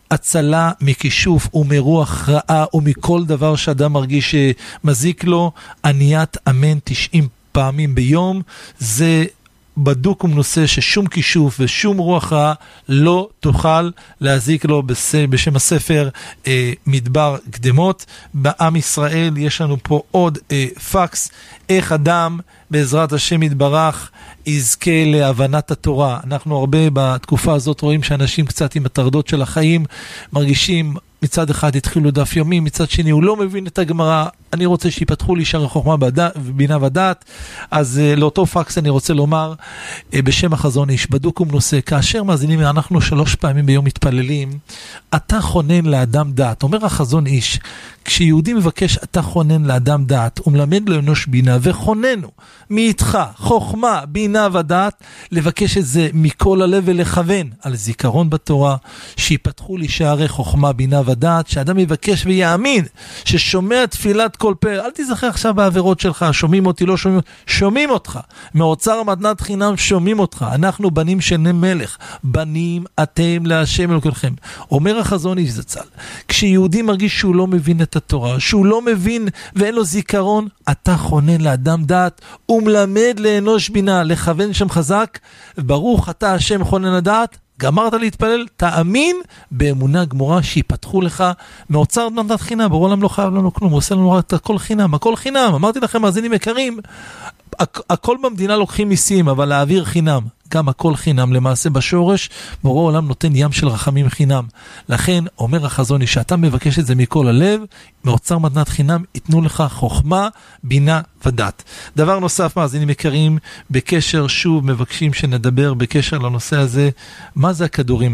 הצלה מכישוף ומרוח רעה ומכל דבר שאדם מרגיש שמזיק לו, עניית אמן תשעים פעמים ביום. זה בדוק ומנוסה ששום כישוף ושום רוח רעה לא תוכל להזיק לו. בשם הספר אה, מדבר קדמות. בעם ישראל יש לנו פה עוד אה, פקס, איך אדם בעזרת השם יתברך יזכה להבנת התורה. אנחנו הרבה בתקופה הזאת רואים שאנשים קצת עם הטרדות של החיים מרגישים, מצד אחד התחילו דף יומי, מצד שני הוא לא מבין את הגמרא. אני רוצה שיפתחו לי שערי חוכמה ובינה ודעת. אז uh, לאותו פקס אני רוצה לומר uh, בשם החזון איש, בדוק ומנוסה, כאשר מאזינים, אנחנו שלוש פעמים ביום מתפללים, אתה חונן לאדם דעת. אומר החזון איש, כשיהודי מבקש אתה חונן לאדם דעת, ומלמד לאנוש בינה, וחוננו מאיתך חוכמה, בינה ודעת, לבקש את זה מכל הלב ולכוון על זיכרון בתורה, שיפתחו לי שערי חוכמה, בינה ודעת, שאדם יבקש ויאמין, ששומע תפילת כל פה. אל תזכר עכשיו בעבירות שלך, שומעים אותי, לא שומעים, שומעים אותך. מאוצר מתנת חינם שומעים אותך. אנחנו בנים של מלך, בנים אתם להשם אלוקיכם. אומר החזון איש זצ"ל, כשיהודי מרגיש שהוא לא מבין את התורה, שהוא לא מבין ואין לו זיכרון, אתה חונן לאדם דעת ומלמד לאנוש בינה, לכוון שם חזק, ברוך אתה השם חונן הדעת. גמרת להתפלל, תאמין באמונה גמורה שיפתחו לך מאוצר מתנת חינם. ברור להם לא חייב לנו כלום, הוא עושה לנו רק את הכל חינם, הכל חינם. אמרתי לכם, מאזינים יקרים, הכ- הכל במדינה לוקחים מיסים, אבל להעביר חינם, גם הכל חינם. למעשה בשורש, ברור העולם נותן ים של רחמים חינם. לכן אומר החזון איש, שאתה מבקש את זה מכל הלב, מאוצר מתנת חינם ייתנו לך חוכמה, בינה ודעת. דבר נוסף, מאזינים יקרים, בקשר, שוב מבקשים שנדבר בקשר לנושא הזה, מה זה הכדורים האלה?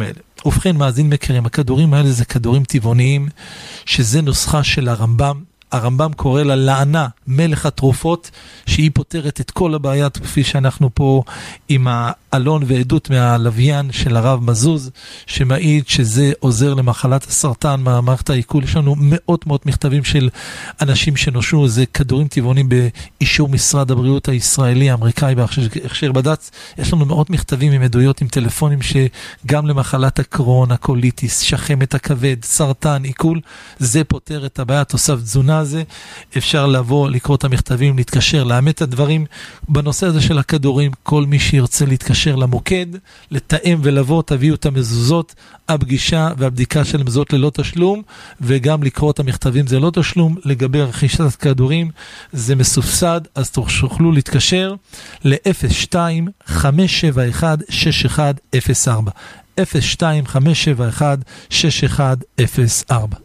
ובכן, מאזין מכירים, הכדורים האלה זה כדורים טבעוניים, שזה נוסחה של הרמב"ם. הרמב"ם קורא לה לענה, מלך התרופות, שהיא פותרת את כל הבעיית, כפי שאנחנו פה עם האלון ועדות מהלוויין של הרב מזוז, שמעיד שזה עוזר למחלת הסרטן, מהמערכת העיכול. יש לנו מאות מאות מכתבים של אנשים שנושעו, זה כדורים טבעונים באישור משרד הבריאות הישראלי, האמריקאי, בהכשר בד"ץ. יש לנו מאות מכתבים עם עדויות, עם טלפונים, שגם למחלת הקרון, הקוליטיס, שחמת הכבד, סרטן, עיכול, זה פותר את הבעיה, תוסף תזונה הזה. אפשר לבוא, לקרוא את המכתבים, להתקשר, לאמת את הדברים. בנושא הזה של הכדורים, כל מי שירצה להתקשר למוקד, לתאם ולבוא, תביאו את המזוזות, הפגישה והבדיקה של המזוזות ללא תשלום, וגם לקרוא את המכתבים זה לא תשלום. לגבי רכישת הכדורים זה מסובסד, אז תוכלו להתקשר ל-אפס שתיים חמש שבע אחת שש אחת אפס ארבע אפס שתיים חמש שבע אחת שש אחת אפס ארבע.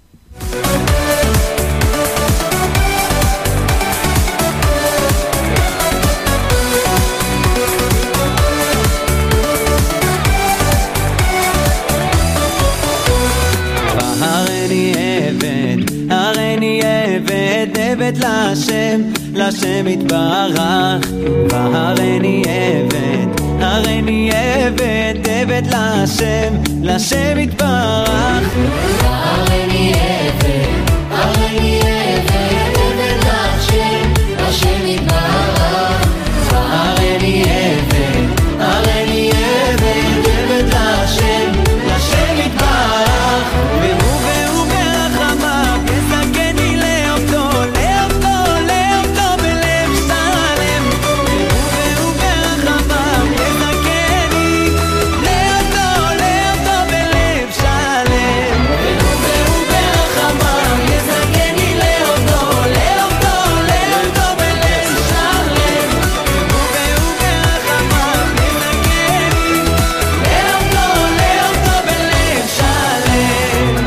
הריני עבד, הריני עבד, עבד להשם, להשם יתברך. והריני עבד, הריני עבד, עבד להשם, להשם יתברך. והריני עבד, הריני עבד, עבד להשם, להשם יתברך. והריני עבד, הריני עבד, עבד להשם, להשם יתברך. והוא והוא ברחמיו יזכני לאותו, לאותו, לאותו בלב שלם. והוא והוא ברחמיו יזכני לאותו, לאותו בלב שלם. והוא והוא ברחמיו יזכני לאותו, לאותו, לאותו בלב שלם. והוא והוא ברחמיו יזכני לאותו, לאותו בלב שלם.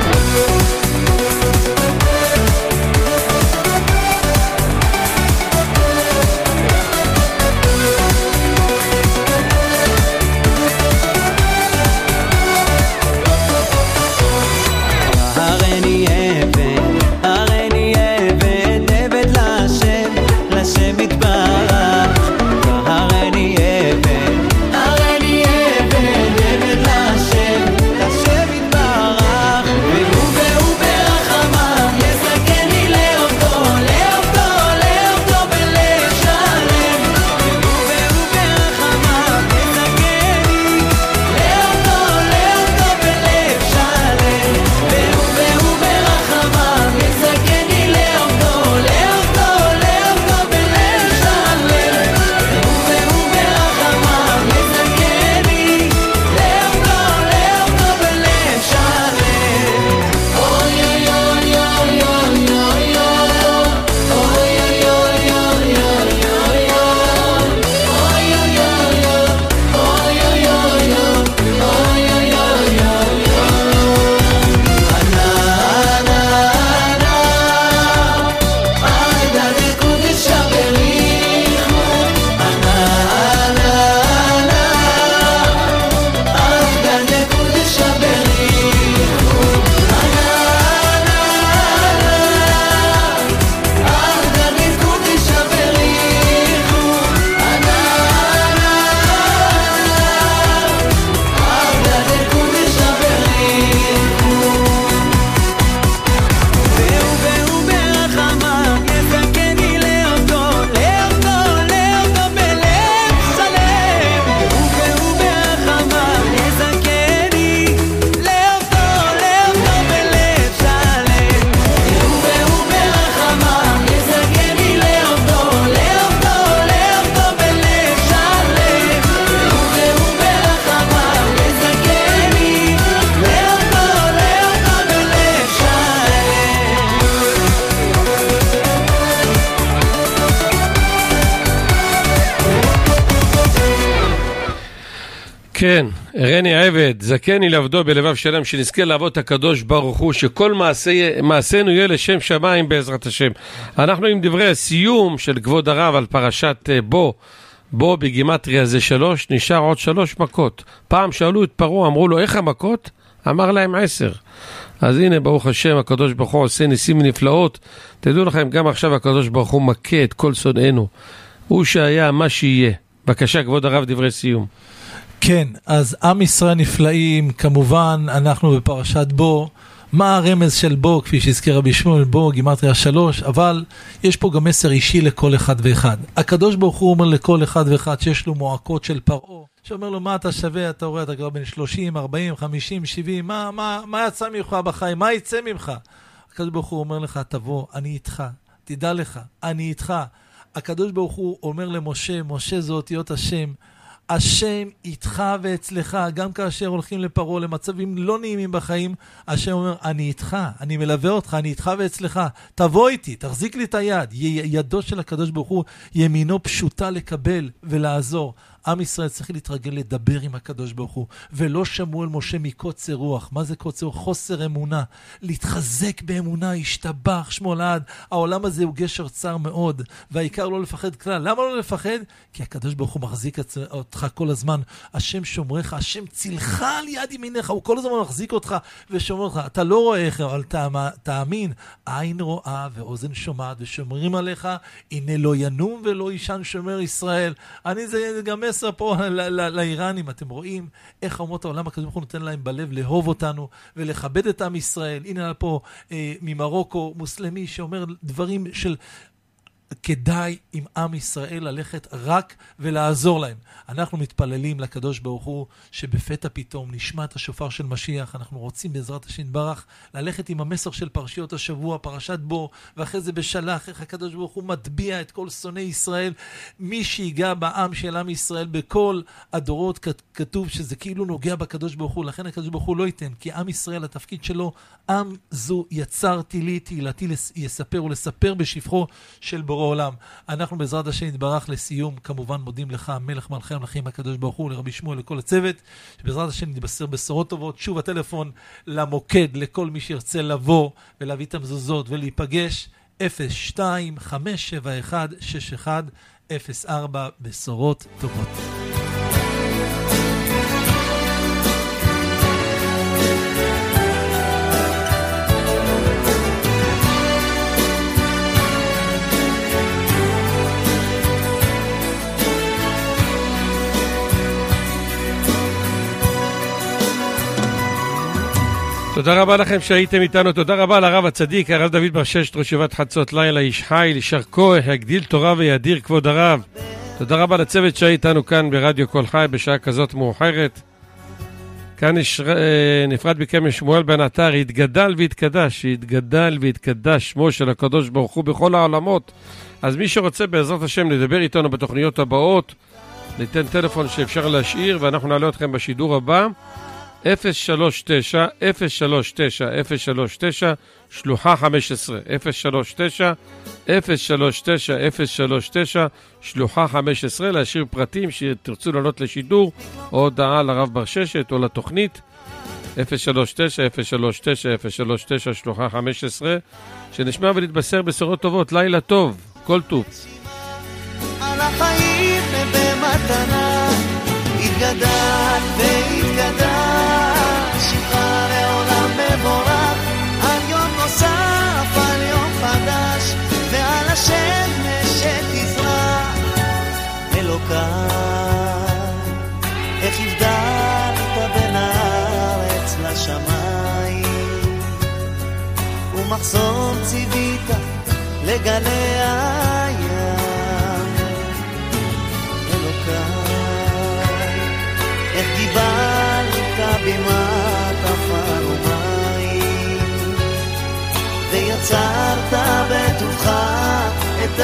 הריני עבד, הריני עבד, עבד להשם, להשם יתברך. הריני עבד, הריני עבד, עבד להשם, להשם יתברך. והוא והוא ברחמיו יזכני לאותו, לאותו, לאותו בלב שלם. והוא והוא ברחמיו יזכני לאותו, לאותו בלב שלם. והוא והוא ברחמיו יזכני לאותו, לאותו, לאותו בלב שלם. והוא והוא ברחמיו יזכני לאותו, לאותו בלב שלם. אוי אוי אוי אוי אוי אוי אוי אוי אוי אוי אוי אוי אוי אוי אוי אוי אוי אוי אוי
כן, הריני עבד, זכני לעבדו בלבב שלם, שנזכה לעבוד את הקדוש ברוך הוא, שכל מעשה, מעשינו יהיה לשם שמיים בעזרת השם. אנחנו עם דברי הסיום של כבוד הרב על פרשת בו, בו בגימטריה זה שלוש, נשאר עוד שלוש מכות. פעם שאלו את פרעה, אמרו לו איך המכות? אמר להם עשר. אז הנה, ברוך השם, הקדוש ברוך הוא עושה ניסים נפלאות. תדעו לכם, גם עכשיו הקדוש ברוך הוא מכה את כל שונאינו. הוא שהיה מה שיהיה. בבקשה, כבוד הרב, דברי סיום.
כן, אז עם ישראל נפלאים, כמובן, אנחנו בפרשת בו, מה הרמז של בו, כפי שהזכיר רבי שמואל בו, גימטריה שלוש, אבל יש פה גם מסר אישי לכל אחד ואחד. הקדוש ברוך הוא אומר לכל אחד ואחד שיש לו מועקות של פרעה, שאומר לו, מה אתה שווה, אתה רואה, אתה כבר בין שלושים, ארבעים, חמישים, שבעים, מה, מה, מה יצא ממך בחיים, מה יצא ממך? הקדוש ברוך הוא אומר לך, תבוא, אני איתך, תדע לך, אני איתך. הקדוש ברוך הוא אומר למשה, משה זה אותיות השם, השם איתך ואצלך, גם כאשר הולכים לפרעה למצבים לא נעימים בחיים, השם אומר, אני איתך, אני מלווה אותך, אני איתך ואצלך, תבוא איתי, תחזיק לי את היד. ידו של הקדוש ברוך הוא, ימינו פשוטה לקבל ולעזור. עם ישראל צריך להתרגל לדבר עם הקדוש ברוך הוא, ולא שמעו אל משה מקוצר רוח. מה זה קוצר רוח? חוסר אמונה. להתחזק באמונה, ישתבח שמו לעד. העולם הזה הוא גשר צר מאוד, והעיקר לא לפחד כלל. למה לא לפחד? כי הקדוש ברוך הוא מחזיק אותך כל הזמן. השם שומרך, השם צילך על יד ימיניך, הוא כל הזמן מחזיק אותך ושומר אותך. אתה לא רואה איך, אבל תאמין, עין רואה ואוזן שומעת ושומרים עליך. הנה לא ינום ולא ישן שומר ישראל. אני זה גם מסר פה לאיראנים, אתם רואים איך אומות העולם הקדוש ברוך הוא נותן להם בלב לאהוב אותנו ולכבד את עם ישראל. הנה פה אה, ממרוקו מוסלמי שאומר דברים של כדאי עם עם ישראל ללכת רק ולעזור להם. אנחנו מתפללים לקדוש ברוך הוא שבפתע פתאום נשמע את השופר של משיח. אנחנו רוצים בעזרת השם יתברך ללכת עם המסר של פרשיות השבוע, פרשת בו, ואחרי זה בשלח, איך הקדוש ברוך הוא מטביע את כל שונאי ישראל. מי שיגע בעם של עם ישראל בכל הדורות, כתוב שזה כאילו נוגע בקדוש ברוך הוא. לכן הקדוש ברוך הוא לא ייתן, כי עם ישראל, התפקיד שלו, עם זו יצרתי לי, תהילתי יספר ולספר בשפחו של בורא עולם. אנחנו בעזרת השם נתברך לסיום, כמובן מודים לך, מלך מלכי המלכים הקדוש ברוך הוא, לרבי שמואל, לכל הצוות, שבעזרת השם נתבשר בשורות טובות. שוב הטלפון למוקד, לכל מי שירצה לבוא ולהביא את המזוזות ולהיפגש, אפס שתיים חמש שבע אחת שש אחת אפס ארבע, בשורות טובות.
תודה רבה לכם שהייתם איתנו, תודה רבה לרב הצדיק, הרב דוד בר ששת, ראש ישיבת חצות לילה, איש חיל, יישר כוח, יגדיל תורה וידיר כבוד הרב. תודה רבה לצוות שהיה איתנו כאן ברדיו כל חי בשעה כזאת מאוחרת. כאן יש, נפרד מכם שמואל בן עטר, יתגדל ויתקדש, יתגדל ויתקדש שמו של הקדוש ברוך הוא בכל העולמות. אז מי שרוצה בעזרת השם לדבר איתנו בתוכניות הבאות, ניתן טלפון שאפשר להשאיר ואנחנו נעלה אתכם בשידור הבא. אפס שלוש תשע אפס שלוש תשע אפס שלוש תשע שלוחה חמש עשרה אפס שלוש תשע אפס שלוש תשע אפס שלוש תשע שלוחה חמש עשרה, להשאיר פרטים שתרצו לעלות לשידור או הודעה לרב בר ששת או לתוכנית. אפס שלוש תשע אפס שלוש תשע אפס שלוש תשע שלוחה חמש עשרה, שנשמע ונתבשר בשורות טובות. לילה טוב, כל טוב.
על החיים במתנה התגדל והתגדל שמך לעולם מבורך, על יום נוסף, על יום חדש, ועל השמש שתזרח. אלוקיי, איך הבדלת בין הארץ לשמיים, ומחסום ציווית לגלי הים. אלוקיי, איך קיבלת בימת עפר ומים, ויצרת בטובך את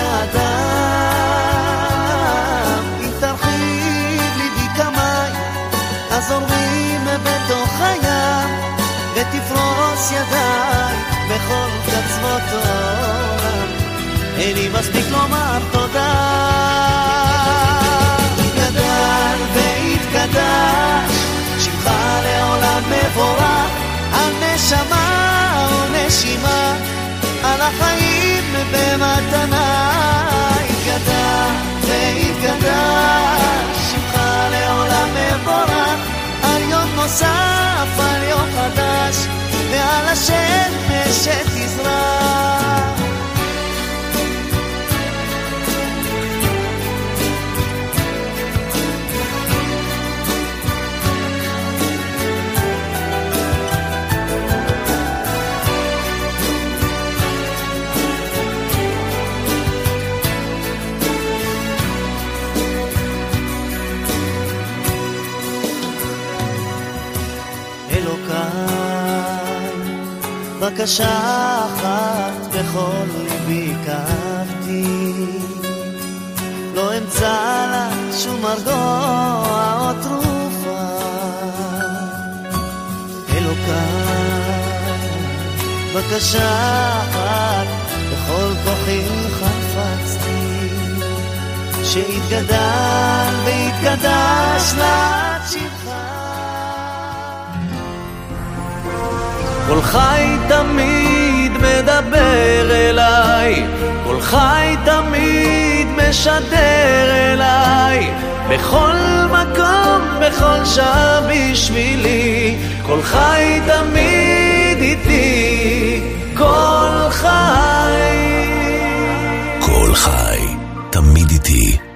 האדם. אם תרחיב ליבי כמים הזורמים בתוך הים, ותפרוס ידיי בכל קצוות העולם, אין לי מספיק לומר תודה. גדל והתקדש שמך לעולם מבורך, על נשמה ונשימה, על החיים במתנה. התגדל והתקדש שמך לעולם מבורך, על יום נוסף, על יום חדש,
השמש שתזרח. בקשה אחת בכל ליבי קבתי, לא אמצא לה שום מרגוע או תרופה. אלוקיי, בקשה אחת בכל כוחי חפצתי, שיתגדל ויתקדש לה שמך. כל חי תמיד מדבר אליי, כל חי תמיד משדר אליי, בכל מקום, בכל שעה בשבילי, כל חי תמיד איתי, כל חי.
כל חי תמיד איתי.